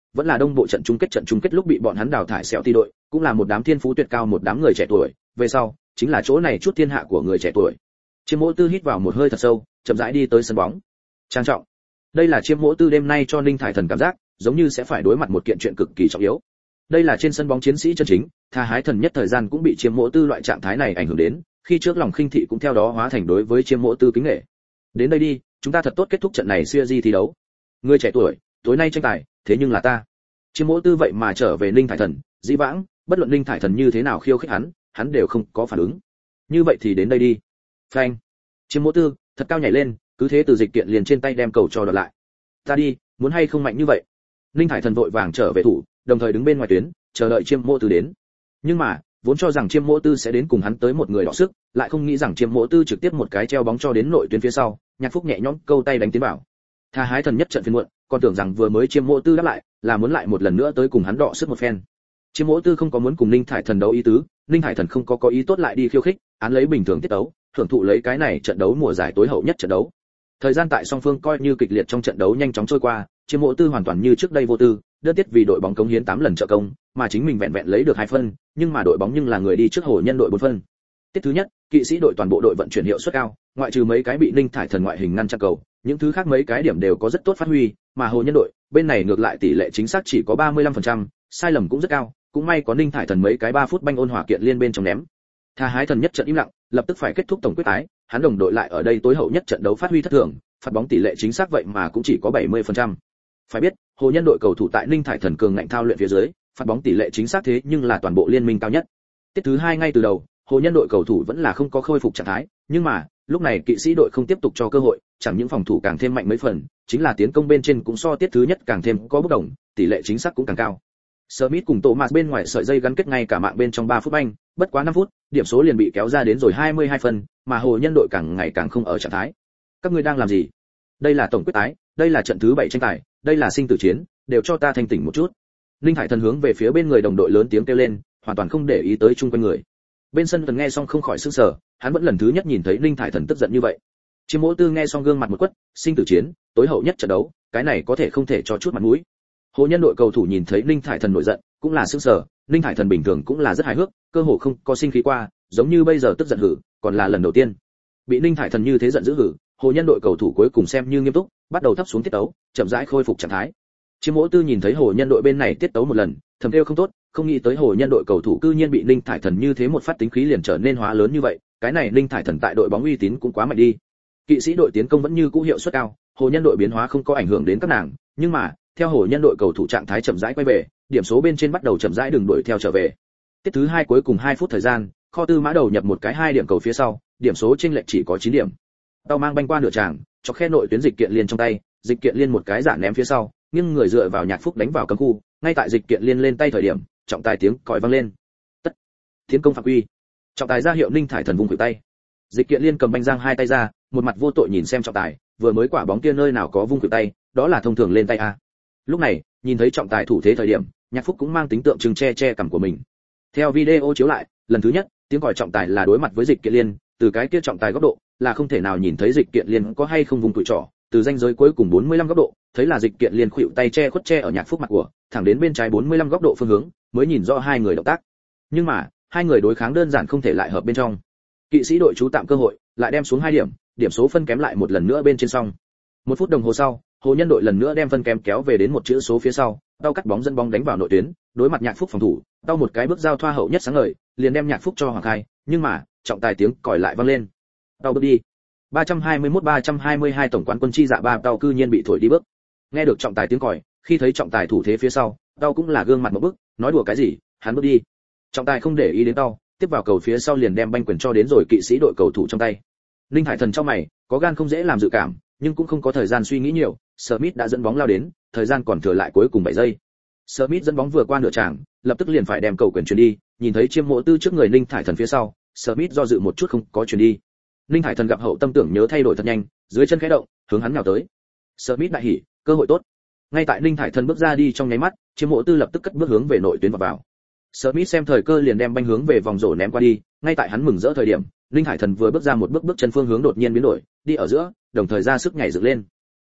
vẫn là đông bộ trận chung kết trận chung kết lúc bị bọn hắn đào thải sẹo ti đội, cũng là một đám thiên phú tuyệt cao một đám người trẻ tuổi, về sau, chính là chỗ này chút thiên hạ của người trẻ tuổi. Chiêm Mỗ Tư hít vào một hơi thật sâu, chậm rãi đi tới sân bóng. Trang trọng. Đây là Chiêm Mỗ Tư đêm nay cho Ninh Thải Thần cảm giác, giống như sẽ phải đối mặt một kiện chuyện cực kỳ trọng yếu. Đây là trên sân bóng chiến sĩ chân chính, Tha Hái Thần nhất thời gian cũng bị Chiêm Mỗ Tư loại trạng thái này ảnh hưởng đến, khi trước lòng khinh thị cũng theo đó hóa thành đối với Chiêm Mỗ Tư kính nể. Đến đây đi, chúng ta thật tốt kết thúc trận này series thi đấu. Người trẻ tuổi, tối nay tranh tài, thế nhưng là ta. Chiêm Mỗ Tư vậy mà trở về Ninh Thải Thần, dĩ vãng, bất luận Ninh Thải Thần như thế nào khiêu khích hắn, hắn đều không có phản ứng. Như vậy thì đến đây đi. Phanh. Chiêm Mỗ Tư thật cao nhảy lên, cứ thế từ dịch kiện liền trên tay đem cầu cho đoạt lại. Ta đi, muốn hay không mạnh như vậy. Ninh Thải Thần vội vàng trở về thủ, đồng thời đứng bên ngoài tuyến, chờ đợi Chiêm Mỗ Tư đến. Nhưng mà, vốn cho rằng Chiêm Mỗ Tư sẽ đến cùng hắn tới một người đọ sức, lại không nghĩ rằng Chiêm Mỗ Tư trực tiếp một cái treo bóng cho đến nội tuyến phía sau, Nhạc Phúc nhẹ nhõm câu tay đánh tiến vào. Tha Hái Thần nhất trận phiền muộn, còn tưởng rằng vừa mới Chiêm Mỗ Tư đáp lại, là muốn lại một lần nữa tới cùng hắn đọ sức một phen. Chiêm Mỗ Tư không có muốn cùng Ninh Thải Thần đấu ý tứ, Ninh Thải Thần không có có ý tốt lại đi khiêu khích, án lấy bình thường tiết đấu, thưởng thụ lấy cái này trận đấu mùa giải tối hậu nhất trận đấu. Thời gian tại song phương coi như kịch liệt trong trận đấu nhanh chóng trôi qua, Chiêm Mỗ Tư hoàn toàn như trước đây vô tư, đơn tiết vì đội bóng cống hiến tám lần trợ công, mà chính mình vẹn vẹn lấy được hai phân, nhưng mà đội bóng nhưng là người đi trước Hồ Nhân đội bốn phân. Tiết thứ nhất, kỵ sĩ đội toàn bộ đội vận chuyển hiệu suất cao, ngoại trừ mấy cái bị Ninh Thải Thần ngoại hình ngăn chặn cầu, những thứ khác mấy cái điểm đều có rất tốt phát huy, mà Hồ Nhân đội, bên này ngược lại tỷ lệ chính xác chỉ có ba mươi lăm phần trăm, sai lầm cũng rất cao, cũng may có Ninh Thải Thần mấy cái ba phút banh ôn hòa kiện liên bên trong ném. Tha Hái Thần nhất trận im lặng, lập tức phải kết thúc tổng quyết tái, hắn đồng đội lại ở đây tối hậu nhất trận đấu phát huy thất thường, phạt bóng tỷ lệ chính xác vậy mà cũng chỉ có bảy mươi phần trăm. Phải biết, Hồ Nhân đội cầu thủ tại Ninh Thải Thần cường ngạnh thao luyện phía dưới, phạt bóng tỷ lệ chính xác thế nhưng là toàn bộ liên minh cao nhất. Tiết thứ hai ngay từ đầu, Hồ Nhân đội cầu thủ vẫn là không có khôi phục trạng thái, nhưng mà, lúc này kỵ sĩ đội không tiếp tục cho cơ hội, chẳng những phòng thủ càng thêm mạnh mấy phần, chính là tiến công bên trên cũng so tiết thứ nhất càng thêm có bất đồng, tỷ lệ chính xác cũng càng cao. Smith cùng Thomas bên ngoài sợi dây gắn kết ngay cả mạng bên trong ba phút banh, bất quá năm phút, điểm số liền bị kéo ra đến rồi hai mươi hai phần, mà Hồ Nhân đội càng ngày càng không ở trạng thái. Các ngươi đang làm gì? Đây là tổng quyết tái, đây là trận thứ bảy tranh tài, đây là sinh tử chiến, đều cho ta thanh tỉnh một chút. Linh Thải Thần hướng về phía bên người đồng đội lớn tiếng kêu lên, hoàn toàn không để ý tới chung quanh người. Bên sân Thần nghe xong không khỏi sửng sở, hắn vẫn lần thứ nhất nhìn thấy Linh Thải Thần tức giận như vậy. Chiêm Mỗ Tư nghe xong gương mặt một quất, sinh tử chiến, tối hậu nhất trận đấu, cái này có thể không thể cho chút mặt mũi. Hồ Nhân đội cầu thủ nhìn thấy Linh Thải Thần nổi giận, cũng là sửng sở, Linh Thải Thần bình thường cũng là rất hài hước, cơ hồ không có sinh khí qua, giống như bây giờ tức giận hử, còn là lần đầu tiên. Bị Linh Thải Thần như thế giận dữ hử, Hồ Nhân đội cầu thủ cuối cùng xem như nghiêm túc, bắt đầu thấp xuống tiết tấu, chậm rãi khôi phục trạng thái. Chiêm Mỗ Tư nhìn thấy Hồ Nhân đội bên này tiết tấu một lần, thầm kêu không tốt, không nghĩ tới Hồ Nhân đội cầu thủ cư nhiên bị Linh Thải Thần như thế một phát tính khí liền trở nên hóa lớn như vậy, cái này Linh Thải Thần tại đội bóng uy tín cũng quá mạnh đi. Kỵ sĩ đội tiến công vẫn như cũ hiệu suất cao, Hồ Nhân đội biến hóa không có ảnh hưởng đến các nàng, nhưng mà, theo Hồ Nhân đội cầu thủ trạng thái chậm rãi quay về, điểm số bên trên bắt đầu chậm rãi đường đuổi theo trở về. Tiết thứ hai cuối cùng hai phút thời gian, Kho Tư Mã đầu nhập một cái hai điểm cầu phía sau, điểm số chênh lệch chỉ có chín điểm. Tao mang banh qua nửa tràng, cho khe nội tuyến dịch kiện liên trong tay, dịch kiện liên một cái giả ném phía sau, nhưng người dựa vào Nhạc Phúc đánh vào cấm khu, ngay tại dịch kiện liên lên tay thời điểm, trọng tài tiếng còi vang lên. Tất. Tiến công phạm quy. Trọng tài ra hiệu Ninh Thải Thần vung khuỷu tay. Dịch kiện liên cầm banh giang hai tay ra, một mặt vô tội nhìn xem trọng tài, vừa mới quả bóng kia nơi nào có vung khuỷu tay, đó là thông thường lên tay a. Lúc này, nhìn thấy trọng tài thủ thế thời điểm, Nhạc Phúc cũng mang tính tượng trưng che che cằm của mình. Theo video chiếu lại, lần thứ nhất, tiếng còi trọng tài là đối mặt với dịch kiện liên, từ cái kia trọng tài góc độ, là không thể nào nhìn thấy dịch kiện liên có hay không vùng tuổi trỏ, từ ranh giới cuối cùng bốn mươi lăm góc độ, thấy là dịch kiện liên khuỵu tay che khuất che ở Nhạc Phúc mặt của, thẳng đến bên trái bốn mươi lăm góc độ phương hướng, mới nhìn rõ hai người động tác. Nhưng mà, hai người đối kháng đơn giản không thể lại hợp bên trong. Kỵ sĩ đội trú tạm cơ hội, lại đem xuống hai điểm, điểm số phân kém lại một lần nữa bên trên song. Một phút đồng hồ sau, Hồ Nhân đội lần nữa đem phân kém kéo về đến một chữ số phía sau, Tao cắt bóng dẫn bóng đánh vào nội tuyến, đối mặt Nhạc Phúc phòng thủ, Tao một cái bước giao thoa hậu nhất sáng ngời, liền đem Nhạc Phúc cho hoàng khai, nhưng mà, trọng tài tiếng còi lại vang lên. Tao bước đi. ba trăm hai mươi mốt ba trăm hai mươi hai tổng quán quân chi dạ ba Tao cư nhiên bị thổi đi bước. Nghe được trọng tài tiếng còi, khi thấy trọng tài thủ thế phía sau, Tao cũng là gương mặt một bức, nói đùa cái gì, hắn bước đi. Trọng tài không để ý đến Tao, tiếp vào cầu phía sau liền đem banh quyền cho đến rồi kỵ sĩ đội cầu thủ trong tay. Linh Hải Thần trong mày, có gan không dễ làm dự cảm, nhưng cũng không có thời gian suy nghĩ nhiều, Smith đã dẫn bóng lao đến, thời gian còn thừa lại cuối cùng bảy giây. Smith dẫn bóng vừa qua nửa tràng, lập tức liền phải đem cầu quyền chuyển đi, nhìn thấy Chiêm Mỗ Tư trước người Linh Hải Thần phía sau, Smith do dự một chút không có chuyển đi. Linh Hải Thần gặp hậu tâm tưởng nhớ thay đổi thật nhanh, dưới chân khẽ động, hướng hắn nhào tới. Smith đại hỉ, cơ hội tốt. Ngay tại Linh Hải Thần bước ra đi trong nháy mắt, Chiêm Mỗ Tư lập tức cất bước hướng về nội tuyến và vào. Smith xem thời cơ liền đem banh hướng về vòng rổ ném qua đi, ngay tại hắn mừng rỡ thời điểm, Linh Hải Thần vừa bước ra một bước bước chân phương hướng đột nhiên biến đổi, đi ở giữa, đồng thời ra sức nhảy dựng lên.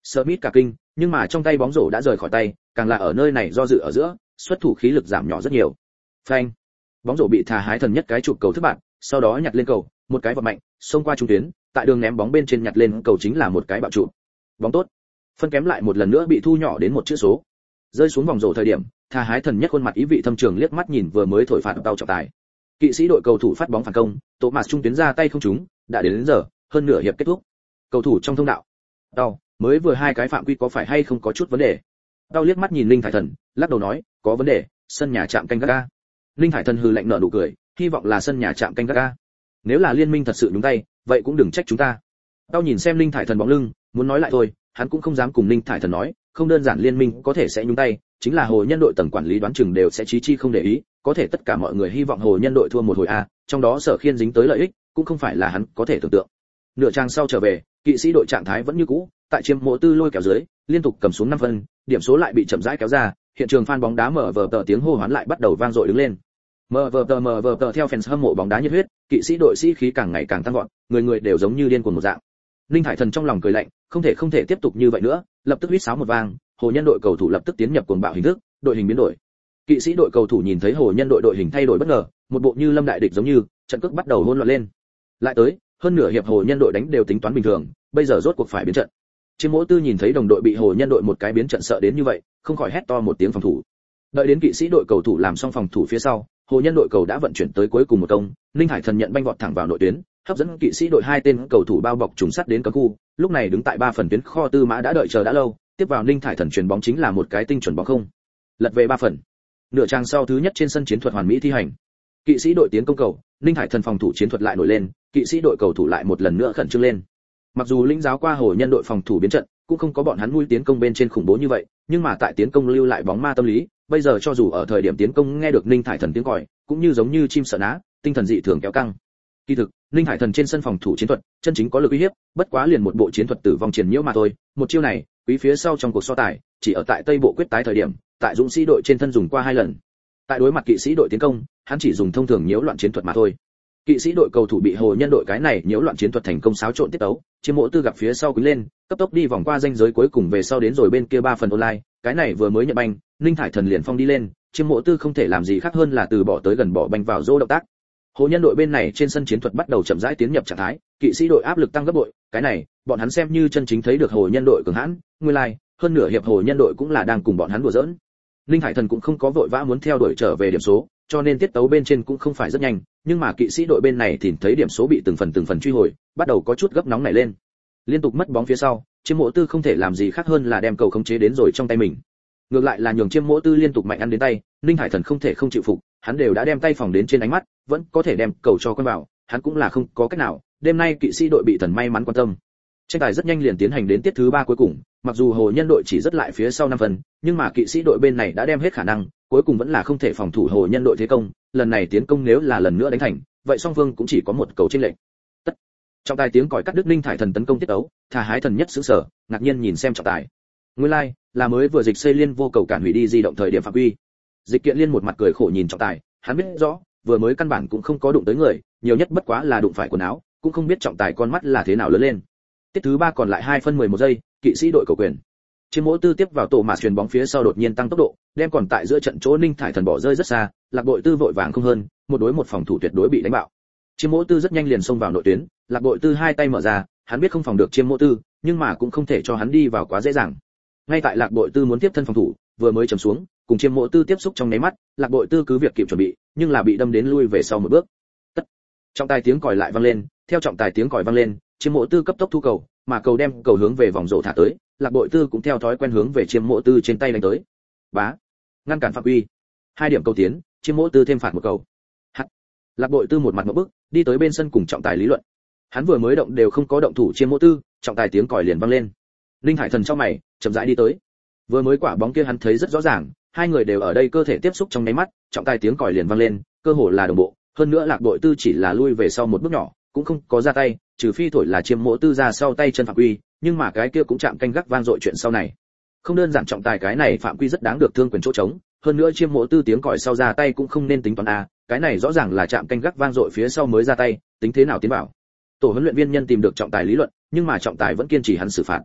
Smith cả kinh, nhưng mà trong tay bóng rổ đã rời khỏi tay, càng là ở nơi này do dự ở giữa, xuất thủ khí lực giảm nhỏ rất nhiều. Phanh. Bóng rổ bị Thà Hái Thần nhất cái chụp cầu thất bại, sau đó nhặt lên cầu, một cái vọt mạnh, xông qua trung tuyến, tại đường ném bóng bên trên nhặt lên cầu chính là một cái bạo trụ. Bóng tốt. Phân kém lại một lần nữa bị thu nhỏ đến một chữ số. Rơi xuống vòng rổ thời điểm, Thà Hái Thần nhất khuôn mặt ý vị thâm trường liếc mắt nhìn vừa mới thổi phạt tàu trọng tài. Kỵ sĩ đội cầu thủ phát bóng phản công, Thomas trung tuyến ra tay không trúng, đã đến, đến giờ, hơn nửa hiệp kết thúc. Cầu thủ trong thông đạo. Đau, mới vừa hai cái phạm quy có phải hay không có chút vấn đề? Đau liếc mắt nhìn Linh Thải Thần, lắc đầu nói, có vấn đề, sân nhà chạm canh gác ca. Linh Thải Thần hừ lạnh nở nụ cười, hy vọng là sân nhà chạm canh gác ca. Nếu là liên minh thật sự nhúng tay, vậy cũng đừng trách chúng ta. Đau nhìn xem Linh Thải Thần bóng lưng, muốn nói lại thôi, hắn cũng không dám cùng Linh Thải Thần nói, không đơn giản liên minh có thể sẽ nhúng tay, chính là hồ nhân đội tầng quản lý đoán chừng đều sẽ chí chi không để ý, có thể tất cả mọi người hy vọng hồ nhân đội thua một hồi a, trong đó Sở Khiên dính tới lợi ích, cũng không phải là hắn có thể tưởng tượng. Nửa trang sau trở về, kỵ sĩ đội trạng thái vẫn như cũ, tại chiếm mộ tư lôi kéo dưới, liên tục cầm xuống năm phân, điểm số lại bị chậm rãi kéo ra, hiện trường fan bóng đá mở vờ tờ tiếng hô hoán lại bắt đầu vang dội đứng lên. Mở vờ tờ mở vờ tờ theo fans hâm mộ bóng đá nhiệt huyết, kỵ sĩ đội sĩ khí càng ngày càng tăng vọt, người người đều giống như điên cuồng một dạng. Linh Hải Thần trong lòng cười lạnh, không thể không thể tiếp tục như vậy nữa, lập tức huýt sáo một vang, hồ nhân đội cầu thủ lập tức tiến nhập cuồng bạo hình thức, đội hình biến đổi. Kỵ sĩ đội cầu thủ nhìn thấy hồ nhân đội đội hình thay đổi bất ngờ, một bộ như lâm đại địch giống như, trận cước bắt đầu hỗn loạn lên. Lại tới, hơn nửa hiệp hồ nhân đội đánh đều tính toán bình thường, bây giờ rốt cuộc phải biến trận. Chiêm Mỗ Tư nhìn thấy đồng đội bị hồ nhân đội một cái biến trận sợ đến như vậy, không khỏi hét to một tiếng phòng thủ. Đợi đến kỵ sĩ đội cầu thủ làm xong phòng thủ phía sau, hồ nhân đội cầu đã vận chuyển tới cuối cùng một công, Linh Hải Thần nhận banh vọt thẳng vào nội tuyến, hấp dẫn kỵ sĩ đội hai tên cầu thủ bao bọc trùng sắt đến cấm khu, lúc này đứng tại ba phần tuyến kho Tư Mã đã đợi chờ đã lâu, tiếp vào Linh Hải Thần chuyền bóng chính là một cái tinh chuẩn bóng không. Lật về ba phần. Nửa trang sau thứ nhất trên sân chiến thuật hoàn mỹ thi hành. Kỵ sĩ đội tiến công cầu, Linh Hải Thần phòng thủ chiến thuật lại nổi lên, kỵ sĩ đội cầu thủ lại một lần nữa khẩn trương lên. Mặc dù lĩnh giáo qua hồ nhân đội phòng thủ biến trận, cũng không có bọn hắn mũi tiến công bên trên khủng bố như vậy, nhưng mà tại tiến công lưu lại bóng ma tâm lý, bây giờ cho dù ở thời điểm tiến công nghe được Linh Hải Thần tiếng còi, cũng như giống như chim sợ ná, tinh thần dị thường kéo căng. Kỳ thực, Linh Hải Thần trên sân phòng thủ chiến thuật, chân chính có lực uy hiếp, bất quá liền một bộ chiến thuật tử vong triền nhiễu mà thôi, một chiêu này, quý phía sau trong cuộc so tài, chỉ ở tại Tây Bộ quyết tái thời điểm, tại Dũng sĩ đội trên thân dùng qua hai lần. Tại đối mặt kỵ sĩ đội tiến công, hắn chỉ dùng thông thường nhiễu loạn chiến thuật mà thôi. Kỵ sĩ đội cầu thủ bị hồ nhân đội cái này nhiễu loạn chiến thuật thành công xáo trộn tiết tấu, Chiêm Mỗ Tư gặp phía sau quý lên, cấp tốc đi vòng qua ranh giới cuối cùng về sau đến rồi bên kia ba phần online, cái này vừa mới nhận banh, Linh Thải Thần liền phong đi lên, Chiêm Mỗ Tư không thể làm gì khác hơn là từ bỏ tới gần bỏ banh vào rô động tác. Hồ nhân đội bên này trên sân chiến thuật bắt đầu chậm rãi tiến nhập trạng thái, kỵ sĩ đội áp lực tăng gấp bội, cái này, bọn hắn xem như chân chính thấy được hồ nhân đội cường hãn, nguyên lai, like, hơn nửa hiệp hồ nhân đội cũng là đang cùng bọn hắn đùa giỡn. Linh Hải Thần cũng không có vội vã muốn theo đuổi trở về điểm số, cho nên tiết tấu bên trên cũng không phải rất nhanh, nhưng mà kỵ sĩ đội bên này thì thấy điểm số bị từng phần từng phần truy hồi, bắt đầu có chút gấp nóng nảy lên. Liên tục mất bóng phía sau, Chiêm Mỗ Tư không thể làm gì khác hơn là đem cầu khống chế đến rồi trong tay mình. Ngược lại là nhường Chiêm Mỗ Tư liên tục mạnh ăn đến tay, Linh Hải Thần không thể không chịu phục, hắn đều đã đem tay phòng đến trên ánh mắt, vẫn có thể đem cầu cho quân vào, hắn cũng là không có cách nào, đêm nay kỵ sĩ đội bị thần may mắn quan tâm. Tranh tài rất nhanh liền tiến hành đến tiết thứ ba cuối cùng, mặc dù hồ nhân đội chỉ rất lại phía sau năm phần, nhưng mà kỵ sĩ đội bên này đã đem hết khả năng, cuối cùng vẫn là không thể phòng thủ hồ nhân đội thế công, lần này tiến công nếu là lần nữa đánh thành, vậy song phương cũng chỉ có một cầu chênh lệch. Tất. Trọng tài tiếng còi cắt đứt Linh Thải Thần tấn công tiết ấu, Thà Hái Thần nhất sửng sở, ngạc nhiên nhìn xem trọng tài. Nguyên lai, like, là mới vừa dịch xây liên vô cầu cản hủy đi di động thời điểm phạm quy. Dịch kiện liên một mặt cười khổ nhìn trọng tài, hắn biết rõ, vừa mới căn bản cũng không có đụng tới người, nhiều nhất bất quá là đụng phải quần áo, cũng không biết trọng tài con mắt là thế nào lớn lên. Tiết thứ ba còn lại hai phân mười một giây, kỵ sĩ đội cầu quyền. Chiêm Mỗ Tư tiếp vào tổ mà chuyền bóng phía sau đột nhiên tăng tốc độ, đem còn tại giữa trận chỗ Ninh Thải Thần bỏ rơi rất xa, Lạc Bội Tư vội vàng không hơn, một đối một phòng thủ tuyệt đối bị đánh bạo. Chiêm Mỗ Tư rất nhanh liền xông vào nội tuyến, Lạc Bội Tư hai tay mở ra, hắn biết không phòng được Chiêm Mỗ Tư, nhưng mà cũng không thể cho hắn đi vào quá dễ dàng. Ngay tại Lạc Bội Tư muốn tiếp thân phòng thủ, vừa mới chầm xuống, cùng Chiêm Mỗ Tư tiếp xúc trong nháy mắt, Lạc Bội Tư cứ việc kịp chuẩn bị, nhưng là bị đâm đến lui về sau một bước. Tất. Trọng tài tiếng còi lại vang lên, theo trọng tài tiếng còi vang lên, Chiêm Mỗ Tư cấp tốc thu cầu, mà cầu đem cầu hướng về vòng rổ thả tới, Lạc Bội Tư cũng theo thói quen hướng về Chiêm Mỗ Tư trên tay đánh tới. Bá, ngăn cản phạm quy. Hai điểm cầu tiến, Chiêm Mỗ Tư thêm phạt một cầu. Hắt. Lạc Bội Tư một mặt ngộp bức, đi tới bên sân cùng trọng tài lý luận. Hắn vừa mới động đều không có động thủ Chiêm Mỗ Tư, trọng tài tiếng còi liền vang lên. Linh Hải Thần trong mày, chậm rãi đi tới. Vừa mới quả bóng kia hắn thấy rất rõ ràng, hai người đều ở đây cơ thể tiếp xúc trong nháy mắt, trọng tài tiếng còi liền vang lên, cơ hồ là đồng bộ, hơn nữa Lạc Bội Tư chỉ là lui về sau một bước nhỏ, cũng không có ra tay, trừ phi thổi là Chiêm Mỗ Tư ra sau tay chân phạm quy, nhưng mà cái kia cũng chạm canh gác vang dội chuyện sau này. Không đơn giản trọng tài cái này phạm quy rất đáng được thương quyền chỗ trống, hơn nữa Chiêm Mỗ Tư tiếng còi sau ra tay cũng không nên tính toán a, cái này rõ ràng là chạm canh gác vang dội phía sau mới ra tay, tính thế nào tiến vào. Tổ huấn luyện viên nhân tìm được trọng tài lý luận, nhưng mà trọng tài vẫn kiên trì hắn xử phạt.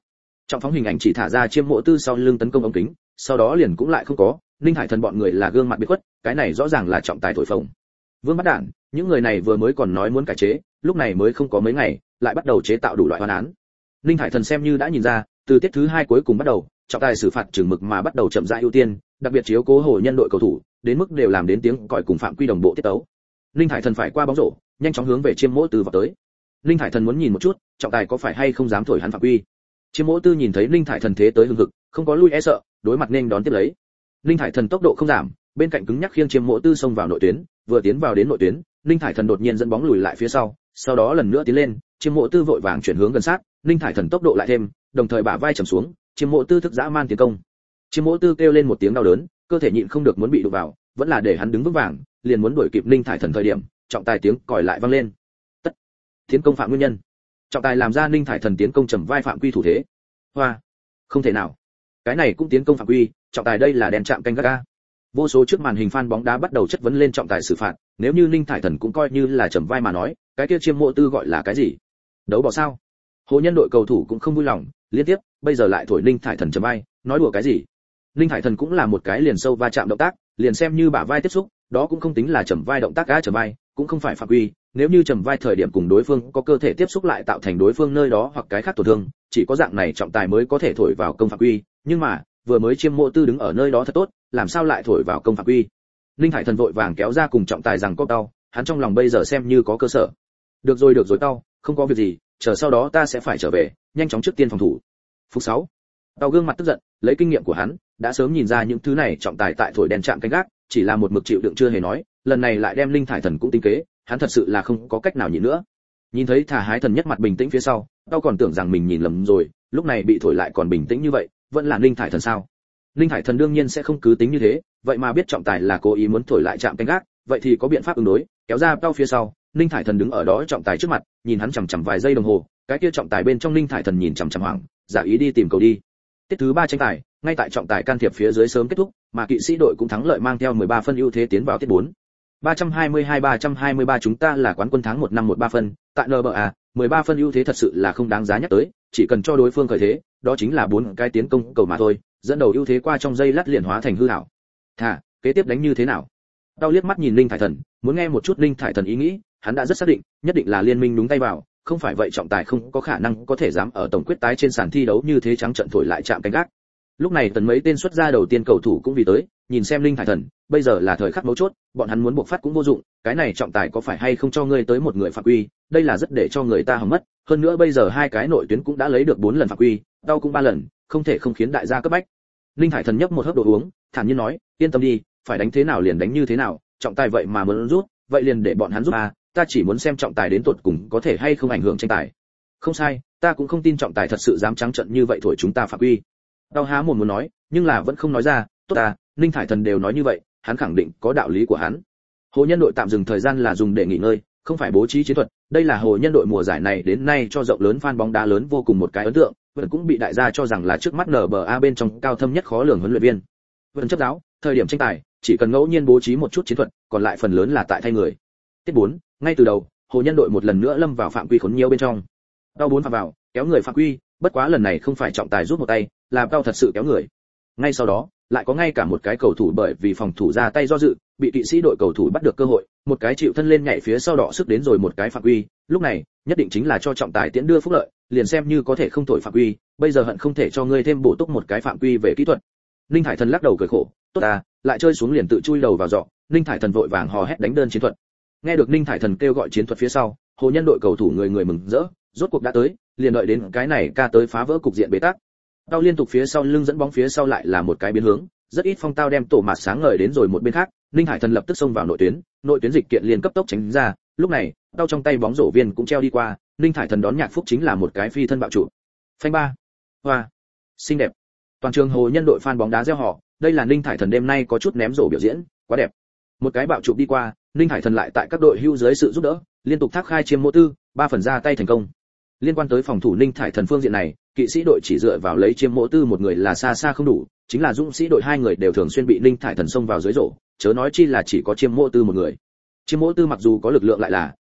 Trọng phóng hình ảnh chỉ thả ra Chiêm Mộ Tư sau lưng tấn công ống kính, sau đó liền cũng lại không có. Ninh Hải Thần bọn người là gương mặt biệt khuất, cái này rõ ràng là trọng tài thổi phồng. Vương Bắt Đản, những người này vừa mới còn nói muốn cải chế, lúc này mới không có mấy ngày, lại bắt đầu chế tạo đủ loại hoán án. Ninh Hải Thần xem như đã nhìn ra, từ tiết thứ hai cuối cùng bắt đầu, trọng tài xử phạt chừng mực mà bắt đầu chậm rãi ưu tiên, đặc biệt chiếu cố Hồ Nhân đội cầu thủ, đến mức đều làm đến tiếng còi cùng phạm quy đồng bộ tiết tấu. Ninh Hải Thần phải qua bóng rổ, nhanh chóng hướng về Chiêm Mộ Tư vào tới. Ninh Hải Thần muốn nhìn một chút, trọng tài có phải hay không dám thổi hắn phạm quy. Chiêm Mộ Tư nhìn thấy Ninh Hải Thần thế tới hừng hực, không có lui e sợ, đối mặt nên đón tiếp lấy. Ninh Hải Thần tốc độ không giảm, bên cạnh cứng nhắc khiêng Chiêm Mộ Tư xông vào nội tuyến, vừa tiến vào đến nội tuyến, Ninh Hải Thần đột nhiên dẫn bóng lùi lại phía sau, sau đó lần nữa tiến lên, Chiêm Mộ Tư vội vàng chuyển hướng gần sát, Ninh Hải Thần tốc độ lại thêm, đồng thời bả vai trầm xuống, Chiêm Mộ Tư thức dã man tiến công. Chiêm Mộ Tư kêu lên một tiếng đau đớn, cơ thể nhịn không được muốn bị đụng vào, vẫn là để hắn đứng vững vàng, liền muốn đuổi kịp Ninh Hải Thần thời điểm, trọng tài tiếng còi lại vang lên. Tất. Tiến công phạm nguyên nhân. Trọng tài làm ra Ninh Hải Thần tiến công trầm vai phạm quy thủ thế. Hoa. Không thể nào. Cái này cũng tiến công phạm quy, trọng tài đây là đèn chạm canh gác a. Vô số trước màn hình fan bóng đá bắt đầu chất vấn lên trọng tài xử phạt, nếu như Ninh Hải Thần cũng coi như là trầm vai mà nói, cái kia Chiêm Mộ Tư gọi là cái gì? Đấu bỏ sao? Hồ Nhân đội cầu thủ cũng không vui lòng, liên tiếp, bây giờ lại thổi Ninh Hải Thần trầm vai, nói đùa cái gì? Ninh Hải Thần cũng là một cái liền sâu va chạm động tác, liền xem như bả vai tiếp xúc, đó cũng không tính là trầm vai động tác á, trầm vai cũng không phải phạm quy, nếu như trầm vai thời điểm cùng đối phương có cơ thể tiếp xúc lại tạo thành đối phương nơi đó hoặc cái khác tổn thương, chỉ có dạng này trọng tài mới có thể thổi vào công phạm quy, nhưng mà, vừa mới Chiêm Mộ Tư đứng ở nơi đó thật tốt, làm sao lại thổi vào công phạm quy? Ninh Hải Thần vội vàng kéo ra cùng trọng tài rằng có đau, hắn trong lòng bây giờ xem như có cơ sở. Được rồi được rồi tao, không có việc gì, chờ sau đó ta sẽ phải trở về, nhanh chóng trước tiên phòng thủ. Phút sáu. Tao gương mặt tức giận, lấy kinh nghiệm của hắn, đã sớm nhìn ra những thứ này trọng tài tại thổi đèn chạm canh gác, chỉ là một mực chịu đựng chưa hề nói, lần này lại đem Ninh Hải Thần cũng tính kế, hắn thật sự là không có cách nào nhịn nữa. Nhìn thấy Thả Hái Thần nhất mặt bình tĩnh phía sau, tao còn tưởng rằng mình nhìn lầm rồi, lúc này bị thổi lại còn bình tĩnh như vậy, vẫn là Ninh Hải Thần sao? Ninh Hải Thần đương nhiên sẽ không cứ tính như thế, vậy mà biết trọng tài là cố ý muốn thổi lại chạm canh gác, vậy thì có biện pháp ứng đối, kéo ra tao phía sau, Ninh Hải Thần đứng ở đó trọng tài trước mặt, nhìn hắn chằm chằm vài giây đồng hồ, cái kia trọng tài bên trong Ninh Hải Thần nhìn chằm chằm hoảng, giả ý đi tìm cầu đi. Tiết thứ ba tranh tài, ngay tại trọng tài can thiệp phía dưới sớm kết thúc, mà kỵ sĩ đội cũng thắng lợi mang theo mười ba phân ưu thế tiến vào tiết bốn. ba trăm hai mươi hai ba trăm hai mươi ba chúng ta là quán quân tháng một năm một ba phân, tại en bê a, mười ba phân ưu thế thật sự là không đáng giá nhắc tới, chỉ cần cho đối phương khởi thế, đó chính là bốn cái tiến công cầu mà thôi, dẫn đầu ưu thế qua trong giây lát liền hóa thành hư ảo. Thà, kế tiếp đánh như thế nào? Tao liếc mắt nhìn Linh Thải Thần, muốn nghe một chút Linh Thải Thần ý nghĩ, hắn đã rất xác định, nhất định là liên minh đúng tay vào, không phải vậy trọng tài không có khả năng có thể dám ở tổng quyết tái trên sàn thi đấu như thế trắng trận thổi lại chạm canh gác. Lúc này tần mấy tên xuất ra đầu tiên cầu thủ cũng vì tới, nhìn xem Linh Thải Thần, bây giờ là thời khắc mấu chốt, bọn hắn muốn buộc phát cũng vô dụng, cái này trọng tài có phải hay không cho ngươi tới một người phạm quy, đây là rất để cho người ta hỏng mất, hơn nữa bây giờ hai cái nội tuyến cũng đã lấy được bốn lần phạm quy, đau cũng ba lần, không thể không khiến đại gia cấp bách. Linh Thải Thần nhấp một hớp đồ uống, thản nhiên nói, yên tâm đi, phải đánh thế nào liền đánh như thế nào, trọng tài vậy mà muốn rút, vậy liền để bọn hắn rút à, ta chỉ muốn xem trọng tài đến tột cùng có thể hay không ảnh hưởng tranh tài. Không sai, ta cũng không tin trọng tài thật sự dám trắng trận như vậy thổi chúng ta phạm quy. Đau há mồm muốn nói, nhưng là vẫn không nói ra, tốt à, Linh Thải Thần đều nói như vậy, hắn khẳng định có đạo lý của hắn. Hồ Nhân đội tạm dừng thời gian là dùng để nghỉ ngơi, không phải bố trí chiến thuật, đây là Hồ Nhân đội mùa giải này đến nay cho rộng lớn fan bóng đá lớn vô cùng một cái ấn tượng, vẫn cũng bị đại gia cho rằng là trước mắt en bê a bên trong cao thâm nhất khó lường huấn luyện viên. Vẫn chấp giáo, thời điểm tranh tài, chỉ cần ngẫu nhiên bố trí một chút chiến thuật, còn lại phần lớn là tại thay người. Tiết bốn, ngay từ đầu, Hồ Nhân đội một lần nữa lâm vào phạm quy khốn nhiều bên trong. Đau bốn phạm vào, kéo người phạm quy, bất quá lần này không phải trọng tài rút một tay, là đau thật sự kéo người. Ngay sau đó, lại có ngay cả một cái cầu thủ bởi vì phòng thủ ra tay do dự, bị kỵ sĩ đội cầu thủ bắt được cơ hội, một cái chịu thân lên nhảy phía sau đỏ sức đến rồi một cái phạm quy, lúc này, nhất định chính là cho trọng tài tiễn đưa phúc lợi, liền xem như có thể không thổi phạm quy, bây giờ hận không thể cho ngươi thêm bổ túc một cái phạm quy về kỹ thuật. Linh Hải Thần lắc đầu cười khổ, tốt à, lại chơi xuống liền tự chui đầu vào giọ, Linh Hải Thần vội vàng hò hét đánh đơn chiến thuật. Nghe được Linh Hải Thần kêu gọi chiến thuật phía sau, Hồ Nhân đội cầu thủ người người mừng rỡ, rốt cuộc đã tới, liền đợi đến cái này ca tới phá vỡ cục diện bế tắc. Tao liên tục phía sau lưng dẫn bóng phía sau lại là một cái biến hướng, rất ít phong tao đem tổ mạt sáng ngời đến rồi một bên khác, Linh Hải Thần lập tức xông vào nội tuyến, nội tuyến dịch kiện liền cấp tốc tránh ra, lúc này, tao trong tay bóng rổ viên cũng treo đi qua, Linh Hải Thần đón nhạc phúc chính là một cái phi thân bạo trụ. Phanh ba. Hoa. Xinh đẹp. Toàn trường Hồ Nhân đội fan bóng đá reo hò, đây là Linh Hải Thần đêm nay có chút ném rổ biểu diễn, quá đẹp. Một cái bạo trụ đi qua, Linh Hải Thần lại tại các đội hưu dưới sự giúp đỡ, liên tục thác khai Chiêm Mộ Tư, ba phần ra tay thành công. Liên quan tới phòng thủ Linh Hải Thần phương diện này, kỵ sĩ đội chỉ dựa vào lấy Chiêm Mộ Tư một người là xa xa không đủ, chính là dũng sĩ đội hai người đều thường xuyên bị Linh Hải Thần xông vào dưới rổ, chớ nói chi là chỉ có Chiêm Mộ Tư một người. Chiêm Mộ Tư mặc dù có lực lượng lại là,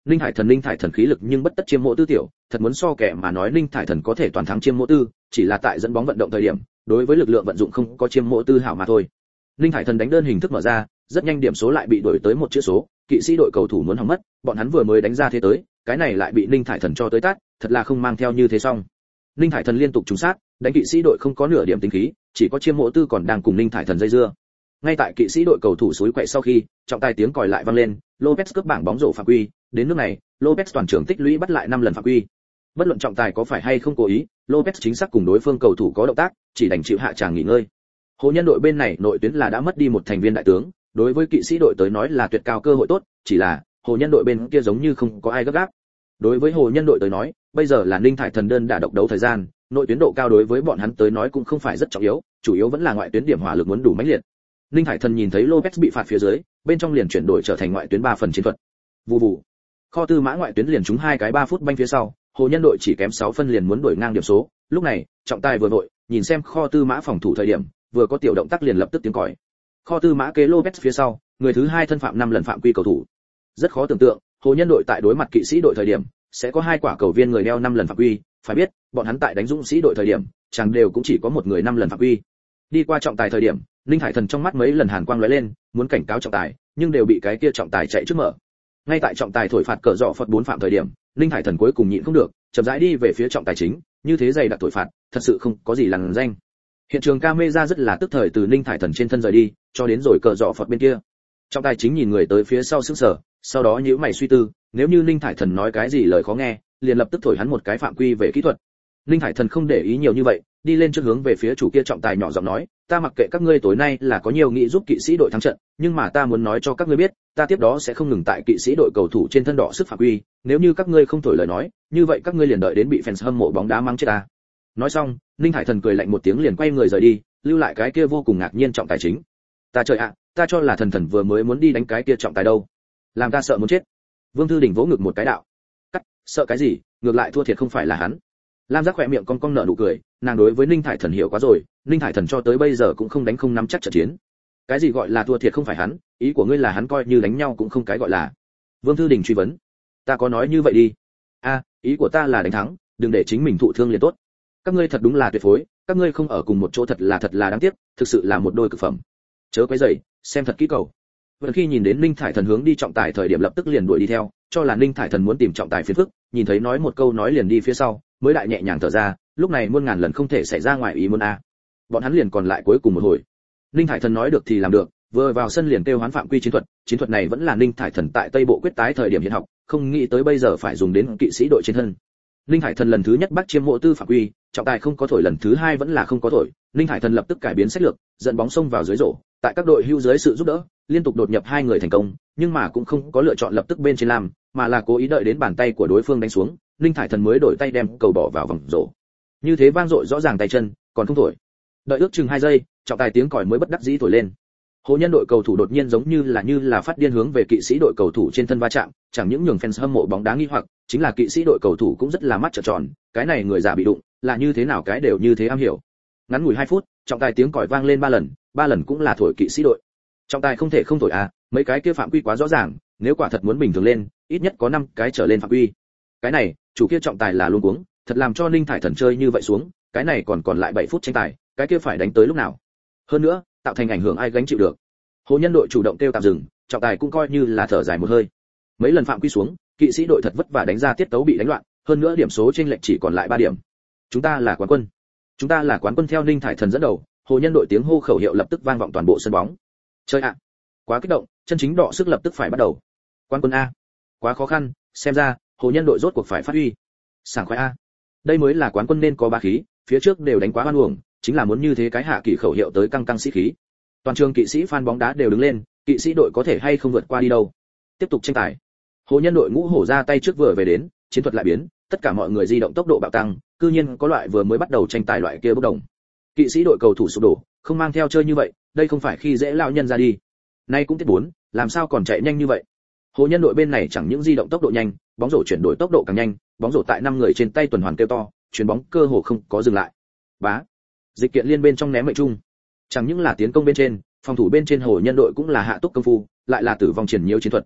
Ninh Thải Thần Ninh Thải Thần khí lực nhưng bất tất chiêm mộ tư tiểu, thật muốn so kẻ mà nói Ninh Thải Thần có thể toàn thắng chiêm mộ tư, chỉ là tại dẫn bóng vận động thời điểm, đối với lực lượng vận dụng không có chiêm mộ tư hảo mà thôi. Ninh Thải Thần đánh đơn hình thức mở ra, rất nhanh điểm số lại bị đổi tới một chữ số, kỵ sĩ đội cầu thủ muốn hỏng mất, bọn hắn vừa mới đánh ra thế tới, cái này lại bị Ninh Thải Thần cho tới tát, thật là không mang theo như thế xong. Ninh Thải Thần liên tục trúng sát, đánh kỵ sĩ đội không có nửa điểm tính khí, chỉ có chiêm mộ tư còn đang cùng Ninh Thải Thần dây dưa. Ngay tại kỵ sĩ đội cầu thủ suối quậy sau khi, trọng tài tiếng còi lại vang lên, Lopez cướp bảng bóng rổ phạm quy, đến nước này, Lopez toàn trường tích lũy bắt lại năm lần phạm quy. Bất luận trọng tài có phải hay không cố ý, Lopez chính xác cùng đối phương cầu thủ có động tác, chỉ đành chịu hạ tràng nghỉ ngơi. Hồ Nhân đội bên này nội tuyến là đã mất đi một thành viên đại tướng, đối với kỵ sĩ đội tới nói là tuyệt cao cơ hội tốt, chỉ là Hồ Nhân đội bên kia giống như không có ai gấp gáp. Đối với Hồ Nhân đội tới nói, bây giờ là Ninh Thải Thần đơn đả độc đấu thời gian, nội tuyến độ cao đối với bọn hắn tới nói cũng không phải rất trọng yếu, chủ yếu vẫn là ngoại tuyến điểm hỏa lực muốn đủ mãnh liệt. Ninh Thải Thần nhìn thấy Lopez bị phạt phía dưới, bên trong liền chuyển đổi trở thành ngoại tuyến ba phần chiến thuật. Vù vù. Kho tư mã ngoại tuyến liền trúng hai cái ba phút banh phía sau, Hồ Nhân đội chỉ kém sáu phân liền muốn đuổi ngang điểm số, lúc này, trọng tài vừa vội, nhìn xem Kho tư mã phòng thủ thời điểm, vừa có tiểu động tác liền lập tức tiếng còi. Kho tư mã kế Lopez phía sau, người thứ hai thân phạm năm lần phạm quy cầu thủ. Rất khó tưởng tượng, Hồ Nhân đội tại đối mặt kỵ sĩ đội thời điểm, sẽ có hai quả cầu viên người đeo năm lần phạm quy, phải biết, bọn hắn tại đánh dũng sĩ đội thời điểm, chẳng đều cũng chỉ có một người năm lần phạm quy. Đi qua trọng tài thời điểm, Ninh Hải Thần trong mắt mấy lần hàn quang lóe lên, muốn cảnh cáo trọng tài, nhưng đều bị cái kia trọng tài chạy trước mở. Ngay tại trọng tài thổi phạt cờ rọ phật bốn phạm thời điểm, Ninh Hải Thần cuối cùng nhịn không được, chậm rãi đi về phía trọng tài chính, như thế dày đặc thổi phạt, thật sự không có gì lằn danh. Hiện trường camera rất là tức thời từ Ninh Hải Thần trên thân rời đi, cho đến rồi cờ rọ phật bên kia. Trọng tài chính nhìn người tới phía sau sững sờ, sau đó nhíu mày suy tư, nếu như Ninh Hải Thần nói cái gì lời khó nghe, liền lập tức thổi hắn một cái phạm quy về kỹ thuật. Ninh Hải Thần không để ý nhiều như vậy, đi lên trước hướng về phía chủ kia trọng tài nhỏ giọng nói, ta mặc kệ các ngươi tối nay là có nhiều nghị giúp kỵ sĩ đội thắng trận, nhưng mà ta muốn nói cho các ngươi biết, ta tiếp đó sẽ không ngừng tại kỵ sĩ đội cầu thủ trên thân đỏ sức phạm quy, nếu như các ngươi không thổi lời nói, như vậy các ngươi liền đợi đến bị fans hâm mộ bóng đá mắng chết ta. Nói xong, Ninh Hải Thần cười lạnh một tiếng liền quay người rời đi, lưu lại cái kia vô cùng ngạc nhiên trọng tài chính. Ta trời ạ, ta cho là Thần Thần vừa mới muốn đi đánh cái kia trọng tài đâu, làm ta sợ muốn chết. Vương Thư Đình vỗ ngực một cái đạo, cắt, sợ cái gì, ngược lại thua thiệt không phải là hắn. Lam Giác khỏe miệng cong cong nở nụ cười, nàng đối với Ninh Thải Thần hiểu quá rồi, Ninh Thải Thần cho tới bây giờ cũng không đánh không nắm chắc trận chiến. Cái gì gọi là thua thiệt không phải hắn, ý của ngươi là hắn coi như đánh nhau cũng không cái gọi là. Vương Thư Đình truy vấn, ta có nói như vậy đi. A, à, ý của ta là đánh thắng, đừng để chính mình thụ thương liền tốt. Các ngươi thật đúng là tuyệt phối, các ngươi không ở cùng một chỗ thật là thật là đáng tiếc, thực sự là một đôi cực phẩm. Chớ quấy rầy, xem thật kỹ cầu. Vẫn khi nhìn đến Ninh Thải Thần hướng đi trọng tài thời điểm lập tức liền đuổi đi theo, cho là Ninh Thải Thần muốn tìm trọng tài phiền phức, nhìn thấy nói một câu nói liền đi phía sau, mới đại nhẹ nhàng thở ra, lúc này muôn ngàn lần không thể xảy ra ngoài ý muốn a. Bọn hắn liền còn lại cuối cùng một hồi. Ninh Thải Thần nói được thì làm được, vừa vào sân liền kêu hoán phạm quy chiến thuật, chiến thuật này vẫn là Ninh Thải Thần tại Tây Bộ quyết tái thời điểm hiện học, không nghĩ tới bây giờ phải dùng đến kỵ sĩ đội trên thân. Ninh Thải Thần lần thứ nhất bắt chiêm mộ tư phạm quy, trọng tài không có thổi lần thứ hai vẫn là không có thổi, Ninh Thải Thần lập tức cải biến sách lược, dẫn bóng xông vào dưới rổ, tại các đội hưu dưới sự giúp đỡ, liên tục đột nhập hai người thành công, nhưng mà cũng không có lựa chọn lập tức bên trên làm, mà là cố ý đợi đến bàn tay của đối phương đánh xuống, Ninh Thải Thần mới đổi tay đem cầu bỏ vào vòng rổ. Như thế vang dội rõ ràng tay chân, còn không thổi. Đợi ước chừng hai giây, trọng tài tiếng còi mới bất đắc dĩ thổi lên. Hồ Nhân đội cầu thủ đột nhiên giống như là như là phát điên hướng về kỵ sĩ đội cầu thủ trên thân va chạm, chẳng những nhường fans hâm mộ bóng đá nghi hoặc, chính là kỵ sĩ đội cầu thủ cũng rất là mắt trợn tròn, cái này người giả bị đụng, là như thế nào cái đều như thế am hiểu. Ngắn ngủi hai phút, trọng tài tiếng còi vang lên ba lần, ba lần cũng là thổi kỵ sĩ đội. Trọng tài không thể không thổi à, mấy cái kia phạm quy quá rõ ràng, nếu quả thật muốn bình thường lên, ít nhất có năm cái trở lên phạm quy. Cái này, chủ kia trọng tài là luôn cuống, thật làm cho Ninh Thải Thần chơi như vậy xuống, cái này còn còn lại bảy phút tranh tài, cái kia phải đánh tới lúc nào? Hơn nữa, tạo thành ảnh hưởng ai gánh chịu được. Hồ Nhân đội chủ động kêu tạm dừng, trọng tài cũng coi như là thở dài một hơi. Mấy lần phạm quy xuống, kỵ sĩ đội thật vất vả đánh ra tiết tấu bị đánh loạn, hơn nữa điểm số chênh lệch chỉ còn lại ba điểm. Chúng ta là quán quân. Chúng ta là quán quân theo Ninh Thải Thần dẫn đầu, Hồ Nhân đội tiếng hô khẩu hiệu lập tức vang vọng toàn bộ sân bóng. Chơi ạ. Quá kích động, chân chính đọ sức lập tức phải bắt đầu. Quán quân a. Quá khó khăn, xem ra Hồ Nhân đội rốt cuộc phải phát huy. Sảng khoái a. Đây mới là quán quân nên có ba khí, phía trước đều đánh quá oan uổng, chính là muốn như thế cái hạ kỳ khẩu hiệu tới căng căng sĩ khí. Toàn trường kỵ sĩ fan bóng đá đều đứng lên, kỵ sĩ đội có thể hay không vượt qua đi đâu. Tiếp tục tranh tài. Hồ Nhân đội ngũ hổ ra tay trước vừa về đến, chiến thuật lại biến, tất cả mọi người di động tốc độ bạo tăng, cư nhiên có loại vừa mới bắt đầu tranh tài loại kia bốc đồng. Kỵ sĩ đội cầu thủ sụp đổ, không mang theo chơi như vậy, đây không phải khi dễ lão nhân ra đi. Nay cũng tiết bốn, làm sao còn chạy nhanh như vậy? Hồ Nhân đội bên này chẳng những di động tốc độ nhanh, bóng rổ chuyển đổi tốc độ càng nhanh, bóng rổ tại năm người trên tay tuần hoàn kêu to, chuyền bóng cơ hồ không có dừng lại. Bá. Dịch kiện liên bên trong ném mệnh trung. Chẳng những là tiến công bên trên, phòng thủ bên trên Hồ Nhân đội cũng là hạ túc công phu, lại là tử vong triển nhiều chiến thuật.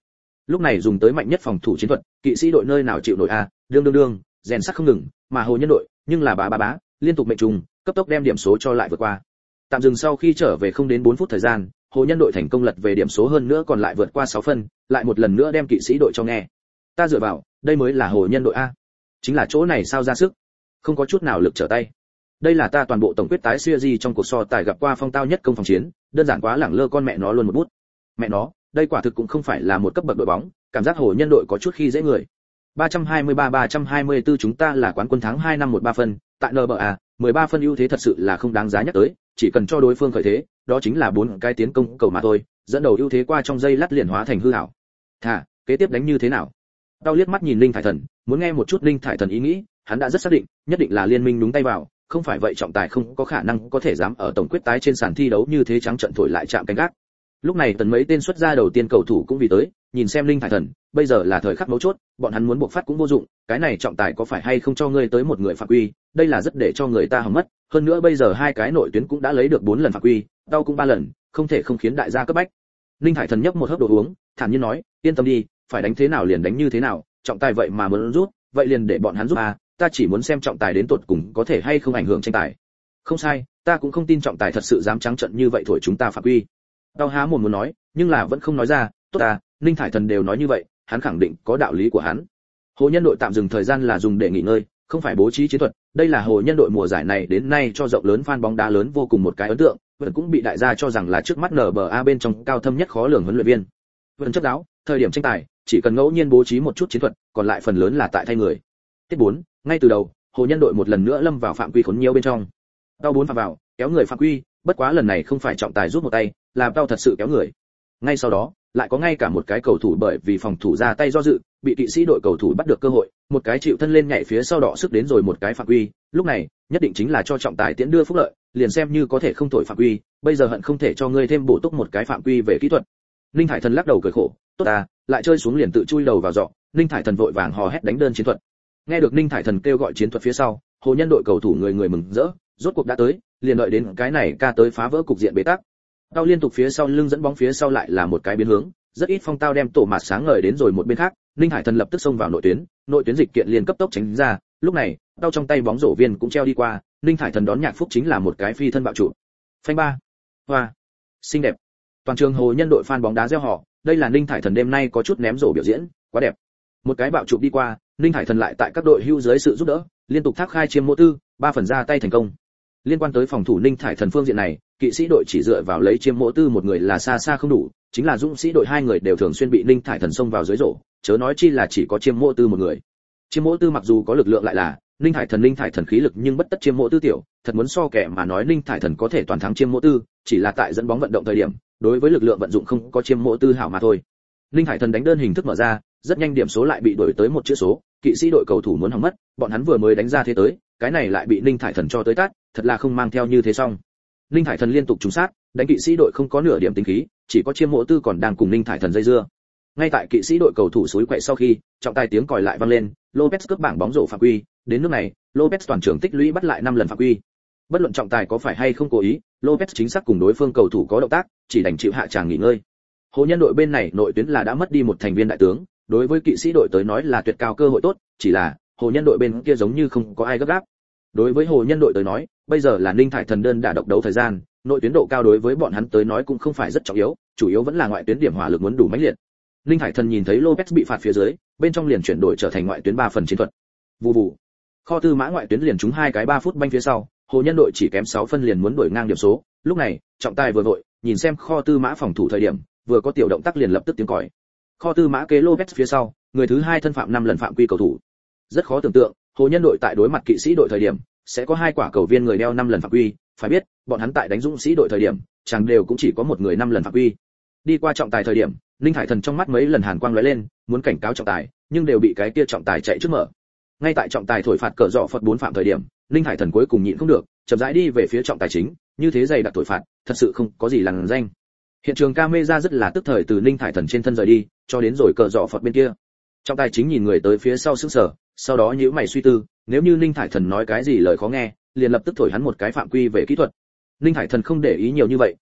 Lúc này dùng tới mạnh nhất phòng thủ chiến thuật, kỵ sĩ đội nơi nào chịu nổi a, đương đương đương, rèn sắt không ngừng, mà Hồ Nhân đội, nhưng là bá bá bá, liên tục mệnh trùng, cấp tốc đem điểm số cho lại vượt qua. Tạm dừng sau khi trở về không đến bốn phút thời gian, Hồ Nhân đội thành công lật về điểm số hơn nữa còn lại vượt qua sáu phân, lại một lần nữa đem kỵ sĩ đội cho nghe. Ta dựa vào, đây mới là Hồ Nhân đội a. Chính là chỗ này sao ra sức, không có chút nào lực trở tay. Đây là ta toàn bộ tổng quyết tái series trong cuộc so tài gặp qua phong tao nhất công phòng chiến, đơn giản quá lẳng lơ con mẹ nó luôn một bút. Mẹ nó, đây quả thực cũng không phải là một cấp bậc đội bóng, cảm giác Hồ Nhân đội có chút khi dễ người. ba trăm hai mươi ba ba trăm hai mươi tư chúng ta là quán quân tháng hai năm một ba phân, tại en bê a, mười ba phân ưu thế thật sự là không đáng giá nhắc tới, chỉ cần cho đối phương khởi thế, đó chính là bốn cái tiến công cầu mà thôi, dẫn đầu ưu thế qua trong giây lát liền hóa thành hư ảo. Thà, kế tiếp đánh như thế nào? Tao liếc mắt nhìn Linh Thải Thần, muốn nghe một chút Linh Thải Thần ý nghĩ, hắn đã rất xác định, nhất định là liên minh đúng tay vào, không phải vậy trọng tài không có khả năng có thể dám ở tổng quyết tái trên sàn thi đấu như thế trắng trận thổi lại chạm cánh gác. Lúc này tần mấy tên xuất ra đầu tiên cầu thủ cũng vì tới, nhìn xem Linh Thải Thần, bây giờ là thời khắc mấu chốt, bọn hắn muốn buộc phát cũng vô dụng, cái này trọng tài có phải hay không cho ngươi tới một người phạm quy, đây là rất để cho người ta hỏng mất, hơn nữa bây giờ hai cái nội tuyến cũng đã lấy được bốn lần phạm quy, đau cũng ba lần, không thể không khiến đại gia cấp bách. Linh Thải Thần nhấp một hớp đồ uống, thản nhiên nói, yên tâm đi, phải đánh thế nào liền đánh như thế nào, trọng tài vậy mà muốn rút, vậy liền để bọn hắn rút à, ta chỉ muốn xem trọng tài đến tột cùng có thể hay không ảnh hưởng tranh tài. Không sai, ta cũng không tin trọng tài thật sự dám trắng trận như vậy thổi chúng ta phạm quy. Tao há mồm muốn nói, nhưng là vẫn không nói ra, tốt à, Linh Thải Thần đều nói như vậy, hắn khẳng định có đạo lý của hắn. Hồ Nhân đội tạm dừng thời gian là dùng để nghỉ ngơi, không phải bố trí chiến thuật, đây là Hồ Nhân đội mùa giải này đến nay cho rộng lớn fan bóng đá lớn vô cùng một cái ấn tượng, vẫn cũng bị đại gia cho rằng là trước mắt en bê a bên trong cao thâm nhất khó lường huấn luyện viên. Vẫn chấp đáo, thời điểm tranh tài, chỉ cần ngẫu nhiên bố trí một chút chiến thuật, còn lại phần lớn là tại thay người. Tiết bốn, ngay từ đầu, Hồ Nhân đội một lần nữa lâm vào phạm quy khốn nhiều bên trong. Tao bốn phạm vào, kéo người phạm quy, bất quá lần này không phải trọng tài rút một tay, là tao thật sự kéo người. Ngay sau đó, lại có ngay cả một cái cầu thủ bởi vì phòng thủ ra tay do dự, bị kỵ sĩ đội cầu thủ bắt được cơ hội, một cái chịu thân lên nhảy phía sau đỏ sức đến rồi một cái phạm quy, lúc này, nhất định chính là cho trọng tài tiễn đưa phúc lợi, liền xem như có thể không thổi phạm quy, bây giờ hận không thể cho ngươi thêm bổ túc một cái phạm quy về kỹ thuật. Linh Thải Thần lắc đầu cười khổ, tốt à, lại chơi xuống liền tự chui đầu vào giọ. Linh Thải Thần vội vàng hò hét đánh đơn chiến thuật. Nghe được Linh Thải Thần kêu gọi chiến thuật phía sau, Hồ Nhân đội cầu thủ người người mừng rỡ, rốt cuộc đã tới, liền đợi đến cái này ca tới phá vỡ cục diện bế tắc. Tao liên tục phía sau lưng dẫn bóng phía sau lại là một cái biến hướng, rất ít phong tao đem tổ mạt sáng ngời đến rồi một bên khác, Linh Hải Thần lập tức xông vào nội tuyến, nội tuyến dịch kiện liền cấp tốc tránh ra, lúc này, tao trong tay bóng rổ viên cũng treo đi qua, Linh Hải Thần đón nhạc phúc chính là một cái phi thân bạo trụ. Phanh ba. Hoa. Xinh đẹp. Toàn trường Hồ Nhân đội fan bóng đá reo hò, đây là Linh Hải Thần đêm nay có chút ném rổ biểu diễn, quá đẹp. Một cái bạo trụ đi qua, Linh Hải Thần lại tại các đội hưu dưới sự giúp đỡ, liên tục thác khai chiêm mô tư, ba phần ra tay thành công. Liên quan tới phòng thủ Linh Hải Thần phương diện này, kỵ sĩ đội chỉ dựa vào lấy chiêm mỗ tư một người là xa xa không đủ, chính là dũng sĩ đội hai người đều thường xuyên bị Linh Thải Thần xông vào dưới rổ, chớ nói chi là chỉ có chiêm mỗ tư một người. Chiêm mỗ tư mặc dù có lực lượng lại là Linh Thải Thần Linh Thải Thần khí lực nhưng bất tất chiêm mỗ tư tiểu, thật muốn so kẻ mà nói Linh Thải Thần có thể toàn thắng chiêm mỗ tư, chỉ là tại dẫn bóng vận động thời điểm, đối với lực lượng vận dụng không có chiêm mỗ tư hảo mà thôi. Linh Thải Thần đánh đơn hình thức mở ra, rất nhanh điểm số lại bị đổi tới một chữ số, kỵ sĩ đội cầu thủ muốn hỏng mất, bọn hắn vừa mới đánh ra thế tới, cái này lại bị Linh Thải Thần cho tới tát, thật là không mang theo như thế xong. Linh Thải Thần liên tục trúng sát, đánh kỵ sĩ đội không có nửa điểm tính khí, chỉ có chiêm mộ tư còn đang cùng Linh Thải Thần dây dưa. Ngay tại kỵ sĩ đội cầu thủ suối quậy sau khi, trọng tài tiếng còi lại vang lên, Lopez cướp bảng bóng rổ phạm quy, đến nước này, Lopez toàn trường tích lũy bắt lại năm lần phạm quy. Bất luận trọng tài có phải hay không cố ý, Lopez chính xác cùng đối phương cầu thủ có động tác, chỉ đành chịu hạ tràng nghỉ ngơi. Hồ Nhân đội bên này nội tuyến là đã mất đi một thành viên đại tướng, đối với kỵ sĩ đội tới nói là tuyệt cao cơ hội tốt, chỉ là Hồ Nhân đội bên kia giống như không có ai gấp gáp. Đối với Hồ Nhân đội tới nói, bây giờ là Linh Thải Thần đơn đả độc đấu thời gian, nội tuyến độ cao đối với bọn hắn tới nói cũng không phải rất trọng yếu, chủ yếu vẫn là ngoại tuyến điểm hỏa lực muốn đủ mãnh liệt. Linh Thải Thần nhìn thấy Lopez bị phạt phía dưới, bên trong liền chuyển đổi trở thành ngoại tuyến ba phần chiến thuật. Vù vù. Kho tư mã ngoại tuyến liền trúng hai cái ba phút banh phía sau, Hồ Nhân đội chỉ kém sáu phân liền muốn đuổi ngang điểm số, lúc này, trọng tài vừa vội, nhìn xem Kho tư mã phòng thủ thời điểm, vừa có tiểu động tác liền lập tức tiếng còi. Kho tư mã kế Lopez phía sau, người thứ hai thân phạm năm lần phạm quy cầu thủ. Rất khó tưởng tượng, Hồ Nhân đội tại đối mặt kỵ sĩ đội thời điểm, sẽ có hai quả cầu viên người đeo năm lần phạm quy, phải biết, bọn hắn tại đánh dũng sĩ đội thời điểm, chẳng đều cũng chỉ có một người năm lần phạm quy. Đi qua trọng tài thời điểm, Linh Hải Thần trong mắt mấy lần hàn quang lóe lên, muốn cảnh cáo trọng tài, nhưng đều bị cái kia trọng tài chạy trước mở. Ngay tại trọng tài thổi phạt cờ rọ Phật bốn phạm thời điểm, Linh Hải Thần cuối cùng nhịn không được, chậm rãi đi về phía trọng tài chính, như thế dày đặc thổi phạt, thật sự không có gì lằn danh. Hiện trường camera rất là tức thời từ Linh Hải Thần trên thân rời đi, cho đến rồi cờ rọ Phật bên kia. Trọng tài chính nhìn người tới phía sau sững sờ, sau đó nhíu mày suy tư, nếu như Linh Thải Thần nói cái gì lời khó nghe, liền lập tức thổi hắn một cái phạm quy về kỹ thuật. Linh Thải Thần không để ý nhiều như vậy,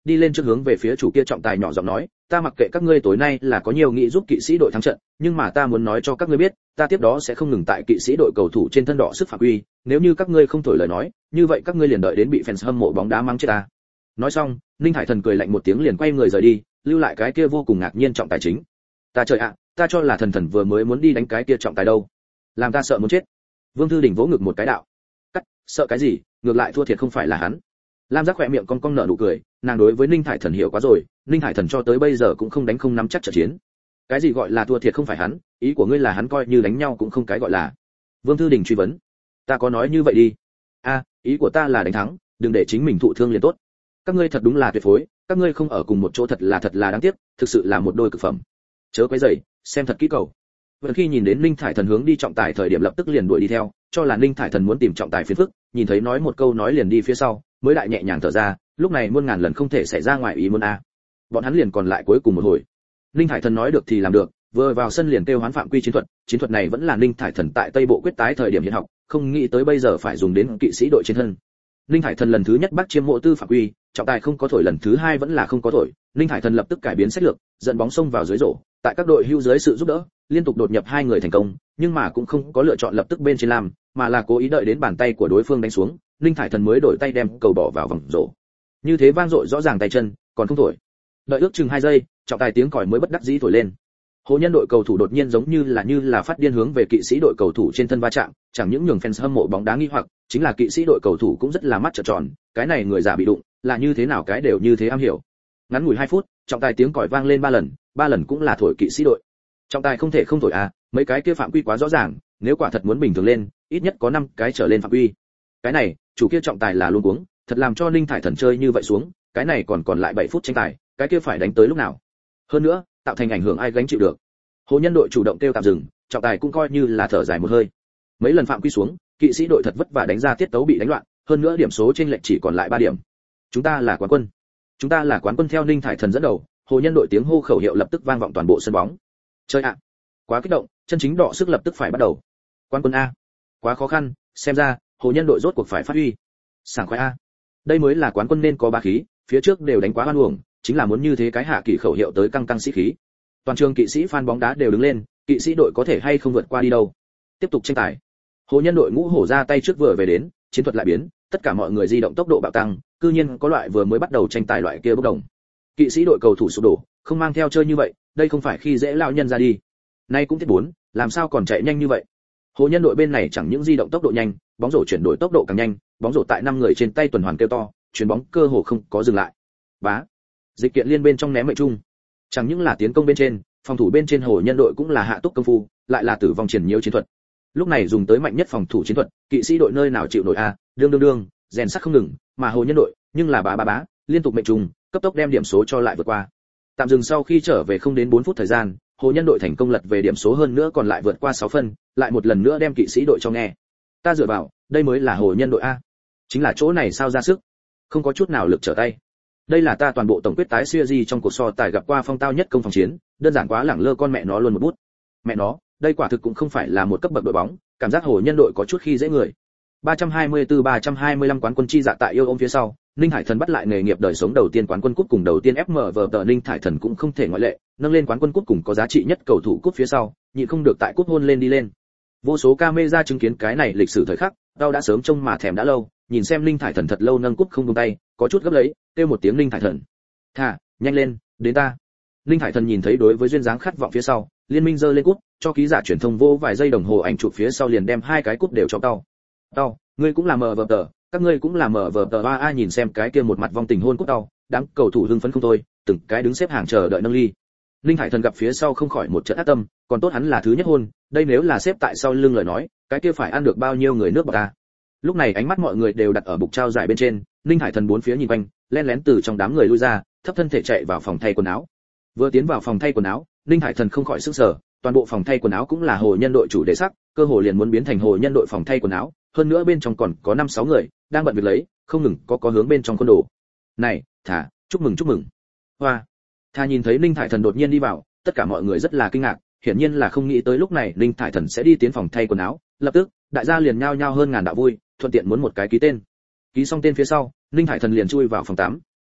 đi lên trước hướng về phía chủ kia trọng tài nhỏ giọng nói, ta mặc kệ các ngươi tối nay là có nhiều nghị giúp kỵ sĩ đội thắng trận, nhưng mà ta muốn nói cho các ngươi biết, ta tiếp đó sẽ không ngừng tại kỵ sĩ đội cầu thủ trên thân đỏ sức phạm quy, nếu như các ngươi không thổi lời nói, như vậy các ngươi liền đợi đến bị fans hâm mộ bóng đá mắng chết ta. Nói xong, Ninh Hải Thần cười lạnh một tiếng liền quay người rời đi, lưu lại cái kia vô cùng ngạc nhiên trọng tài chính. Ta trời ạ, ta cho là Thần Thần vừa mới muốn đi đánh cái kia trọng tài đâu, làm ta sợ muốn chết. Vương Thư Đình vỗ ngực một cái đạo, cắt, sợ cái gì, ngược lại thua thiệt không phải là hắn. Lam Giác khỏe miệng cong cong nở nụ cười, nàng đối với Ninh Hải Thần hiểu quá rồi, Ninh Hải Thần cho tới bây giờ cũng không đánh không nắm chắc trận chiến. Cái gì gọi là thua thiệt không phải hắn, ý của ngươi là hắn coi như đánh nhau cũng không cái gọi là. Vương Thư Đình truy vấn, ta có nói như vậy đi. A, à, ý của ta là đánh thắng, đừng để chính mình thụ thương liền tốt. Các ngươi thật đúng là tuyệt phối, các ngươi không ở cùng một chỗ thật là thật là đáng tiếc, thực sự là một đôi cực phẩm. Chớ quấy rầy, xem thật kỹ cầu. Vừa khi nhìn đến Ninh Thải Thần hướng đi trọng tài thời điểm lập tức liền đuổi đi theo, cho là Ninh Thải Thần muốn tìm trọng tài phiền phức, nhìn thấy nói một câu nói liền đi phía sau, mới đại nhẹ nhàng thở ra, lúc này muôn ngàn lần không thể xảy ra ngoài ý muốn a. Bọn hắn liền còn lại cuối cùng một hồi. Ninh Thải Thần nói được thì làm được, vừa vào sân liền kêu hoán phạm quy chiến thuật, chiến thuật này vẫn là Ninh Thải Thần tại Tây Bộ quyết tái thời điểm hiện học, không nghĩ tới bây giờ phải dùng đến kỵ sĩ đội trên thân. Ninh Thải Thần lần thứ nhất bắt chiêm mộ tư phạm quy, trọng tài không có thổi lần thứ hai vẫn là không có thổi, Ninh Thải Thần lập tức cải biến sách lược, dẫn bóng xông vào dưới rổ, tại các đội hưu dưới sự giúp đỡ, liên tục đột nhập hai người thành công, nhưng mà cũng không có lựa chọn lập tức bên trên làm, mà là cố ý đợi đến bàn tay của đối phương đánh xuống, Ninh Thải Thần mới đổi tay đem cầu bỏ vào vòng rổ. Như thế vang dội rõ ràng tay chân, còn không thổi. Đợi ước chừng hai giây, trọng tài tiếng còi mới bất đắc dĩ thổi lên. Hồ Nhân đội cầu thủ đột nhiên giống như là như là phát điên hướng về kỵ sĩ đội cầu thủ trên thân va chạm, chẳng những nhường fans hâm mộ bóng đá nghi hoặc, chính là kỵ sĩ đội cầu thủ cũng rất là mắt trợn tròn, cái này người giả bị đụng, là như thế nào cái đều như thế am hiểu. Ngắn ngủi hai phút, trọng tài tiếng còi vang lên ba lần, ba lần cũng là thổi kỵ sĩ đội. Trọng tài không thể không thổi à, mấy cái kia phạm quy quá rõ ràng, nếu quả thật muốn bình thường lên, ít nhất có năm cái trở lên phạm quy. Cái này, chủ kia trọng tài là luôn cuống, thật làm cho Ninh Thải Thần chơi như vậy xuống, cái này còn còn lại bảy phút tranh tài, cái kia phải đánh tới lúc nào? Hơn nữa, tạo thành ảnh hưởng ai gánh chịu được. Hồ Nhân đội chủ động kêu tạm dừng, trọng tài cũng coi như là thở dài một hơi. Mấy lần phạm quy xuống, kỵ sĩ đội thật vất vả đánh ra tiết tấu bị đánh loạn, hơn nữa điểm số trên lệch chỉ còn lại ba điểm. Chúng ta là quán quân. Chúng ta là quán quân theo Ninh Thải Thần dẫn đầu, Hồ Nhân đội tiếng hô khẩu hiệu lập tức vang vọng toàn bộ sân bóng. Chơi ạ. Quá kích động, chân chính đọ sức lập tức phải bắt đầu. Quán quân a. Quá khó khăn, xem ra Hồ Nhân đội rốt cuộc phải phát huy. Sảng khoái a. Đây mới là quán quân nên có ba khí, phía trước đều đánh quá oan uổng, chính là muốn như thế cái hạ kỳ khẩu hiệu tới căng căng sĩ khí. Toàn trường kỵ sĩ fan bóng đá đều đứng lên, kỵ sĩ đội có thể hay không vượt qua đi đâu. Tiếp tục tranh tài. Hồ Nhân đội ngũ hổ ra tay trước vừa về đến, chiến thuật lại biến, tất cả mọi người di động tốc độ bạo tăng, cư nhiên có loại vừa mới bắt đầu tranh tài loại kia bốc đồng. Kỵ sĩ đội cầu thủ sụp đổ, không mang theo chơi như vậy, đây không phải khi dễ lão nhân ra đi. Nay cũng thiết bốn, làm sao còn chạy nhanh như vậy? Hồ Nhân đội bên này chẳng những di động tốc độ nhanh, bóng rổ chuyển đổi tốc độ càng nhanh, bóng rổ tại năm người trên tay tuần hoàn kêu to, chuyền bóng cơ hồ không có dừng lại. Bá. Dịch kiện liên bên trong ném mệnh trung. Chẳng những là tiến công bên trên, phòng thủ bên trên Hồ Nhân đội cũng là hạ túc công phu, lại là tử vong triển nhiễu chiến thuật. Lúc này dùng tới mạnh nhất phòng thủ chiến thuật, kỵ sĩ đội nơi nào chịu nổi a, đương đương đương, rèn sắt không ngừng, mà Hồ Nhân đội, nhưng là bá bá bá, liên tục mệnh trùng, cấp tốc đem điểm số cho lại vượt qua. Tạm dừng sau khi trở về không đến bốn phút thời gian, Hồ Nhân đội thành công lật về điểm số hơn nữa còn lại vượt qua sáu phân, lại một lần nữa đem kỵ sĩ đội cho nghe. Ta dựa vào, đây mới là Hồ Nhân đội a. Chính là chỗ này sao ra sức, không có chút nào lực trở tay. Đây là ta toàn bộ tổng quyết tái series trong cuộc so tài gặp qua phong tao nhất công phòng chiến, đơn giản quá lẳng lơ con mẹ nó luôn một bút. Mẹ nó, đây quả thực cũng không phải là một cấp bậc đội bóng, cảm giác Hồ Nhân đội có chút khi dễ người. ba trăm hai mươi tư ba trăm hai mươi lăm quán quân chi dạ tại yêu ôm phía sau, Ninh Hải Thần bắt lại nghề nghiệp đời sống đầu tiên quán quân cúp cùng đầu tiên ép em vê tờ Ninh Hải Thần cũng không thể ngoại lệ, nâng lên quán quân cúp cùng có giá trị nhất cầu thủ cúp phía sau, nhịn không được tại cúp hôn lên đi lên. Vô số camera chứng kiến cái này lịch sử thời khắc, đau đã sớm trông mà thèm đã lâu, nhìn xem Ninh Hải Thần thật lâu nâng cúp không buông tay, có chút gấp lấy, kêu một tiếng Ninh Hải Thần. Thả, nhanh lên, đến ta. Ninh Hải Thần nhìn thấy đối với duyên dáng khát vọng phía sau, liên minh giơ lên cúp, cho ký giả truyền thông vô vài giây đồng hồ ảnh chụp phía sau liền đem hai cái cúp đều cho tao. Tao, ngươi cũng là mờ vờ tờ, các ngươi cũng là mờ vờ tờ a a nhìn xem cái kia một mặt vong tình hôn cúp tao, đám cầu thủ hưng phấn không thôi, từng cái đứng xếp hàng chờ đợi nâng ly. Ninh Hải Thần gặp phía sau không khỏi một trận ác tâm, còn tốt hắn là thứ nhất hôn, đây nếu là xếp tại sau lưng lời nói, cái kia phải ăn được bao nhiêu người nước bọt ta. Lúc này ánh mắt mọi người đều đặt ở bục trao giải bên trên, Ninh Hải Thần bốn phía nhìn quanh, lén lén từ trong đám người lui ra, thấp thân thể chạy vào phòng thay quần áo. Vừa tiến vào phòng thay quần áo, Ninh Hải Thần không khỏi sửng sở, toàn bộ phòng thay quần áo cũng là Hồ Nhân đội chủ đề sắc, cơ hồ liền muốn biến thành Hồ Nhân đội phòng thay quần áo, hơn nữa bên trong còn có năm sáu người đang bận việc lấy, không ngừng có có hướng bên trong quân đồ. Này, thả, chúc mừng chúc mừng. Hoa. Tha nhìn thấy Ninh Hải Thần đột nhiên đi vào, tất cả mọi người rất là kinh ngạc, hiển nhiên là không nghĩ tới lúc này Ninh Hải Thần sẽ đi tiến phòng thay quần áo, lập tức, đại gia liền nhao nhao hơn ngàn đạo vui, thuận tiện muốn một cái ký tên. Ký xong tên phía sau, Ninh Hải Thần liền chui vào phòng tắm,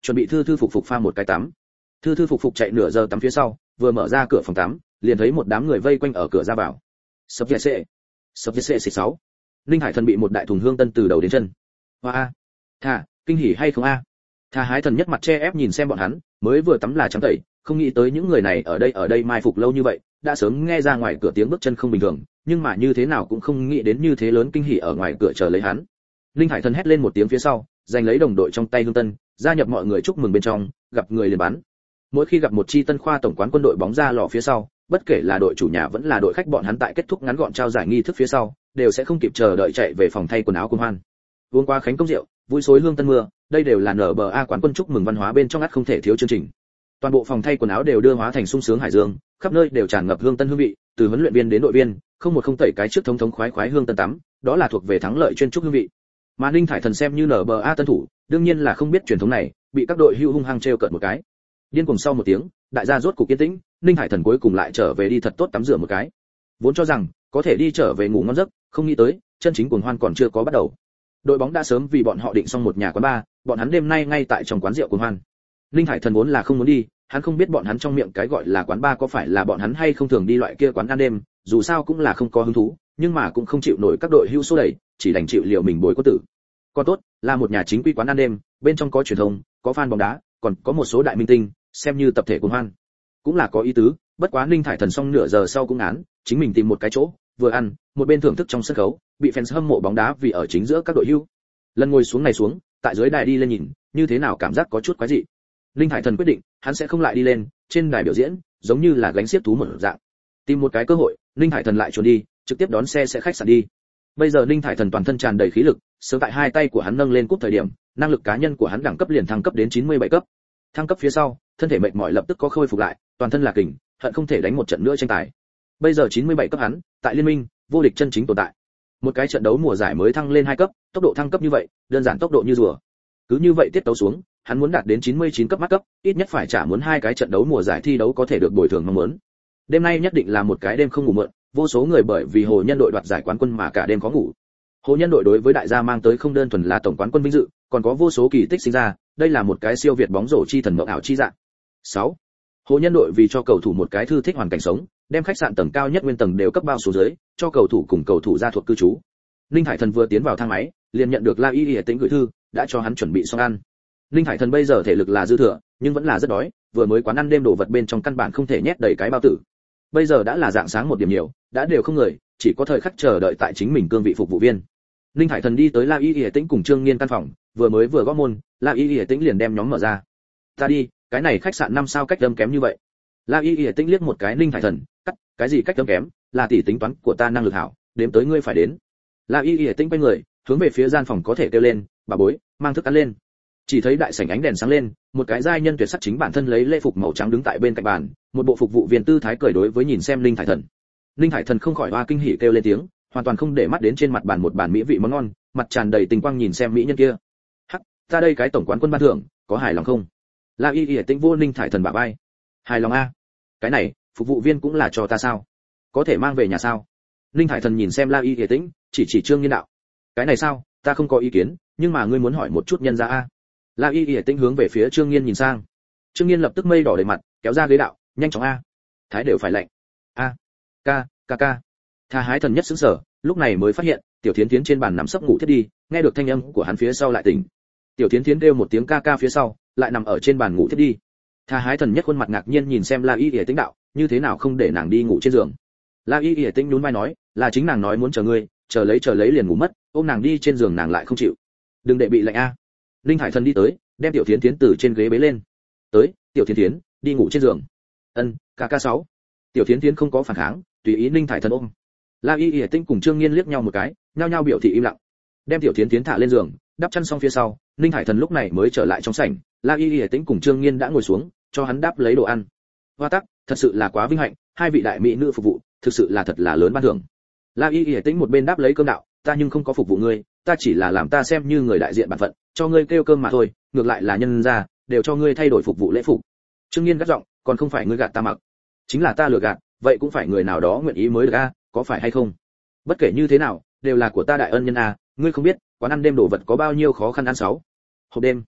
chuẩn bị thư thư phục phục pha một cái tắm. Thư thư phục phục chạy nửa giờ tắm phía sau, vừa mở ra cửa phòng tắm, liền thấy một đám người vây quanh ở cửa ra vào. Sập dễ sệ, sập dễ sệ sáu. Linh Hải Thần bị một đại thùng hương tân từ đầu đến chân. Hoa a, thà, kinh hỉ hay không a? Thà Hái Thần nhất mặt che ép nhìn xem bọn hắn, mới vừa tắm là trắng tẩy, không nghĩ tới những người này ở đây ở đây mai phục lâu như vậy, đã sớm nghe ra ngoài cửa tiếng bước chân không bình thường, nhưng mà như thế nào cũng không nghĩ đến như thế lớn kinh hỉ ở ngoài cửa chờ lấy hắn. Linh Hải Thần hét lên một tiếng phía sau, giành lấy đồng đội trong tay hương tân, gia nhập mọi người chúc mừng bên trong, gặp người liền bắn. Mỗi khi gặp một chi tân khoa tổng quán quân đội bóng ra lò phía sau, bất kể là đội chủ nhà vẫn là đội khách, bọn hắn tại kết thúc ngắn gọn trao giải nghi thức phía sau, đều sẽ không kịp chờ đợi chạy về phòng thay quần áo cuồng hoan. Uống qua khánh công rượu, vui xối hương tân mưa, đây đều là nở bờ a quán quân chúc mừng văn hóa bên trong ắt không thể thiếu chương trình. Toàn bộ phòng thay quần áo đều đưa hóa thành sung sướng hải dương, khắp nơi đều tràn ngập hương tân hương vị, từ huấn luyện viên đến đội viên, không một không tẩy cái trước thống thống khoái khoái hương tân tắm, đó là thuộc về thắng lợi chuyên trúc hương vị. Mà Ninh Thải Thần xem như nở bờ a tân thủ, đương nhiên là không biết truyền thống này, bị các đội hưu hung hăng trêu cợt một cái. Điên cuồng sau một tiếng, đại gia rốt cục yên tĩnh, Ninh Thải Thần cuối cùng lại trở về đi thật tốt tắm rửa một cái. Vốn cho rằng có thể đi trở về ngủ ngon giấc, không nghĩ tới, chân chính cuồng hoan còn chưa có bắt đầu. Đội bóng đã sớm vì bọn họ định xong một nhà quán bar, bọn hắn đêm nay ngay tại trong quán rượu cuồng hoan. Ninh Thải Thần vốn là không muốn đi, hắn không biết bọn hắn trong miệng cái gọi là quán bar có phải là bọn hắn hay không thường đi loại kia quán ăn đêm, dù sao cũng là không có hứng thú, nhưng mà cũng không chịu nổi các đội hưu số đẩy, chỉ đành chịu liều mình bồi có tử. Còn tốt, là một nhà chính quy quán ăn đêm, bên trong có truyền thông, có fan bóng đá, còn có một số đại minh tinh, xem như tập thể cuồng hoan. Cũng là có ý tứ, bất quá Ninh Thải Thần xong nửa giờ sau cũng án, chính mình tìm một cái chỗ, vừa ăn, một bên thưởng thức trong sân khấu, bị fans hâm mộ bóng đá vì ở chính giữa các đội hưu. Lần ngồi xuống này xuống, tại dưới đài đi lên nhìn, như thế nào cảm giác có chút quái dị. Ninh Thải Thần quyết định, hắn sẽ không lại đi lên, trên đài biểu diễn, giống như là gánh xiếc thú một dạng. Tìm một cái cơ hội, Ninh Thải Thần lại trốn đi, trực tiếp đón xe sẽ khách sạn đi. Bây giờ Ninh Thải Thần toàn thân tràn đầy khí lực, sớm tại hai tay của hắn nâng lên cúp thời điểm, năng lực cá nhân của hắn đẳng cấp liền thăng cấp đến chín mươi bảy cấp. Thăng cấp phía sau, thân thể mệt mỏi lập tức có khôi phục lại, toàn thân là kình, hận không thể đánh một trận nữa tranh tài. Bây giờ chín mươi bảy cấp hắn, tại liên minh, vô địch chân chính tồn tại. Một cái trận đấu mùa giải mới thăng lên hai cấp, tốc độ thăng cấp như vậy, đơn giản tốc độ như rùa. Cứ như vậy tiết tấu xuống, hắn muốn đạt đến chín mươi chín cấp mắt cấp, ít nhất phải trả muốn hai cái trận đấu mùa giải thi đấu có thể được bồi thường mong muốn. Đêm nay nhất định là một cái đêm không ngủ mượn, vô số người bởi vì Hồ Nhân đội đoạt giải quán quân mà cả đêm khó ngủ. Hồ Nhân đội đối với đại gia mang tới không đơn thuần là tổng quán quân vinh dự, còn có vô số kỳ tích sinh ra, đây là một cái siêu việt bóng rổ chi thần mộng ảo chi dạng. sáu. Hồ Nhân đội vì cho cầu thủ một cái thư thích hoàn cảnh sống, đem khách sạn tầng cao nhất nguyên tầng đều cấp bao số dưới, cho cầu thủ cùng cầu thủ ra thuộc cư trú. Ninh Hải Thần vừa tiến vào thang máy, liền nhận được La Y Y Tĩnh gửi thư, đã cho hắn chuẩn bị xong ăn. Ninh Hải Thần bây giờ thể lực là dư thừa, nhưng vẫn là rất đói, vừa mới quán ăn đêm đồ vật bên trong căn bản không thể nhét đầy cái bao tử. Bây giờ đã là dạng sáng một điểm nhiều, đã đều không người, chỉ có thời khắc chờ đợi tại chính mình cương vị phục vụ viên. Ninh Hải Thần đi tới La Y Y Tĩnh cùng Trương Nghiên căn phòng, vừa mới vừa gõ môn, La Y Y Tĩnh liền đem nhóm mở ra. Ta đi, cái này khách sạn năm sao cách âm kém như vậy. La Y Y Tĩnh liếc một cái Ninh Hải Thần, cắt, cái gì cách âm kém, là tỷ tính toán của ta năng lực hảo, đếm tới ngươi phải đến. La Y Y Tĩnh quay người, hướng về phía gian phòng có thể kêu lên, bà bối, mang thức ăn lên. Chỉ thấy đại sảnh ánh đèn sáng lên, một cái giai nhân tuyệt sắc chính bản thân lấy lễ phục màu trắng đứng tại bên cạnh bàn, một bộ phục vụ viên tư thái cười đối với nhìn xem Ninh Thải Thần. Ninh Thải Thần không khỏi hoa kinh hỉ kêu lên tiếng, hoàn toàn không để mắt đến trên mặt bàn một bàn mỹ vị món ngon, mặt tràn đầy tình quang nhìn xem mỹ nhân kia. Hắc, ta đây cái tổng quán quân ban thưởng, có hài lòng không? La Y Y Tĩnh vô Ninh Thải Thần bả vai. Hài lòng a? Cái này, phục vụ viên cũng là cho ta sao? Có thể mang về nhà sao? Ninh Thải Thần nhìn xem La Y Y Tĩnh, chỉ chỉ Trương Nghiên đạo. Cái này sao, ta không có ý kiến, nhưng mà ngươi muốn hỏi một chút nhân gia a. La Y Y Tĩnh hướng về phía Trương Nghiên nhìn sang. Trương Nghiên lập tức mây đỏ đầy mặt, kéo ra ghế đạo, nhanh chóng a. Thái đều phải lạnh. A. Ca, ca ca. Tha Hái Thần nhất sững sờ, lúc này mới phát hiện, Tiểu Thiến Thiến trên bàn nằm sấp ngủ thiết đi, nghe được thanh âm của hắn phía sau lại tỉnh. Tiểu Thiến Thiến kêu một tiếng ca ca phía sau, lại nằm ở trên bàn ngủ thiết đi. Tha Hái Thần nhất khuôn mặt ngạc nhiên nhìn xem La Y Y Tĩnh đạo, như thế nào không để nàng đi ngủ trên giường. La Y Y Tĩnh nhún vai nói, là chính nàng nói muốn chờ ngươi, chờ lấy chờ lấy liền ngủ mất, ôm nàng đi trên giường nàng lại không chịu. Đừng để bị lạnh a. Linh Hải Thần đi tới, đem Tiểu Thiến Thiến từ trên ghế bế lên. Tới, Tiểu Thiến Thiến, đi ngủ trên giường. Ân, ca ca sáu. Tiểu Thiến Thiến không có phản kháng, tùy ý Linh Hải Thần ôm. La Y Y Tĩnh cùng Trương Nghiên liếc nhau một cái, nhao nhao biểu thị im lặng. Đem Tiểu Thiến Thiến thả lên giường, đắp chăn xong phía sau, Linh Hải Thần lúc này mới trở lại trong sảnh. La Y Y Tĩnh cùng Trương Nghiên đã ngồi xuống, cho hắn đáp lấy đồ ăn. Hoa tắc, thật sự là quá vinh hạnh, hai vị đại mỹ nữ phục vụ, thực sự là thật là lớn ban thưởng. La Y Y Tĩnh một bên đáp lấy cơm đạo, ta nhưng không có phục vụ ngươi, ta chỉ là làm ta xem như người đại diện bản phận, cho ngươi kêu cơm mà thôi, ngược lại là nhân gia đều cho ngươi thay đổi phục vụ lễ phục. Trương Nghiên gắt giọng, còn không phải ngươi gạt ta mặc, chính là ta lừa gạt, vậy cũng phải người nào đó nguyện ý mới được a, có phải hay không? Bất kể như thế nào, đều là của ta đại ân nhân a, ngươi không biết, quán ăn đêm đồ vật có bao nhiêu khó khăn ăn sáu. Hộp đêm.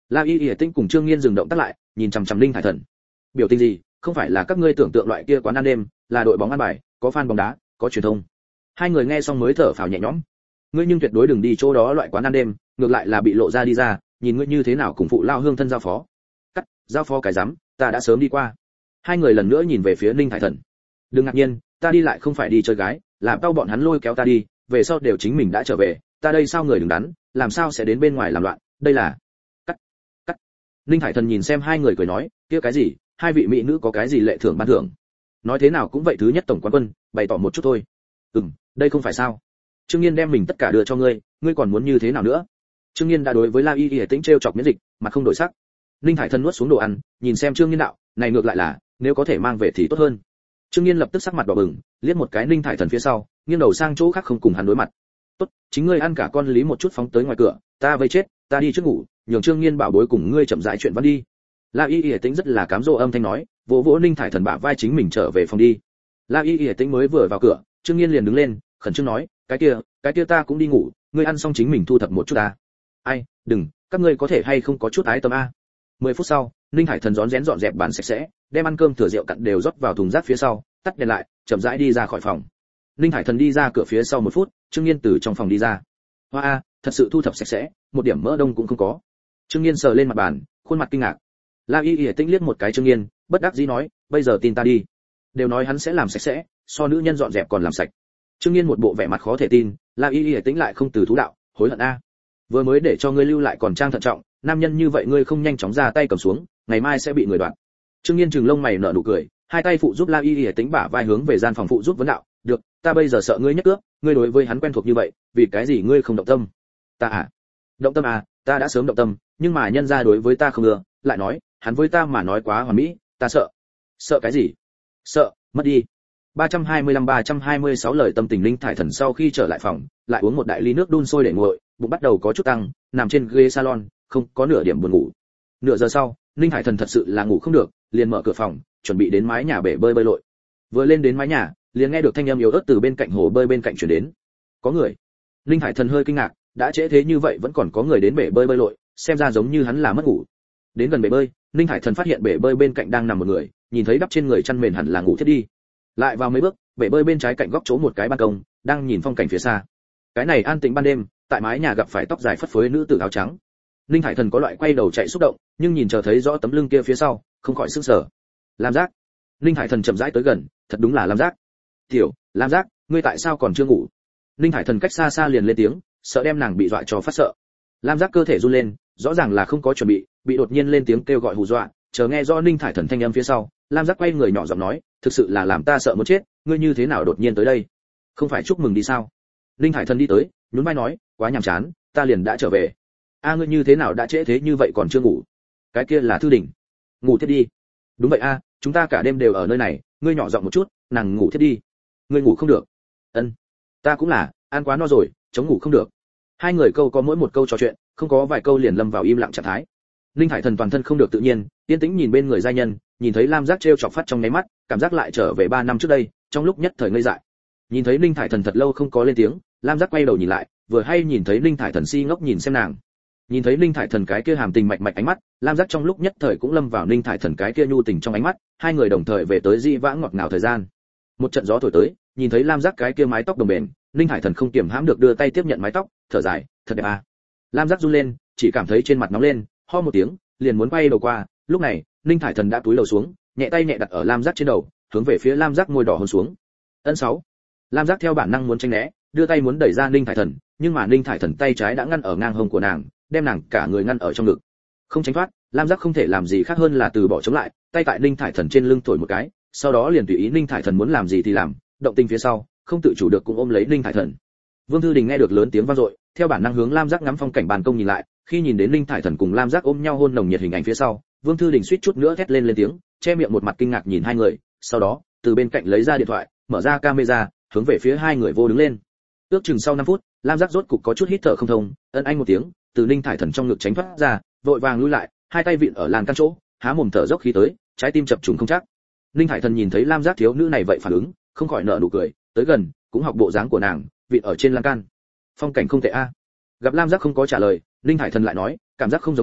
La Y Y Tĩnh cùng Trương Nghiên dừng động tác lại, nhìn chằm chằm Linh Thải Thần. Biểu tình gì? Không phải là các ngươi tưởng tượng loại kia quán ăn đêm, là đội bóng ăn bài, có fan bóng đá, có truyền thông. Hai người nghe xong mới thở phào nhẹ nhõm. Ngươi nhưng tuyệt đối đừng đi chỗ đó loại quán ăn đêm, ngược lại là bị lộ ra đi ra, nhìn ngươi như thế nào cùng phụ lao hương thân giao phó. Cắt, giao phó cái rắm, ta đã sớm đi qua. Hai người lần nữa nhìn về phía Linh Thải Thần. Đừng ngạc nhiên, ta đi lại không phải đi chơi gái, là tao bọn hắn lôi kéo ta đi, về sau đều chính mình đã trở về, ta đây sao người đứng đắn, làm sao sẽ đến bên ngoài làm loạn, đây là cắt cắt. Linh Thải Thần nhìn xem hai người cười nói, kia cái gì, hai vị mỹ nữ có cái gì lệ thưởng ban thưởng? Nói thế nào cũng vậy thứ nhất tổng quán quân, bày tỏ một chút thôi. Ừm, đây không phải sao? Trương Nghiên đem mình tất cả đưa cho ngươi, ngươi còn muốn như thế nào nữa? Trương Nghiên đã đối với La Y Y Tĩnh trêu chọc miễn dịch, mặt không đổi sắc. Linh Thải Thần nuốt xuống đồ ăn, nhìn xem Trương Nghiên đạo, này ngược lại là, nếu có thể mang về thì tốt hơn. Trương Nghiên lập tức sắc mặt đỏ bừng, liếc một cái Linh Thải Thần phía sau, nghiêng đầu sang chỗ khác không cùng hắn đối mặt. Tốt, chính ngươi ăn cả con lý một chút phóng tới ngoài cửa, ta vây chết, ta đi trước ngủ, nhường Trương Nghiên bảo bối cùng ngươi chậm rãi chuyện văn đi. La Y Y Tĩnh rất là cám dỗ âm thanh nói, vỗ vỗ Linh Thải Thần bả vai chính mình trở về phòng đi. La Y Y Tĩnh mới vừa vào cửa, Trương Nghiên liền đứng lên, khẩn trương nói, cái kia, cái kia ta cũng đi ngủ, ngươi ăn xong chính mình thu thập một chút ta. Ai, đừng, các ngươi có thể hay không có chút ái tâm a. Mười phút sau, Linh Hải Thần rón rén dọn dẹp bàn sạch sẽ, đem ăn cơm thừa rượu cặn đều rót vào thùng rác phía sau, tắt đèn lại, chậm rãi đi ra khỏi phòng. Linh Hải Thần đi ra cửa phía sau một phút, Trương Nghiên từ trong phòng đi ra. Hoa a, thật sự thu thập sạch sẽ, một điểm mỡ đông cũng không có. Trương Nghiên sờ lên mặt bàn, khuôn mặt kinh ngạc. La Y Y Tĩnh liếc một cái Trương Nghiên, bất đắc dĩ nói, bây giờ tin ta đi. Đều nói hắn sẽ làm sạch sẽ, so nữ nhân dọn dẹp còn làm sạch. Trương Nghiên một bộ vẻ mặt khó thể tin, La Y Y Tĩnh lại không từ thú đạo, hối hận a. Vừa mới để cho ngươi lưu lại còn trang thận trọng, nam nhân như vậy ngươi không nhanh chóng ra tay cầm xuống, ngày mai sẽ bị người đoạt. Trương Nghiên trừng lông mày nở nụ cười, hai tay phụ giúp La Y Y Tĩnh bả vai hướng về gian phòng phụ giúp vấn đạo, được, ta bây giờ sợ ngươi nhất cướp, ngươi đối với hắn quen thuộc như vậy, vì cái gì ngươi không động tâm? Ta à? Động tâm à, ta đã sớm động tâm, nhưng mà nhân gia đối với ta không ưa, lại nói, hắn với ta mà nói quá hoàn mỹ, ta sợ. Sợ cái gì? Sợ mất đi. ba trăm hai mươi lăm ba trăm hai mươi sáu lời tâm tình Linh Thải Thần sau khi trở lại phòng, lại uống một đại ly nước đun sôi để nguội, bụng bắt đầu có chút tăng, nằm trên ghế salon, không có nửa điểm buồn ngủ. Nửa giờ sau, Linh Thải Thần thật sự là ngủ không được, liền mở cửa phòng, chuẩn bị đến mái nhà bể bơi bơi lội. Vừa lên đến mái nhà, liền nghe được thanh âm yếu ớt từ bên cạnh hồ bơi bên cạnh truyền đến. Có người. Linh Thải Thần hơi kinh ngạc, đã trễ thế như vậy vẫn còn có người đến bể bơi bơi lội, xem ra giống như hắn là mất ngủ. Đến gần bể bơi, Linh Thải Thần phát hiện bể bơi bên cạnh đang nằm một người, nhìn thấy đắp trên người chăn mền hẳn là ngủ thiết đi. Lại vào mấy bước, bể bơi bên trái cạnh góc chỗ một cái ban công, đang nhìn phong cảnh phía xa. Cái này an tĩnh ban đêm, tại mái nhà gặp phải tóc dài phất phới nữ tử áo trắng. Linh Thải Thần có loại quay đầu chạy xúc động, nhưng nhìn chờ thấy rõ tấm lưng kia phía sau, không khỏi sửng sở. Lam Giác. Linh Thải Thần chậm rãi tới gần, thật đúng là Lam Giác. "Tiểu, Lam Giác, ngươi tại sao còn chưa ngủ?" Linh Thải Thần cách xa xa liền lên tiếng, sợ đem nàng bị dọa cho phát sợ. Lam Giác cơ thể run lên, rõ ràng là không có chuẩn bị, bị đột nhiên lên tiếng kêu gọi hù dọa, chờ nghe rõ Linh Thải Thần thanh âm phía sau, Lam Giác quay người nhỏ giọng nói, "Thực sự là làm ta sợ muốn chết, ngươi như thế nào đột nhiên tới đây? Không phải chúc mừng đi sao?" Linh Thải Thần đi tới, nhún vai nói, "Quá nhàm chán, ta liền đã trở về." "A ngươi như thế nào đã trễ thế như vậy còn chưa ngủ?" "Cái kia là Thư Đình." "Ngủ tiếp đi." "Đúng vậy a, chúng ta cả đêm đều ở nơi này, ngươi nhỏ giọng một chút, nàng ngủ tiếp đi." "Ngươi ngủ không được." "Ân, ta cũng là, ăn quá no rồi, chống ngủ không được." Hai người câu có mỗi một câu trò chuyện, không có vài câu liền lâm vào im lặng trạng thái. Linh Hải Thần toàn thân không được tự nhiên, yên tĩnh nhìn bên người giai nhân, nhìn thấy Lam Giác trêu chọc phát trong nháy mắt, cảm giác lại trở về ba năm trước đây, trong lúc nhất thời ngây dại. Nhìn thấy Linh Hải Thần thật lâu không có lên tiếng, Lam Giác quay đầu nhìn lại, vừa hay nhìn thấy Linh Hải Thần si ngốc nhìn xem nàng. Nhìn thấy Linh Hải Thần cái kia hàm tình mạch mạch ánh mắt, Lam Giác trong lúc nhất thời cũng lâm vào Linh Hải Thần cái kia nhu tình trong ánh mắt, hai người đồng thời về tới di vãng ngọt ngào thời gian. Một trận gió thổi tới, nhìn thấy Lam Giác cái kia mái tóc đồng bền, Linh Hải Thần không kiềm hãm được đưa tay tiếp nhận mái tóc, thở dài, thật đẹp à. Lam Giác run lên, chỉ cảm thấy trên mặt nóng lên, ho một tiếng, liền muốn quay đầu qua, lúc này, Linh Hải Thần đã túi đầu xuống, nhẹ tay nhẹ đặt ở Lam Giác trên đầu, hướng về phía Lam Giác môi đỏ hôn xuống. Ân sáu. Lam Giác theo bản năng muốn tránh né, đưa tay muốn đẩy ra Linh Hải Thần, nhưng mà Linh Hải Thần tay trái đã ngăn ở ngang hông của nàng, đem nàng cả người ngăn ở trong ngực. Không tránh thoát, Lam Giác không thể làm gì khác hơn là từ bỏ chống lại, tay tại Linh Hải Thần trên lưng thổi một cái, sau đó liền tùy ý Linh Hải Thần muốn làm gì thì làm, động tình phía sau, không tự chủ được cũng ôm lấy Linh Hải Thần. Vương Thư Đình nghe được lớn tiếng vang dội, theo bản năng hướng Lam Giác ngắm phong cảnh ban công nhìn lại, khi nhìn đến Linh Hải Thần cùng Lam Giác ôm nhau hôn nồng nhiệt hình ảnh phía sau, Vương Thư Đình suýt chút nữa thét lên lên tiếng, che miệng một mặt kinh ngạc nhìn hai người, sau đó, từ bên cạnh lấy ra điện thoại, mở ra camera, hướng về phía hai người vô đứng lên. Ước chừng sau năm phút, Lam Giác rốt cục có chút hít thở không thông, ân anh một tiếng, từ Linh Hải Thần trong ngực tránh thoát ra, vội vàng lui lại, hai tay vịn ở lan can chỗ, há mồm thở dốc khí tới, trái tim chập trùng không chắc. Linh Hải Thần nhìn thấy Lam Giác thiếu nữ này vậy phản ứng, không khỏi nở nụ cười, tới gần, cũng học bộ dáng của nàng, vịn ở trên lan can. Phong cảnh không tệ a. Gặp Lam Giác không có trả lời, Linh Hải Thần lại nói, cảm giác không giống nhau,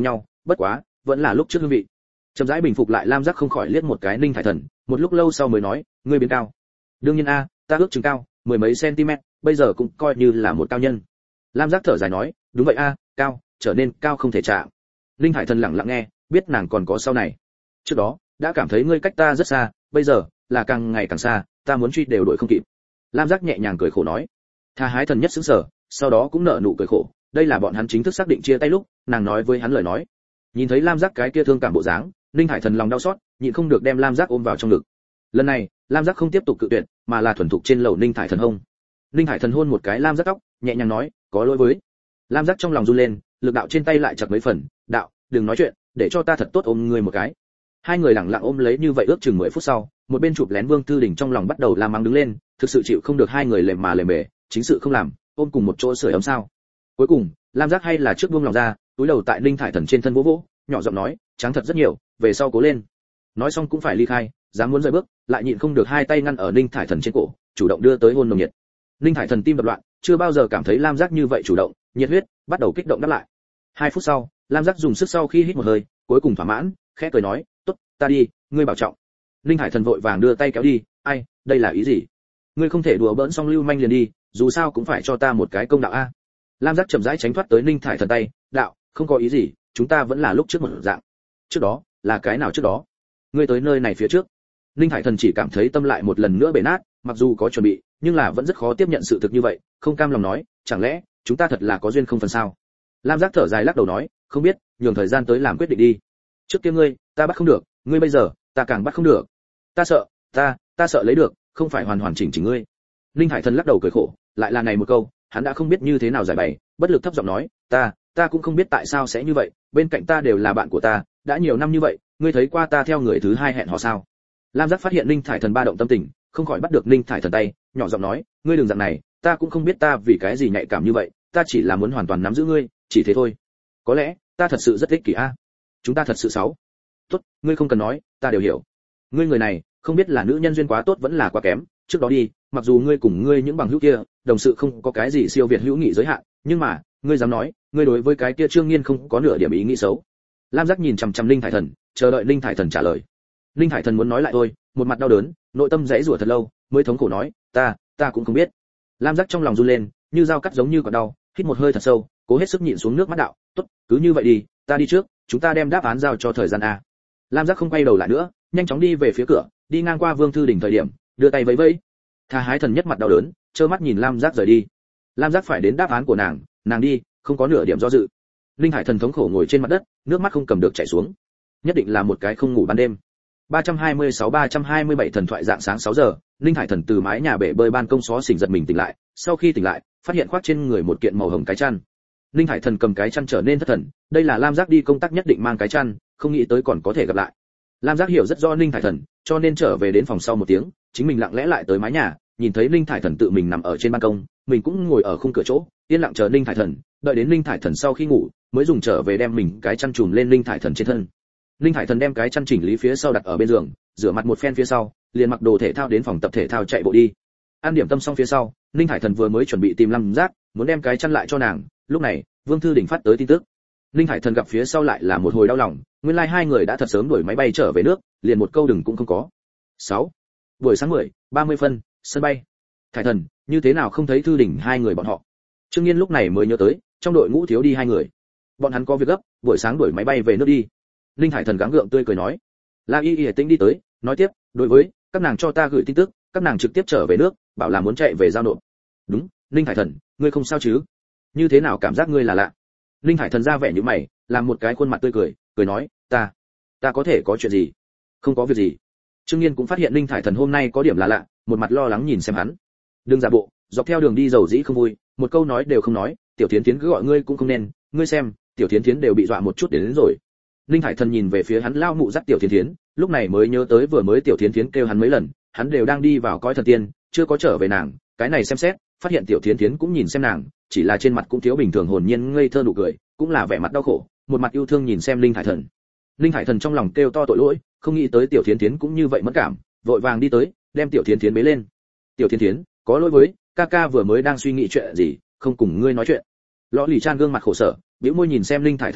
bất quá vẫn là lúc trước hương vị. Chậm rãi bình phục lại, Lam Giác không khỏi liếc một cái Ninh Thải Thần, một lúc lâu sau mới nói, ngươi biến cao. Đương nhiên a, ta ước chừng cao mười mấy cm, bây giờ cũng coi như là một cao nhân. Lam Giác thở dài nói, đúng vậy a, cao, trở nên cao không thể chạm. Ninh Thải Thần lặng lặng nghe, biết nàng còn có sau này. Trước đó đã cảm thấy ngươi cách ta rất xa, bây giờ là càng ngày càng xa, ta muốn truy đều đuổi không kịp. Lam Giác nhẹ nhàng cười khổ nói. Tha Hái Thần nhất sững sờ, sau đó cũng nở nụ cười khổ, đây là bọn hắn chính thức xác định chia tay lúc, nàng nói với hắn lời nói. Nhìn thấy Lam Giác cái kia thương cảm bộ dáng, Ninh Hải Thần lòng đau xót, nhịn không được đem Lam Giác ôm vào trong ngực. Lần này, Lam Giác không tiếp tục cự tuyệt, mà là thuần thục trên lầu Ninh Hải Thần hông. Ninh Hải Thần hôn một cái Lam Giác tóc, nhẹ nhàng nói, có lỗi với. Lam Giác trong lòng run lên, lực đạo trên tay lại chặt mấy phần, đạo, đừng nói chuyện, để cho ta thật tốt ôm ngươi một cái. Hai người lặng lặng ôm lấy như vậy ước chừng mười phút sau, một bên chụp lén Vương Tư Đình trong lòng bắt đầu la mắng đứng lên, thực sự chịu không được hai người lề mà lề mề, chính sự không làm, ôm cùng một chỗ sưởi ấm sao? Cuối cùng, Lam Giác hay là trước buông lòng ra, túi đầu tại Ninh Thải Thần trên thân vỗ vỗ, nhỏ giọng nói, trắng thật rất nhiều, về sau cố lên. Nói xong cũng phải ly khai, dám muốn rời bước, lại nhịn không được hai tay ngăn ở Ninh Thải Thần trên cổ, chủ động đưa tới hôn nồng nhiệt. Ninh Thải Thần tim đập loạn, chưa bao giờ cảm thấy Lam Giác như vậy chủ động, nhiệt huyết, bắt đầu kích động đáp lại. Hai phút sau, Lam Giác dùng sức sau khi hít một hơi, cuối cùng thỏa mãn, khẽ cười nói, tốt, ta đi, ngươi bảo trọng. Ninh Thải Thần vội vàng đưa tay kéo đi, ai, đây là ý gì? Ngươi không thể đùa bỡn xong lưu manh liền đi, dù sao cũng phải cho ta một cái công đạo a. Lam Giác chậm rãi tránh thoát tới Ninh Thải Thần tay, đạo, không có ý gì, chúng ta vẫn là lúc trước một dạng. Trước đó, là cái nào trước đó? Ngươi tới nơi này phía trước. Ninh Thải Thần chỉ cảm thấy tâm lại một lần nữa bể nát, mặc dù có chuẩn bị, nhưng là vẫn rất khó tiếp nhận sự thực như vậy, không cam lòng nói, chẳng lẽ chúng ta thật là có duyên không phần sao? Lam Giác thở dài lắc đầu nói, không biết, nhường thời gian tới làm quyết định đi. Trước kia ngươi, ta bắt không được, ngươi bây giờ, ta càng bắt không được. Ta sợ, ta, ta sợ lấy được, không phải hoàn hoàn chỉnh chỉnh ngươi. Ninh Hải Thần lắc đầu cười khổ, lại là này một câu, hắn đã không biết như thế nào giải bày, bất lực thấp giọng nói, ta, ta cũng không biết tại sao sẽ như vậy, bên cạnh ta đều là bạn của ta, đã nhiều năm như vậy, ngươi thấy qua ta theo người thứ hai hẹn hò sao? Lam Giác phát hiện Ninh Thải Thần ba động tâm tình, không khỏi bắt được Ninh Thải Thần tay, nhỏ giọng nói, ngươi đừng dạng này, ta cũng không biết ta vì cái gì nhạy cảm như vậy, ta chỉ là muốn hoàn toàn nắm giữ ngươi, chỉ thế thôi. Có lẽ, ta thật sự rất ích kỷ a. Chúng ta thật sự xấu. Tốt, ngươi không cần nói, ta đều hiểu. Ngươi người này, không biết là nữ nhân duyên quá tốt vẫn là quá kém, trước đó đi, mặc dù ngươi cùng ngươi những bằng hữu kia, đồng sự không có cái gì siêu việt hữu nghị giới hạn, nhưng mà, ngươi dám nói, ngươi đối với cái kia Trương Nghiên không có nửa điểm ý nghĩ xấu. Lam Giác nhìn chằm chằm Ninh Thải Thần, chờ đợi Ninh Thải Thần trả lời. Ninh Thải Thần muốn nói lại thôi, một mặt đau đớn, nội tâm rãy rủa thật lâu, mới thống khổ nói, ta, ta cũng không biết. Lam Giác trong lòng run lên, như dao cắt giống như còn đau, hít một hơi thật sâu, cố hết sức nhịn xuống nước mắt đạo, tốt, cứ như vậy đi, ta đi trước, chúng ta đem đáp án giao cho thời gian a. Lam Giác không quay đầu lại nữa, nhanh chóng đi về phía cửa, đi ngang qua Vương Thư Đình thời điểm, đưa tay vẫy vẫy. Tha Hái Thần nhất mặt đau đớn, trơ mắt nhìn Lam Giác rời đi. Lam Giác phải đến đáp án của nàng, nàng đi, không có nửa điểm do dự. Linh Hải Thần thống khổ ngồi trên mặt đất, nước mắt không cầm được chảy xuống. Nhất định là một cái không ngủ ban đêm. ba trăm hai mươi sáu ba trăm hai mươi bảy thần thoại dạng sáng sáu giờ, Linh Hải Thần từ mái nhà bể bơi ban công xó xỉnh giật mình tỉnh lại, sau khi tỉnh lại, phát hiện khoác trên người một kiện màu hồng cái chăn. Linh Hải Thần cầm cái chăn trở nên thất thần, đây là Lam Giác đi công tác nhất định mang cái chăn, không nghĩ tới còn có thể gặp lại. Lam Giác hiểu rất rõ Linh Hải Thần, cho nên trở về đến phòng sau một tiếng, chính mình lặng lẽ lại tới mái nhà, nhìn thấy Linh Hải Thần tự mình nằm ở trên ban công, mình cũng ngồi ở khung cửa chỗ, yên lặng chờ Linh Hải Thần, đợi đến Linh Hải Thần sau khi ngủ, mới dùng trở về đem mình cái chăn trùm lên Linh Hải Thần trên thân. Linh Hải Thần đem cái chăn chỉnh lý phía sau đặt ở bên giường, rửa mặt một phen phía sau, liền mặc đồ thể thao đến phòng tập thể thao chạy bộ đi. Ăn điểm tâm xong phía sau, Linh Hải Thần vừa mới chuẩn bị tìm Lam Giác, muốn đem cái chăn lại cho nàng, lúc này, Vương Thư Đình phát tới tin tức. Linh Hải Thần gặp phía sau lại là một hồi đau lòng, nguyên lai like hai người đã thật sớm đuổi máy bay trở về nước, liền một câu đừng cũng không có. sáu. Buổi sáng mười, ba mươi phân, sân bay. Thải Thần, như thế nào không thấy Thư Đình hai người bọn họ? Trương Nghiên lúc này mới nhớ tới, trong đội ngũ thiếu đi hai người. Bọn hắn có việc gấp, buổi sáng đuổi máy bay về nước đi. Linh Hải Thần gắng gượng tươi cười nói. La Y Y Tĩnh đi tới, nói tiếp, đối với các nàng cho ta gửi tin tức, các nàng trực tiếp trở về nước, bảo là muốn chạy về giao nộp. Đúng, Linh Hải Thần, ngươi không sao chứ? Như thế nào cảm giác ngươi là lạ? Linh Hải Thần ra vẻ như mày, làm một cái khuôn mặt tươi cười, cười nói, ta, ta có thể có chuyện gì? Không có việc gì. Trương Nghiên cũng phát hiện Linh Hải Thần hôm nay có điểm là lạ, một mặt lo lắng nhìn xem hắn. Đừng giả bộ, dọc theo đường đi dầu dĩ không vui, một câu nói đều không nói, Tiểu Thiến Thiến cứ gọi ngươi cũng không nên, ngươi xem, Tiểu Thiến Thiến đều bị dọa một chút đến, đến rồi. Linh Hải Thần nhìn về phía hắn lao mụ dắt Tiểu Thiến Thiến, lúc này mới nhớ tới vừa mới Tiểu Thiến Thiến kêu hắn mấy lần, hắn đều đang đi vào coi thần tiên, chưa có trở về nàng, cái này xem xét, phát hiện Tiểu Thiến Thiến cũng nhìn xem nàng, chỉ là trên mặt cũng thiếu bình thường hồn nhiên ngây thơ nụ cười, cũng là vẻ mặt đau khổ, một mặt yêu thương nhìn xem Linh Hải Thần. Linh Hải Thần trong lòng kêu to tội lỗi, không nghĩ tới Tiểu Thiến Thiến cũng như vậy mất cảm, vội vàng đi tới, đem Tiểu Thiến Thiến bế lên. Tiểu Thiến Thiến, có lỗi với, ca ca vừa mới đang suy nghĩ chuyện gì, không cùng ngươi nói chuyện. Lọ Lì Chan gương mặt khổ sở, bĩu môi nhìn xem Linh Hải Thần đạo,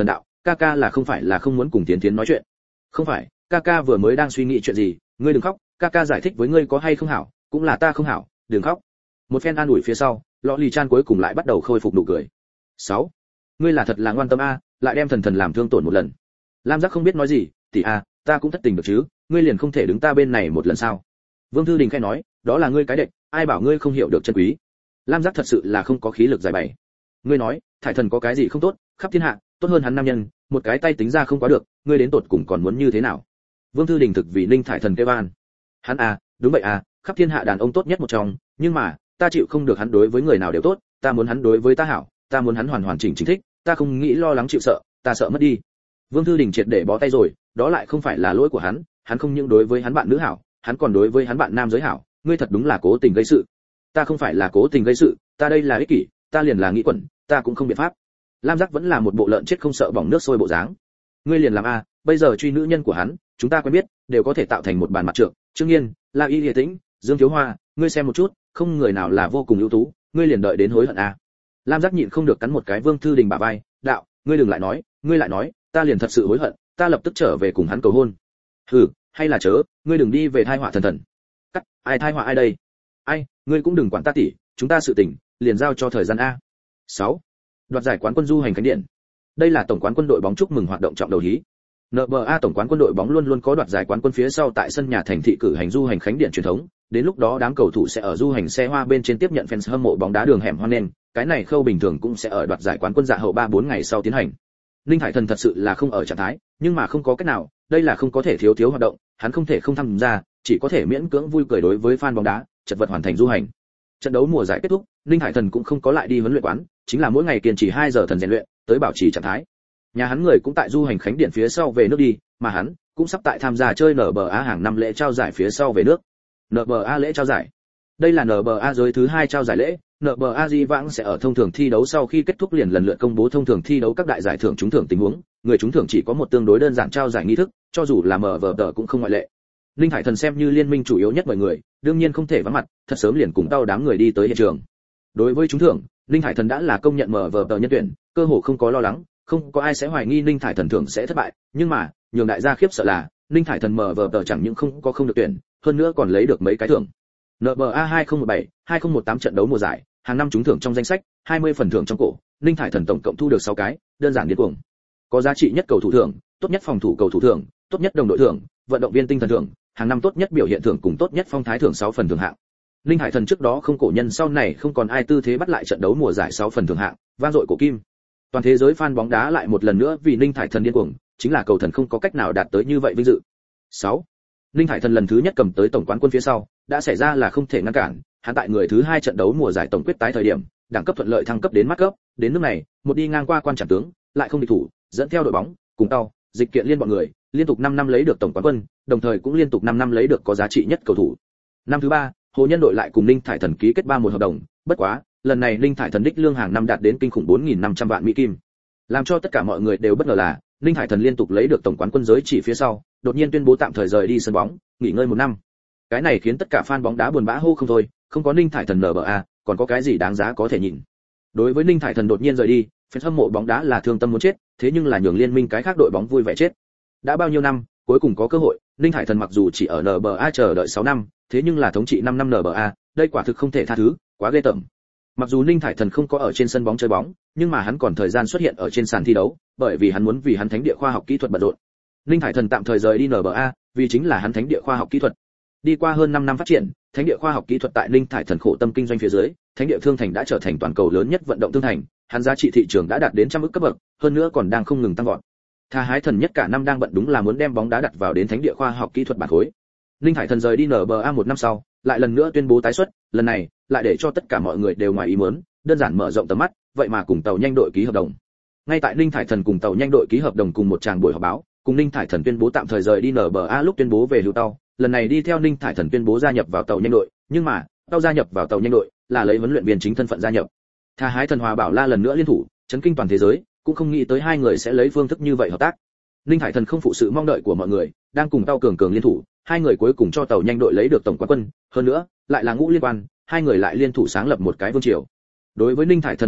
ca ca là không phải là không muốn cùng Tiến Tiến nói chuyện? Không phải, ca ca vừa mới đang suy nghĩ chuyện gì, ngươi đừng khóc, ca ca giải thích với ngươi có hay không hảo, cũng là ta không hảo, đừng khóc. Một phen an ủi phía sau, Lọ Lì Chan cuối cùng lại bắt đầu khôi phục nụ cười. Sáu, ngươi là thật là ngoan tâm a, lại đem thần thần làm thương tổn một lần. Lam Giác không biết nói gì, tỷ a, ta cũng thất tình được chứ, ngươi liền không thể đứng ta bên này một lần sao? Vương Thư Đình khẽ nói, đó là ngươi cái đệm, ai bảo ngươi không hiểu được chân quý. Lam Giác thật sự là không có khí lực giải bày. Ngươi nói, thải thần có cái gì không tốt, khắp thiên hạ, tốt hơn hắn nam nhân, một cái tay tính ra không quá được, ngươi đến tột cùng còn muốn như thế nào? Vương Thư Đình thực vì Ninh Thải Thần kêu van. Hắn à, đúng vậy à, khắp thiên hạ đàn ông tốt nhất một trong, nhưng mà, ta chịu không được hắn đối với người nào đều tốt, ta muốn hắn đối với ta hảo, ta muốn hắn hoàn hoàn chỉnh chỉnh thích, ta không nghĩ lo lắng chịu sợ, ta sợ mất đi. Vương Thư Đình triệt để bó tay rồi, đó lại không phải là lỗi của hắn, hắn không những đối với hắn bạn nữ hảo, hắn còn đối với hắn bạn nam giới hảo, ngươi thật đúng là cố tình gây sự. Ta không phải là cố tình gây sự, ta đây là ích kỷ, ta liền là nghĩ quẩn, ta cũng không biện pháp. Lam Giác vẫn là một bộ lợn chết không sợ bỏng nước sôi bộ dáng. Ngươi liền làm a, bây giờ truy nữ nhân của hắn, chúng ta quen biết, đều có thể tạo thành một bàn mặt trượng, Trương Nghiên, La Y Lệ Tĩnh, Dương Thiếu Hoa, ngươi xem một chút, không người nào là vô cùng ưu tú, ngươi liền đợi đến hối hận a. Lam Giác nhịn không được cắn một cái Vương Thư Đình bả vai, đạo, ngươi đừng lại nói, ngươi lại nói, ta liền thật sự hối hận, ta lập tức trở về cùng hắn cầu hôn. Hừ, hay là chớ, ngươi đừng đi về thai họa thần thần. Cắt, ai thai họa ai đây? Ai, ngươi cũng đừng quản ta tỷ, chúng ta sự tình, liền giao cho thời gian a. Sáu, đoạt giải quán quân du hành khánh điện. Đây là tổng quán quân đội bóng chúc mừng hoạt động trọng đầu hí. en bê a tổng quán quân đội bóng luôn luôn có đoạt giải quán quân phía sau tại sân nhà thành thị cử hành du hành khánh điện truyền thống, đến lúc đó đám cầu thủ sẽ ở du hành xe hoa bên trên tiếp nhận fans hâm mộ bóng đá đường hẻm hoan nghênh, cái này khâu bình thường cũng sẽ ở đoạt giải quán quân dạ hậu ba bốn ngày sau tiến hành. Ninh Hải Thần thật sự là không ở trạng thái, nhưng mà không có cách nào, đây là không có thể thiếu thiếu hoạt động, hắn không thể không tham gia, chỉ có thể miễn cưỡng vui cười đối với fan bóng đá, chật vật hoàn thành du hành. Trận đấu mùa giải kết thúc, Ninh Hải Thần cũng không có lại đi huấn luyện quán, chính là mỗi ngày kiên trì hai giờ thần rèn luyện, tới bảo trì trạng thái. Nhà hắn người cũng tại du hành khánh điện phía sau về nước đi, mà hắn cũng sắp tại tham gia chơi en bê a hàng năm lễ trao giải phía sau về nước. en bê a lễ trao giải. Đây là en bê a giới thứ hai trao giải lễ, en bê a di vãng sẽ ở thông thường thi đấu sau khi kết thúc liền lần lượt công bố thông thường thi đấu các đại giải thưởng trúng thưởng tình huống, người trúng thưởng chỉ có một tương đối đơn giản trao giải nghi thức, cho dù là em vê đê cũng không ngoại lệ. Ninh Hải Thần xem như liên minh chủ yếu nhất mọi người, đương nhiên không thể vắng mặt, thật sớm liền cùng tao đám người đi tới hiện trường. Đối với trúng thưởng, Ninh Hải Thần đã là công nhận em vê đê nhân tuyển, cơ hồ không có lo lắng, không có ai sẽ hoài nghi Ninh Hải Thần thưởng sẽ thất bại, nhưng mà, nhường đại gia khiếp sợ là, Ninh Hải Thần em vê đê chẳng những không có không được tuyển, hơn nữa còn lấy được mấy cái thưởng. en bê a hai không một bảy, hai không một tám trận đấu mùa giải, hàng năm trúng thưởng trong danh sách, hai mươi phần thưởng trong cổ, Ninh Hải Thần tổng cộng thu được sáu cái, đơn giản điên cuồng. Có giá trị nhất cầu thủ thưởng, tốt nhất phòng thủ cầu thủ thưởng, tốt nhất đồng đội thưởng, vận động viên tinh thần thưởng, hàng năm tốt nhất biểu hiện thưởng cùng tốt nhất phong thái thưởng sáu phần thưởng hạng. Ninh Hải Thần trước đó không cổ nhân sau này không còn ai tư thế bắt lại trận đấu mùa giải sáu phần thưởng hạng, vang dội cổ kim. Toàn thế giới fan bóng đá lại một lần nữa vì Ninh Hải Thần điên cuồng, chính là cầu thần không có cách nào đạt tới như vậy vinh dự. sáu. Ninh Hải Thần lần thứ nhất cầm tới tổng quán quân phía sau, đã xảy ra là không thể ngăn cản, hắn tại người thứ hai trận đấu mùa giải tổng quyết tái thời điểm, đẳng cấp thuận lợi thăng cấp đến mắt cấp, đến nước này, một đi ngang qua quan trảm tướng, lại không địch thủ, dẫn theo đội bóng, cùng tao, dịch kiện liên bọn người, liên tục năm năm lấy được tổng quán quân, đồng thời cũng liên tục năm năm lấy được có giá trị nhất cầu thủ. Năm thứ ba, Hồ Nhân đội lại cùng Ninh Thải Thần ký kết ba một hợp đồng, bất quá, lần này Ninh Thải Thần đích lương hàng năm đạt đến kinh khủng bốn nghìn năm trăm vạn Mỹ kim. Làm cho tất cả mọi người đều bất ngờ là, Ninh Thải Thần liên tục lấy được tổng quán quân giới chỉ phía sau, đột nhiên tuyên bố tạm thời rời đi sân bóng, nghỉ ngơi một năm. Cái này khiến tất cả fan bóng đá buồn bã hô không thôi, không có Ninh Thải Thần en bê a, còn có cái gì đáng giá có thể nhìn. Đối với Ninh Thải Thần đột nhiên rời đi, fan hâm mộ bóng đá là thương tâm muốn chết, thế nhưng là nhường liên minh cái khác đội bóng vui vẻ chết. Đã bao nhiêu năm, cuối cùng có cơ hội, Ninh Thải Thần mặc dù chỉ ở en bê a chờ đợi sáu năm, thế nhưng là thống trị năm năm en bê a, đây quả thực không thể tha thứ, quá ghê tởm. Mặc dù Ninh Thải Thần không có ở trên sân bóng chơi bóng, nhưng mà hắn còn thời gian xuất hiện ở trên sàn thi đấu, bởi vì hắn muốn vì hắn thánh địa khoa học kỹ thuật bận rộn. Ninh Thải Thần tạm thời rời đi en bê a, vì chính là hắn thánh địa khoa học kỹ thuật. Đi qua hơn năm năm phát triển, thánh địa khoa học kỹ thuật tại Ninh Thải Thần khổ tâm kinh doanh phía dưới, thánh địa thương thành đã trở thành toàn cầu lớn nhất vận động thương thành, hắn giá trị thị trường đã đạt đến trăm ức cấp bậc, hơn nữa còn đang không ngừng tăng vọt. Tha Hái Thần nhất cả năm đang bận đúng là muốn đem bóng đá đặt vào đến thánh địa khoa học kỹ thuật bản khối. Ninh Thải Thần rời đi en bê a một năm sau, lại lần nữa tuyên bố tái xuất, lần này lại để cho tất cả mọi người đều ngoài ý muốn, đơn giản mở rộng tầm mắt, vậy mà cùng tàu nhanh đội ký hợp đồng. Ngay tại Ninh Thải Thần cùng tàu nhanh đội ký hợp đồng cùng một tràng buổi họp báo, cùng Ninh Thải Thần tuyên bố tạm thời rời đi en bê a lúc tuyên bố về hưu tàu, lần này đi theo Ninh Thải Thần tuyên bố gia nhập vào tàu nhanh đội, nhưng mà, tàu gia nhập vào tàu nhanh đội là lấy huấn luyện viên chính thân phận gia nhập. Tha Hái Thần Hòa Bảo La lần nữa liên thủ, chấn kinh toàn thế giới, cũng không nghĩ tới hai người sẽ lấy phương thức như vậy hợp tác. Ninh Thải Thần không phụ sự mong đợi của mọi người, đang cùng tàu cường cường liên thủ, hai người cuối cùng cho tàu nhanh đội lấy được tổng quán quân, hơn nữa, lại là ngũ liên quan, hai người lại liên thủ sáng lập một cái vương triều. Đối với Ninh Thải Thần vinh dự,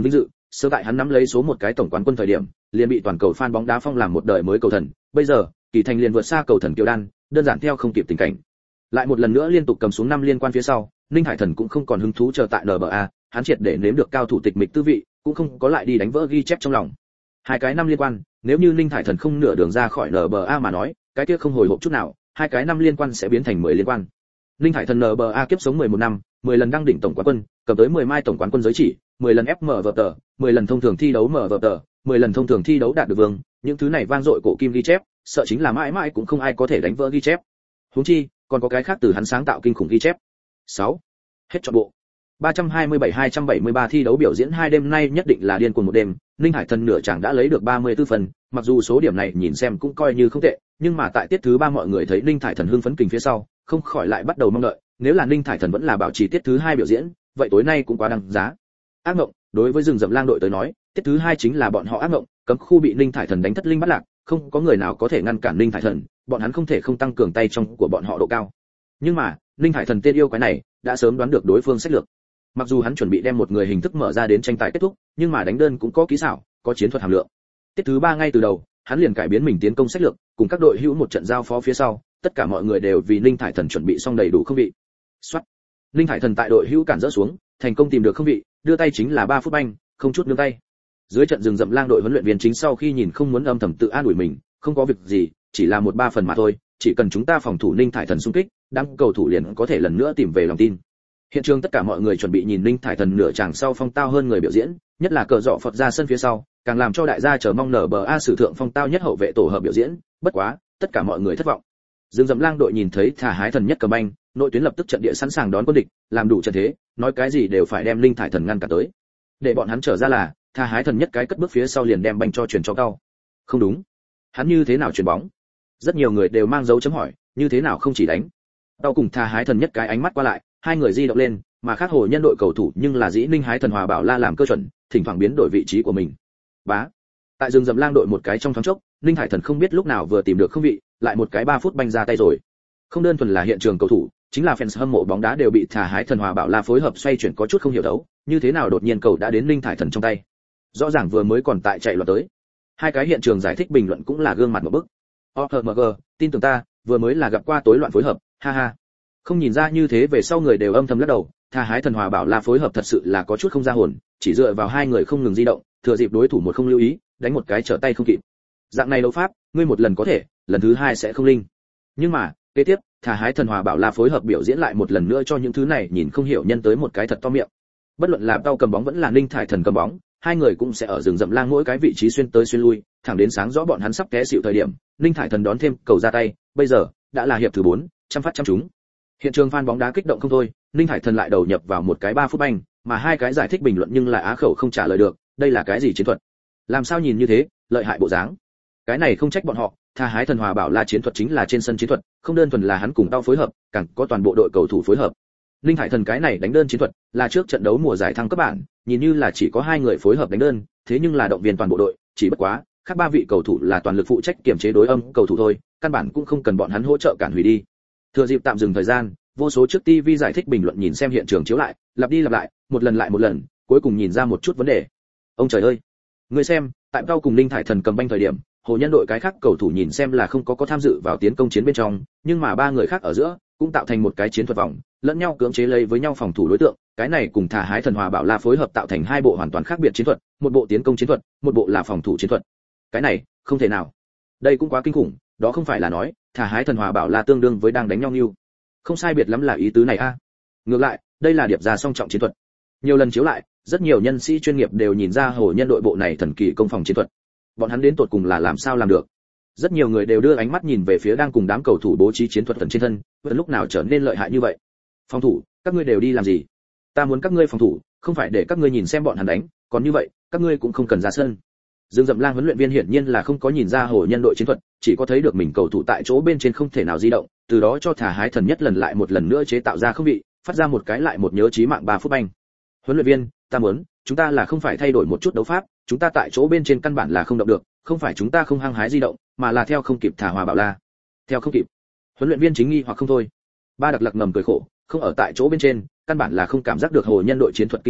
sơ tại hắn nắm lấy số một cái tổng quán quân thời điểm, liền bị toàn cầu fan bóng đá phong làm một đời mới cầu thần, bây giờ, Kỳ Thành liền vượt xa cầu thần Kiều Đan, đơn giản theo không kịp tình cảnh. Lại một lần nữa liên tục cầm xuống năm liên quan phía sau, Ninh Hải Thần cũng không còn hứng thú chờ tại en bê a, hắn triệt để nếm được cao thủ tịch mịch tư vị, cũng không có lại đi đánh vỡ ghi chép trong lòng. Hai cái năm liên quan, nếu như Ninh Hải Thần không nửa đường ra khỏi en bê a mà nói, cái kia không hồi hộp chút nào, hai cái năm liên quan sẽ biến thành mười liên quan. Ninh Hải Thần en bê a kiếp sống mười một năm, mười lần đăng đỉnh tổng quán quân, cầm tới mười mai tổng quán quân giới chỉ, mười lần ép em vê tờ, mười lần thông thường thi đấu em vê tờ, mười lần thông thường thi đấu đạt được vương, những thứ này vang dội cổ kim ghi chép, sợ chính là mãi mãi cũng không ai có thể đánh vỡ ghi chép. Huống chi, còn có cái khác từ hắn sáng tạo kinh khủng ghi chép. sáu. Hết trọn bộ. ba trăm hai mươi bảy hai trăm bảy mươi ba thi đấu biểu diễn hai đêm nay nhất định là điên cuồng một đêm, Ninh Hải Thần nửa chàng đã lấy được ba mươi tư phần, mặc dù số điểm này nhìn xem cũng coi như không tệ, nhưng mà tại tiết thứ ba mọi người thấy Ninh Hải Thần hưng phấn kình phía sau, không khỏi lại bắt đầu mong đợi, nếu là Ninh Hải Thần vẫn là bảo trì tiết thứ hai biểu diễn, vậy tối nay cũng quá đáng giá. Ác mộng, đối với rừng rậm lang đội tới nói, tiết thứ hai chính là bọn họ ác mộng, cấm khu bị Ninh Hải Thần đánh thất linh bắt lạc, không có người nào có thể ngăn cản Ninh Hải Thần, bọn hắn không thể không tăng cường tay trong của bọn họ độ cao. Nhưng mà, Ninh Hải Thần tên yêu quái này, đã sớm đoán được đối phương sách lược. Mặc dù hắn chuẩn bị đem một người hình thức mở ra đến tranh tài kết thúc, nhưng mà đánh đơn cũng có kỹ xảo, có chiến thuật hàm lượng. Tiết thứ ba ngay từ đầu, hắn liền cải biến mình tiến công sách lược, cùng các đội hữu một trận giao phó phía sau, tất cả mọi người đều vì Ninh Hải Thần chuẩn bị xong đầy đủ không vị. Soát. Ninh Hải Thần tại đội hữu cản rỡ xuống, thành công tìm được không vị, đưa tay chính là ba phút banh, không chút nương tay. Dưới trận rừng rậm lang đội huấn luyện viên chính sau khi nhìn không muốn âm thầm tự an ủi mình, không có việc gì, chỉ là một ba phần mà thôi, chỉ cần chúng ta phòng thủ Ninh Hải Thần xung kích, đám cầu thủ liền có thể lần nữa tìm về lòng tin. Hiện trường tất cả mọi người chuẩn bị nhìn Ninh Hải Thần nửa chàng sau phong tao hơn người biểu diễn, nhất là cờ rọ Phật ra sân phía sau, càng làm cho đại gia chờ mong nở bờ a sử thượng phong tao nhất hậu vệ tổ hợp biểu diễn, bất quá, tất cả mọi người thất vọng. Dương Dậm Lang đội nhìn thấy thả hái thần nhất cầm banh, nội tuyến lập tức trận địa sẵn sàng đón quân địch, làm đủ trận thế, nói cái gì đều phải đem Ninh Hải Thần ngăn cả tới. Để bọn hắn trở ra là, thả hái thần nhất cái cất bước phía sau liền đem banh cho chuyển cho cao. Không đúng, hắn như thế nào chuyển bóng? Rất nhiều người đều mang dấu chấm hỏi, như thế nào không chỉ đánh? Tao cùng thả hái thần nhất cái ánh mắt qua lại, hai người di động lên, mà khác hồ nhân đội cầu thủ nhưng là dĩ Ninh Hái Thần Hòa Bảo La làm cơ chuẩn, thỉnh thoảng biến đổi vị trí của mình. Bá. Tại rừng rậm lang đội một cái trong thoáng chốc, Ninh Hải Thần không biết lúc nào vừa tìm được không vị, lại một cái ba phút banh ra tay rồi. Không đơn thuần là hiện trường cầu thủ, chính là fans hâm mộ bóng đá đều bị thả hái Thần Hòa Bảo La phối hợp xoay chuyển có chút không hiểu đấu, như thế nào đột nhiên cầu đã đến Ninh Hải Thần trong tay. Rõ ràng vừa mới còn tại chạy loạn tới. Hai cái hiện trường giải thích bình luận cũng là gương mặt một bức. o em giê, tin tưởng ta, vừa mới là gặp qua tối loạn phối hợp, ha ha. Không nhìn ra như thế về sau người đều âm thầm lắc đầu, Tha hái Thần Hòa Bảo La phối hợp thật sự là có chút không ra hồn, chỉ dựa vào hai người không ngừng di động, thừa dịp đối thủ một không lưu ý, đánh một cái trở tay không kịp. Dạng này đấu pháp, ngươi một lần có thể, lần thứ hai sẽ không linh. Nhưng mà, kế tiếp, Tha hái Thần Hòa Bảo La phối hợp biểu diễn lại một lần nữa cho những thứ này nhìn không hiểu nhân tới một cái thật to miệng. Bất luận là Tao cầm bóng vẫn là Ninh Thải Thần cầm bóng, hai người cũng sẽ ở rừng rậm lang mỗi cái vị trí xuyên tới xuyên lui, thẳng đến sáng rõ bọn hắn sắp té xỉu thời điểm, Ninh Thải Thần đón thêm cầu ra tay, bây giờ đã là hiệp thứ bốn, trăm phát trăm trúng. Hiện trường fan bóng đá kích động không thôi, Ninh Hải Thần lại đầu nhập vào một cái ba phút banh, mà hai cái giải thích bình luận nhưng lại á khẩu không trả lời được, đây là cái gì chiến thuật? Làm sao nhìn như thế, lợi hại bộ dáng. Cái này không trách bọn họ, Tha hái Thần Hòa Bảo La chiến thuật chính là trên sân chiến thuật, không đơn thuần là hắn cùng Tao phối hợp, càng có toàn bộ đội cầu thủ phối hợp. Ninh Hải Thần cái này đánh đơn chiến thuật, là trước trận đấu mùa giải thăng cấp bản, nhìn như là chỉ có hai người phối hợp đánh đơn, thế nhưng là động viên toàn bộ đội, chỉ bất quá, khác ba vị cầu thủ là toàn lực phụ trách kiểm chế đối âm cầu thủ thôi, căn bản cũng không cần bọn hắn hỗ trợ cản hủy đi. Thừa dịp tạm dừng thời gian, vô số trước ti vi giải thích bình luận nhìn xem hiện trường chiếu lại, lặp đi lặp lại, một lần lại một lần, cuối cùng nhìn ra một chút vấn đề. Ông trời ơi, người xem, tại Tao cùng Ninh Thải Thần cầm banh thời điểm, hồ nhân đội cái khác cầu thủ nhìn xem là không có có tham dự vào tiến công chiến bên trong, nhưng mà ba người khác ở giữa cũng tạo thành một cái chiến thuật vòng, lẫn nhau cưỡng chế lấy với nhau phòng thủ đối tượng, cái này cùng Thả hái Thần Hòa Bảo La phối hợp tạo thành hai bộ hoàn toàn khác biệt chiến thuật, một bộ tiến công chiến thuật, một bộ là phòng thủ chiến thuật. Cái này, không thể nào. Đây cũng quá kinh khủng, đó không phải là nói, Thả hái Thần Hòa Bảo La tương đương với đang đánh nhau như. Không sai biệt lắm là ý tứ này a. À. Ngược lại, đây là điệp ra song trọng chiến thuật. Nhiều lần chiếu lại, rất nhiều nhân sĩ chuyên nghiệp đều nhìn ra hồ nhân đội bộ này thần kỳ công phòng chiến thuật. Bọn hắn đến tột cùng là làm sao làm được? Rất nhiều người đều đưa ánh mắt nhìn về phía đang cùng đám cầu thủ bố trí chiến thuật tận trên thân, vẫn lúc nào trở nên lợi hại như vậy. Phòng thủ, các ngươi đều đi làm gì? Ta muốn các ngươi phòng thủ, không phải để các ngươi nhìn xem bọn hắn đánh, còn như vậy, các ngươi cũng không cần ra sân. Dương Dậm Lang huấn luyện viên hiển nhiên là không có nhìn ra hồ nhân đội chiến thuật, chỉ có thấy được mình cầu thủ tại chỗ bên trên không thể nào di động, từ đó cho Thả hái Thần nhất lần lại một lần nữa chế tạo ra không vị, phát ra một cái lại một nhớ chí mạng ba phút banh. Huấn luyện viên, ta muốn, chúng ta là không phải thay đổi một chút đấu pháp, chúng ta tại chỗ bên trên căn bản là không động được, không phải chúng ta không hăng hái di động, mà là theo không kịp Thả Hòa Bảo La. Theo không kịp. Huấn luyện viên chính nghi hoặc không thôi. Ba Đặc Lặc ngầm cười khổ, không ở tại chỗ bên trên, căn bản là không cảm giác được hồ nhân đội chiến thuật kinh khủng,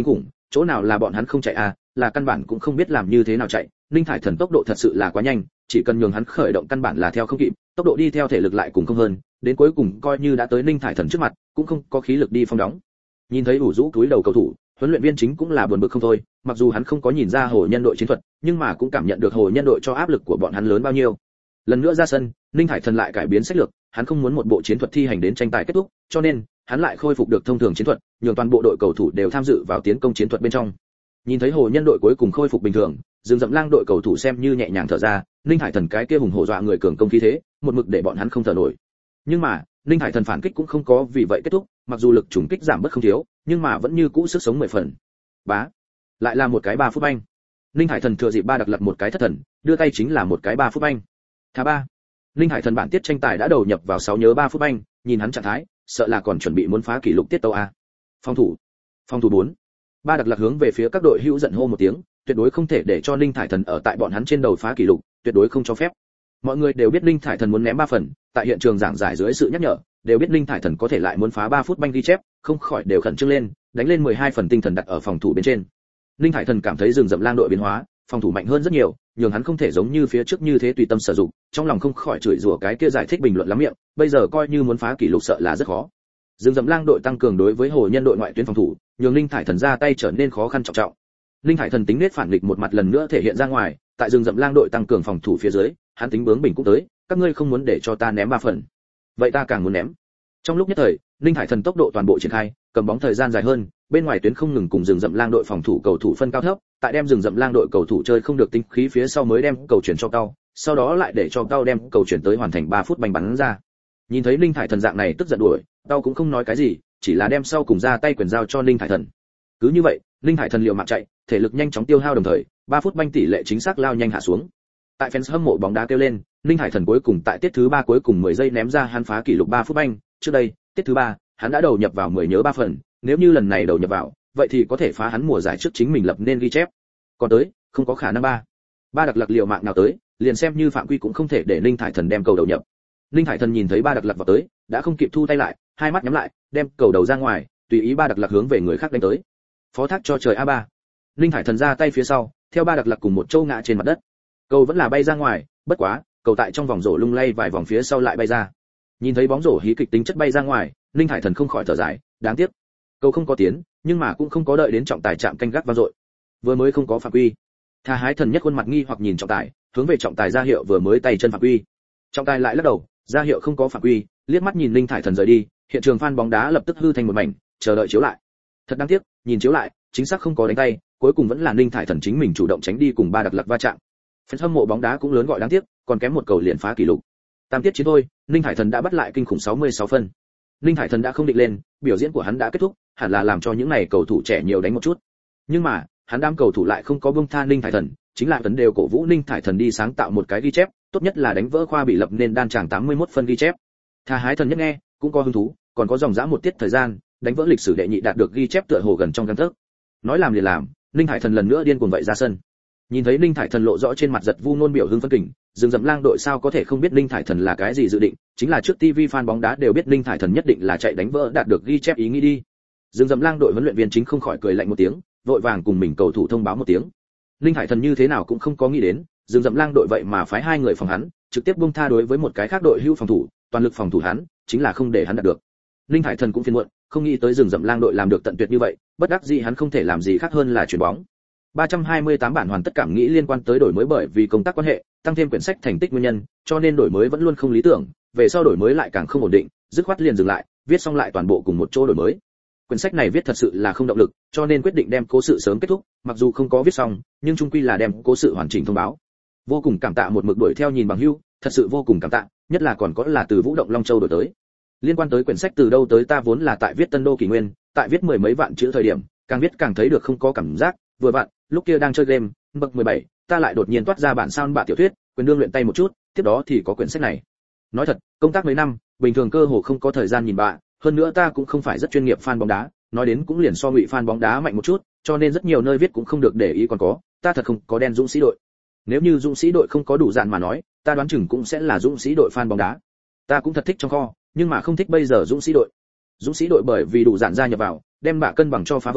chỗ nào là bọn hắn không chạy à, là căn bản cũng không biết làm như thế nào chạy. Ninh Thải Thần tốc độ thật sự là quá nhanh, chỉ cần nhường hắn khởi động căn bản là theo không kịp, tốc độ đi theo thể lực lại cùng không hơn, đến cuối cùng coi như đã tới Ninh Thải Thần trước mặt, cũng không có khí lực đi phong đóng. Nhìn thấy ủ rũ túi đầu cầu thủ, huấn luyện viên chính cũng là buồn bực không thôi, mặc dù hắn không có nhìn ra Hồ Nhân đội chiến thuật, nhưng mà cũng cảm nhận được Hồ Nhân đội cho áp lực của bọn hắn lớn bao nhiêu. Lần nữa ra sân, Ninh Thải Thần lại cải biến sách lược, hắn không muốn một bộ chiến thuật thi hành đến tranh tài kết thúc, cho nên hắn lại khôi phục được thông thường chiến thuật, nhường toàn bộ đội cầu thủ đều tham dự vào tiến công chiến thuật bên trong. Nhìn thấy Hồ Nhân đội cuối cùng khôi phục bình thường, Dương Dậm Lang đội cầu thủ xem như nhẹ nhàng thở ra, Ninh Hải Thần cái kia hùng hổ dọa người cường công khí thế, một mực để bọn hắn không thở nổi. Nhưng mà, Ninh Hải Thần phản kích cũng không có vì vậy kết thúc, mặc dù lực trùng kích giảm bớt không thiếu, nhưng mà vẫn như cũ sức sống mười phần. Bá, lại là một cái ba phút banh. Ninh Hải Thần thừa dịp ba đặc lập một cái thất thần, đưa tay chính là một cái ba phút banh. Thả ba. Ninh Hải Thần bản tiết tranh tài đã đầu nhập vào sáu nhớ ba phút banh, nhìn hắn trạng thái, sợ là còn chuẩn bị muốn phá kỷ lục tiết tấu a. Phòng thủ, phòng thủ bốn. Ba đặc lạc hướng về phía các đội hữu giận hô một tiếng, tuyệt đối không thể để cho Ninh Thải Thần ở tại bọn hắn trên đầu phá kỷ lục, tuyệt đối không cho phép. Mọi người đều biết Ninh Thải Thần muốn ném ba phần, tại hiện trường giảng giải dưới sự nhắc nhở, đều biết Ninh Thải Thần có thể lại muốn phá ba phút banh ghi chép, không khỏi đều khẩn trương lên, đánh lên mười hai phần tinh thần đặt ở phòng thủ bên trên. Ninh Thải Thần cảm thấy rừng rậm lang đội biến hóa, phòng thủ mạnh hơn rất nhiều, nhường hắn không thể giống như phía trước như thế tùy tâm sử dụng, trong lòng không khỏi chửi rủa cái kia giải thích bình luận lắm miệng, bây giờ coi như muốn phá kỷ lục sợ là rất khó. Rừng rậm lang đội tăng cường đối với Hồ Nhân đội ngoại tuyến phòng thủ, nhường Ninh Thải Thần ra tay trở nên khó khăn trọng trọng. Ninh Thải Thần tính nết phản nghịch một mặt lần nữa thể hiện ra ngoài, tại rừng rậm lang đội tăng cường phòng thủ phía dưới, hắn tính bướng bỉnh cũng tới, các ngươi không muốn để cho ta ném ba phần, vậy ta càng muốn ném. Trong lúc nhất thời, Ninh Thải Thần tốc độ toàn bộ triển khai, cầm bóng thời gian dài hơn, bên ngoài tuyến không ngừng cùng rừng rậm lang đội phòng thủ cầu thủ phân cao thấp, tại đem rừng rậm lang đội cầu thủ chơi không được tinh khí phía sau mới đem cầu chuyển cho Cao, sau đó lại để cho Cao đem cầu chuyển tới hoàn thành ba phút banh bắn ra. Nhìn thấy Ninh Thải Thần dạng này tức giận đuổi, Cao cũng không nói cái gì, chỉ là đem sau cùng ra tay quyền giao cho Ninh Thải Thần. Cứ như vậy, Ninh Thải Thần liều mạng chạy, thể lực nhanh chóng tiêu hao đồng thời, ba phút banh tỷ lệ chính xác lao nhanh hạ xuống. Tại fans hâm mộ bóng đá kêu lên, Ninh Thải Thần cuối cùng tại tiết thứ ba cuối cùng mười giây ném ra hắn phá kỷ lục ba phút banh, trước đây, tiết thứ ba, hắn đã đầu nhập vào mười nhớ ba phần, nếu như lần này đầu nhập vào, vậy thì có thể phá hắn mùa giải trước chính mình lập nên ghi chép. Còn tới, không có khả năng ba. Ba đặc lạc liều mạng nào tới, liền xem như phạm quy cũng không thể để Ninh Thải Thần đem cầu đầu nhập. Ninh Thải Thần nhìn thấy ba đặc lạc vào tới, đã không kịp thu tay lại, hai mắt nhắm lại, đem cầu đầu ra ngoài, tùy ý ba đặc lạc hướng về người khác đánh tới. Phó thác cho trời a ba. Ninh Thải Thần ra tay phía sau, theo ba đặc lạc cùng một châu ngã trên mặt đất. Cầu vẫn là bay ra ngoài, bất quá, cầu tại trong vòng rổ lung lay vài vòng phía sau lại bay ra. Nhìn thấy bóng rổ hí kịch tính chất bay ra ngoài, Ninh Thải Thần không khỏi thở dài, đáng tiếc. Cầu không có tiến, nhưng mà cũng không có đợi đến trọng tài chạm canh gác vang dội. Vừa mới không có phạm quy. Tha Hái Thần nhất khuôn mặt nghi hoặc nhìn trọng tài, hướng về trọng tài ra hiệu vừa mới tay chân phạm quy. Trọng tài lại lắc đầu, ra hiệu không có phạm quy, liếc mắt nhìn Ninh Thải Thần rời đi, hiện trường fan bóng đá lập tức hư thành một mảnh, chờ đợi chiếu lại. Thật đáng tiếc, nhìn chiếu lại, chính xác không có đánh tay, cuối cùng vẫn là Ninh Thải Thần chính mình chủ động tránh đi cùng ba đặc lạc va chạm. Fan hâm mộ bóng đá cũng lớn gọi đáng tiếc, còn kém một cầu liền phá kỷ lục. Tam tiết chiến thôi, Ninh Thải Thần đã bắt lại kinh khủng sáu mươi sáu phân. Ninh Thải Thần đã không định lên, biểu diễn của hắn đã kết thúc, hẳn là làm cho những này cầu thủ trẻ nhiều đánh một chút. Nhưng mà, hắn đám cầu thủ lại không có buông tha Ninh Thải Thần, chính là vấn đều cổ vũ Ninh Thải Thần đi sáng tạo một cái ghi chép, tốt nhất là đánh vỡ khoa bị lập nên đan tràng tám mươi mốt phân ghi chép. Tha Hái Thần nhất nghe, cũng có hứng thú, còn có dòng dã một tiết thời gian, đánh vỡ lịch sử đệ nhị đạt được ghi chép tựa hồ gần trong gang tấc. Nói làm liền làm, Ninh Thải Thần lần nữa điên cuồng vậy ra sân. Nhìn thấy Ninh Thải Thần lộ rõ trên mặt giật vu nôn biểu hưng phấn kình, rừng rậm lang đội sao có thể không biết Ninh Thải Thần là cái gì dự định, chính là trước ti vi fan bóng đá đều biết Ninh Thải Thần nhất định là chạy đánh vỡ đạt được ghi chép ý nghĩ đi. Rừng rậm lang đội huấn luyện viên chính không khỏi cười lạnh một tiếng, vội vàng cùng mình cầu thủ thông báo một tiếng. Ninh Thải Thần như thế nào cũng không có nghĩ đến, rừng rậm lang đội vậy mà phái hai người phòng hắn, trực tiếp buông tha đối với một cái khác đội hưu phòng thủ, toàn lực phòng thủ hắn, chính là không để hắn đạt được. Ninh Thải Thần cũng phiền muộn, không nghĩ tới rừng rậm lang đội làm được tận tuyệt như vậy, bất đắc dĩ hắn không thể làm gì khác hơn là chuyền bóng. ba trăm hai mươi tám bản hoàn tất cảm nghĩ liên quan tới đổi mới bởi vì công tác quan hệ, tăng thêm quyển sách thành tích nguyên nhân, cho nên đổi mới vẫn luôn không lý tưởng, về sau đổi mới lại càng không ổn định, dứt khoát liền dừng lại, viết xong lại toàn bộ cùng một chỗ đổi mới. Quyển sách này viết thật sự là không động lực, cho nên quyết định đem cố sự sớm kết thúc, mặc dù không có viết xong, nhưng chung quy là đem cố sự hoàn chỉnh thông báo. Vô cùng cảm tạ một mực đuổi theo nhìn bằng hữu, thật sự vô cùng cảm tạ, nhất là còn có là từ Vũ Động Long Châu đổi tới. Liên quan tới quyển sách từ đâu tới ta vốn là tại viết Tân Đô Kỷ Nguyên, tại viết mười mấy vạn chữ thời điểm, càng viết càng thấy được không có cảm giác, vừa vặn, lúc kia đang chơi game, bậc mười bảy, ta lại đột nhiên toát ra bản sao bản tiểu thuyết, quyền đương luyện tay một chút, tiếp đó thì có quyển sách này. Nói thật, công tác mấy năm, bình thường cơ hồ không có thời gian nhìn bạ, hơn nữa ta cũng không phải rất chuyên nghiệp fan bóng đá, nói đến cũng liền so ngụy fan bóng đá mạnh một chút, cho nên rất nhiều nơi viết cũng không được để ý còn có, ta thật không có đen dũng sĩ đội. Nếu như dũng sĩ đội không có đủ dạn mà nói, ta đoán chừng cũng sẽ là dũng sĩ đội fan bóng đá. Ta cũng thật thích trong kho, nhưng mà không thích bây giờ dũng sĩ đội. Dũng sĩ đội bởi vì đủ dạn gia nhập vào, đem bạ cân bằng cho phá vỡ,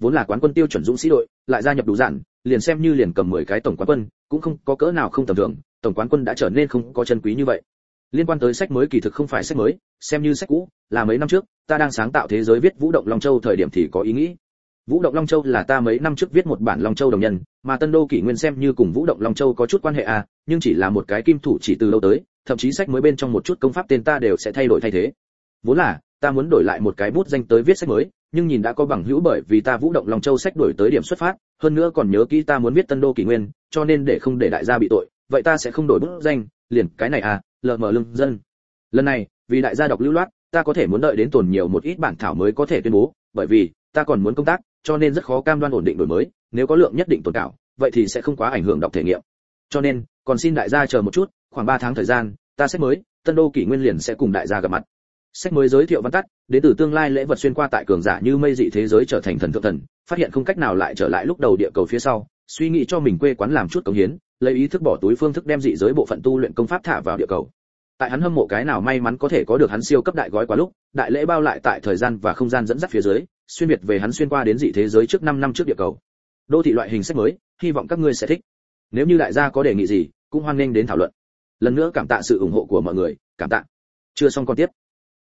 vốn là quán quân tiêu chuẩn dũng sĩ đội, lại gia nhập đủ dạn, liền xem như liền cầm mười cái tổng quán quân, cũng không có cỡ nào không tầm thường, tổng quán quân đã trở nên không có chân quý như vậy. Liên quan tới sách mới kỳ thực không phải sách mới, xem như sách cũ, là mấy năm trước, ta đang sáng tạo thế giới viết Vũ động Long Châu thời điểm thì có ý nghĩ. Vũ động Long Châu là ta mấy năm trước viết một bản Long Châu đồng nhân, mà Tân Đô Kỷ Nguyên xem như cùng Vũ động Long Châu có chút quan hệ à, nhưng chỉ là một cái kim thủ chỉ từ lâu tới, thậm chí sách mới bên trong một chút công pháp tên ta đều sẽ thay đổi thay thế. Vốn là, ta muốn đổi lại một cái bút danh tới viết sách mới, nhưng nhìn đã có bằng hữu bởi vì ta Vũ động Long Châu sách đổi tới điểm xuất phát, hơn nữa còn nhớ kỹ ta muốn viết Tân Đô Kỷ Nguyên, cho nên để không để đại gia bị tội, vậy ta sẽ không đổi bút danh, liền cái này à, lờ mờ lưng dân. Lần này, vì đại gia đọc lưu loát, ta có thể muốn đợi đến tồn nhiều một ít bản thảo mới có thể tuyên bố, bởi vì ta còn muốn công tác, cho nên rất khó cam đoan ổn định đổi mới, nếu có lượng nhất định tồn cảo, vậy thì sẽ không quá ảnh hưởng đọc thể nghiệm. Cho nên, còn xin đại gia chờ một chút, khoảng ba tháng thời gian, ta sách mới, Tân Đô Kỷ Nguyên liền sẽ cùng đại gia gặp mặt. Sách mới giới thiệu văn tắt, đến từ tương lai lễ vật xuyên qua tại cường giả như mây dị thế giới trở thành thần thượng thần, phát hiện không cách nào lại trở lại lúc đầu địa cầu phía sau, suy nghĩ cho mình quê quán làm chút cống hiến, lấy ý thức bỏ túi phương thức đem dị giới bộ phận tu luyện công pháp thả vào địa cầu. Tại hắn hâm mộ cái nào may mắn có thể có được hắn siêu cấp đại gói quá lúc, đại lễ bao lại tại thời gian và không gian dẫn dắt phía dưới, xuyên việt về hắn xuyên qua đến dị thế giới trước năm năm trước địa cầu. Đô thị loại hình sách mới, hy vọng các ngươi sẽ thích. Nếu như đại gia có đề nghị gì, cũng hoan nghênh đến thảo luận. Lần nữa cảm tạ sự ủng hộ của mọi người, cảm tạ. Chưa xong còn tiếp.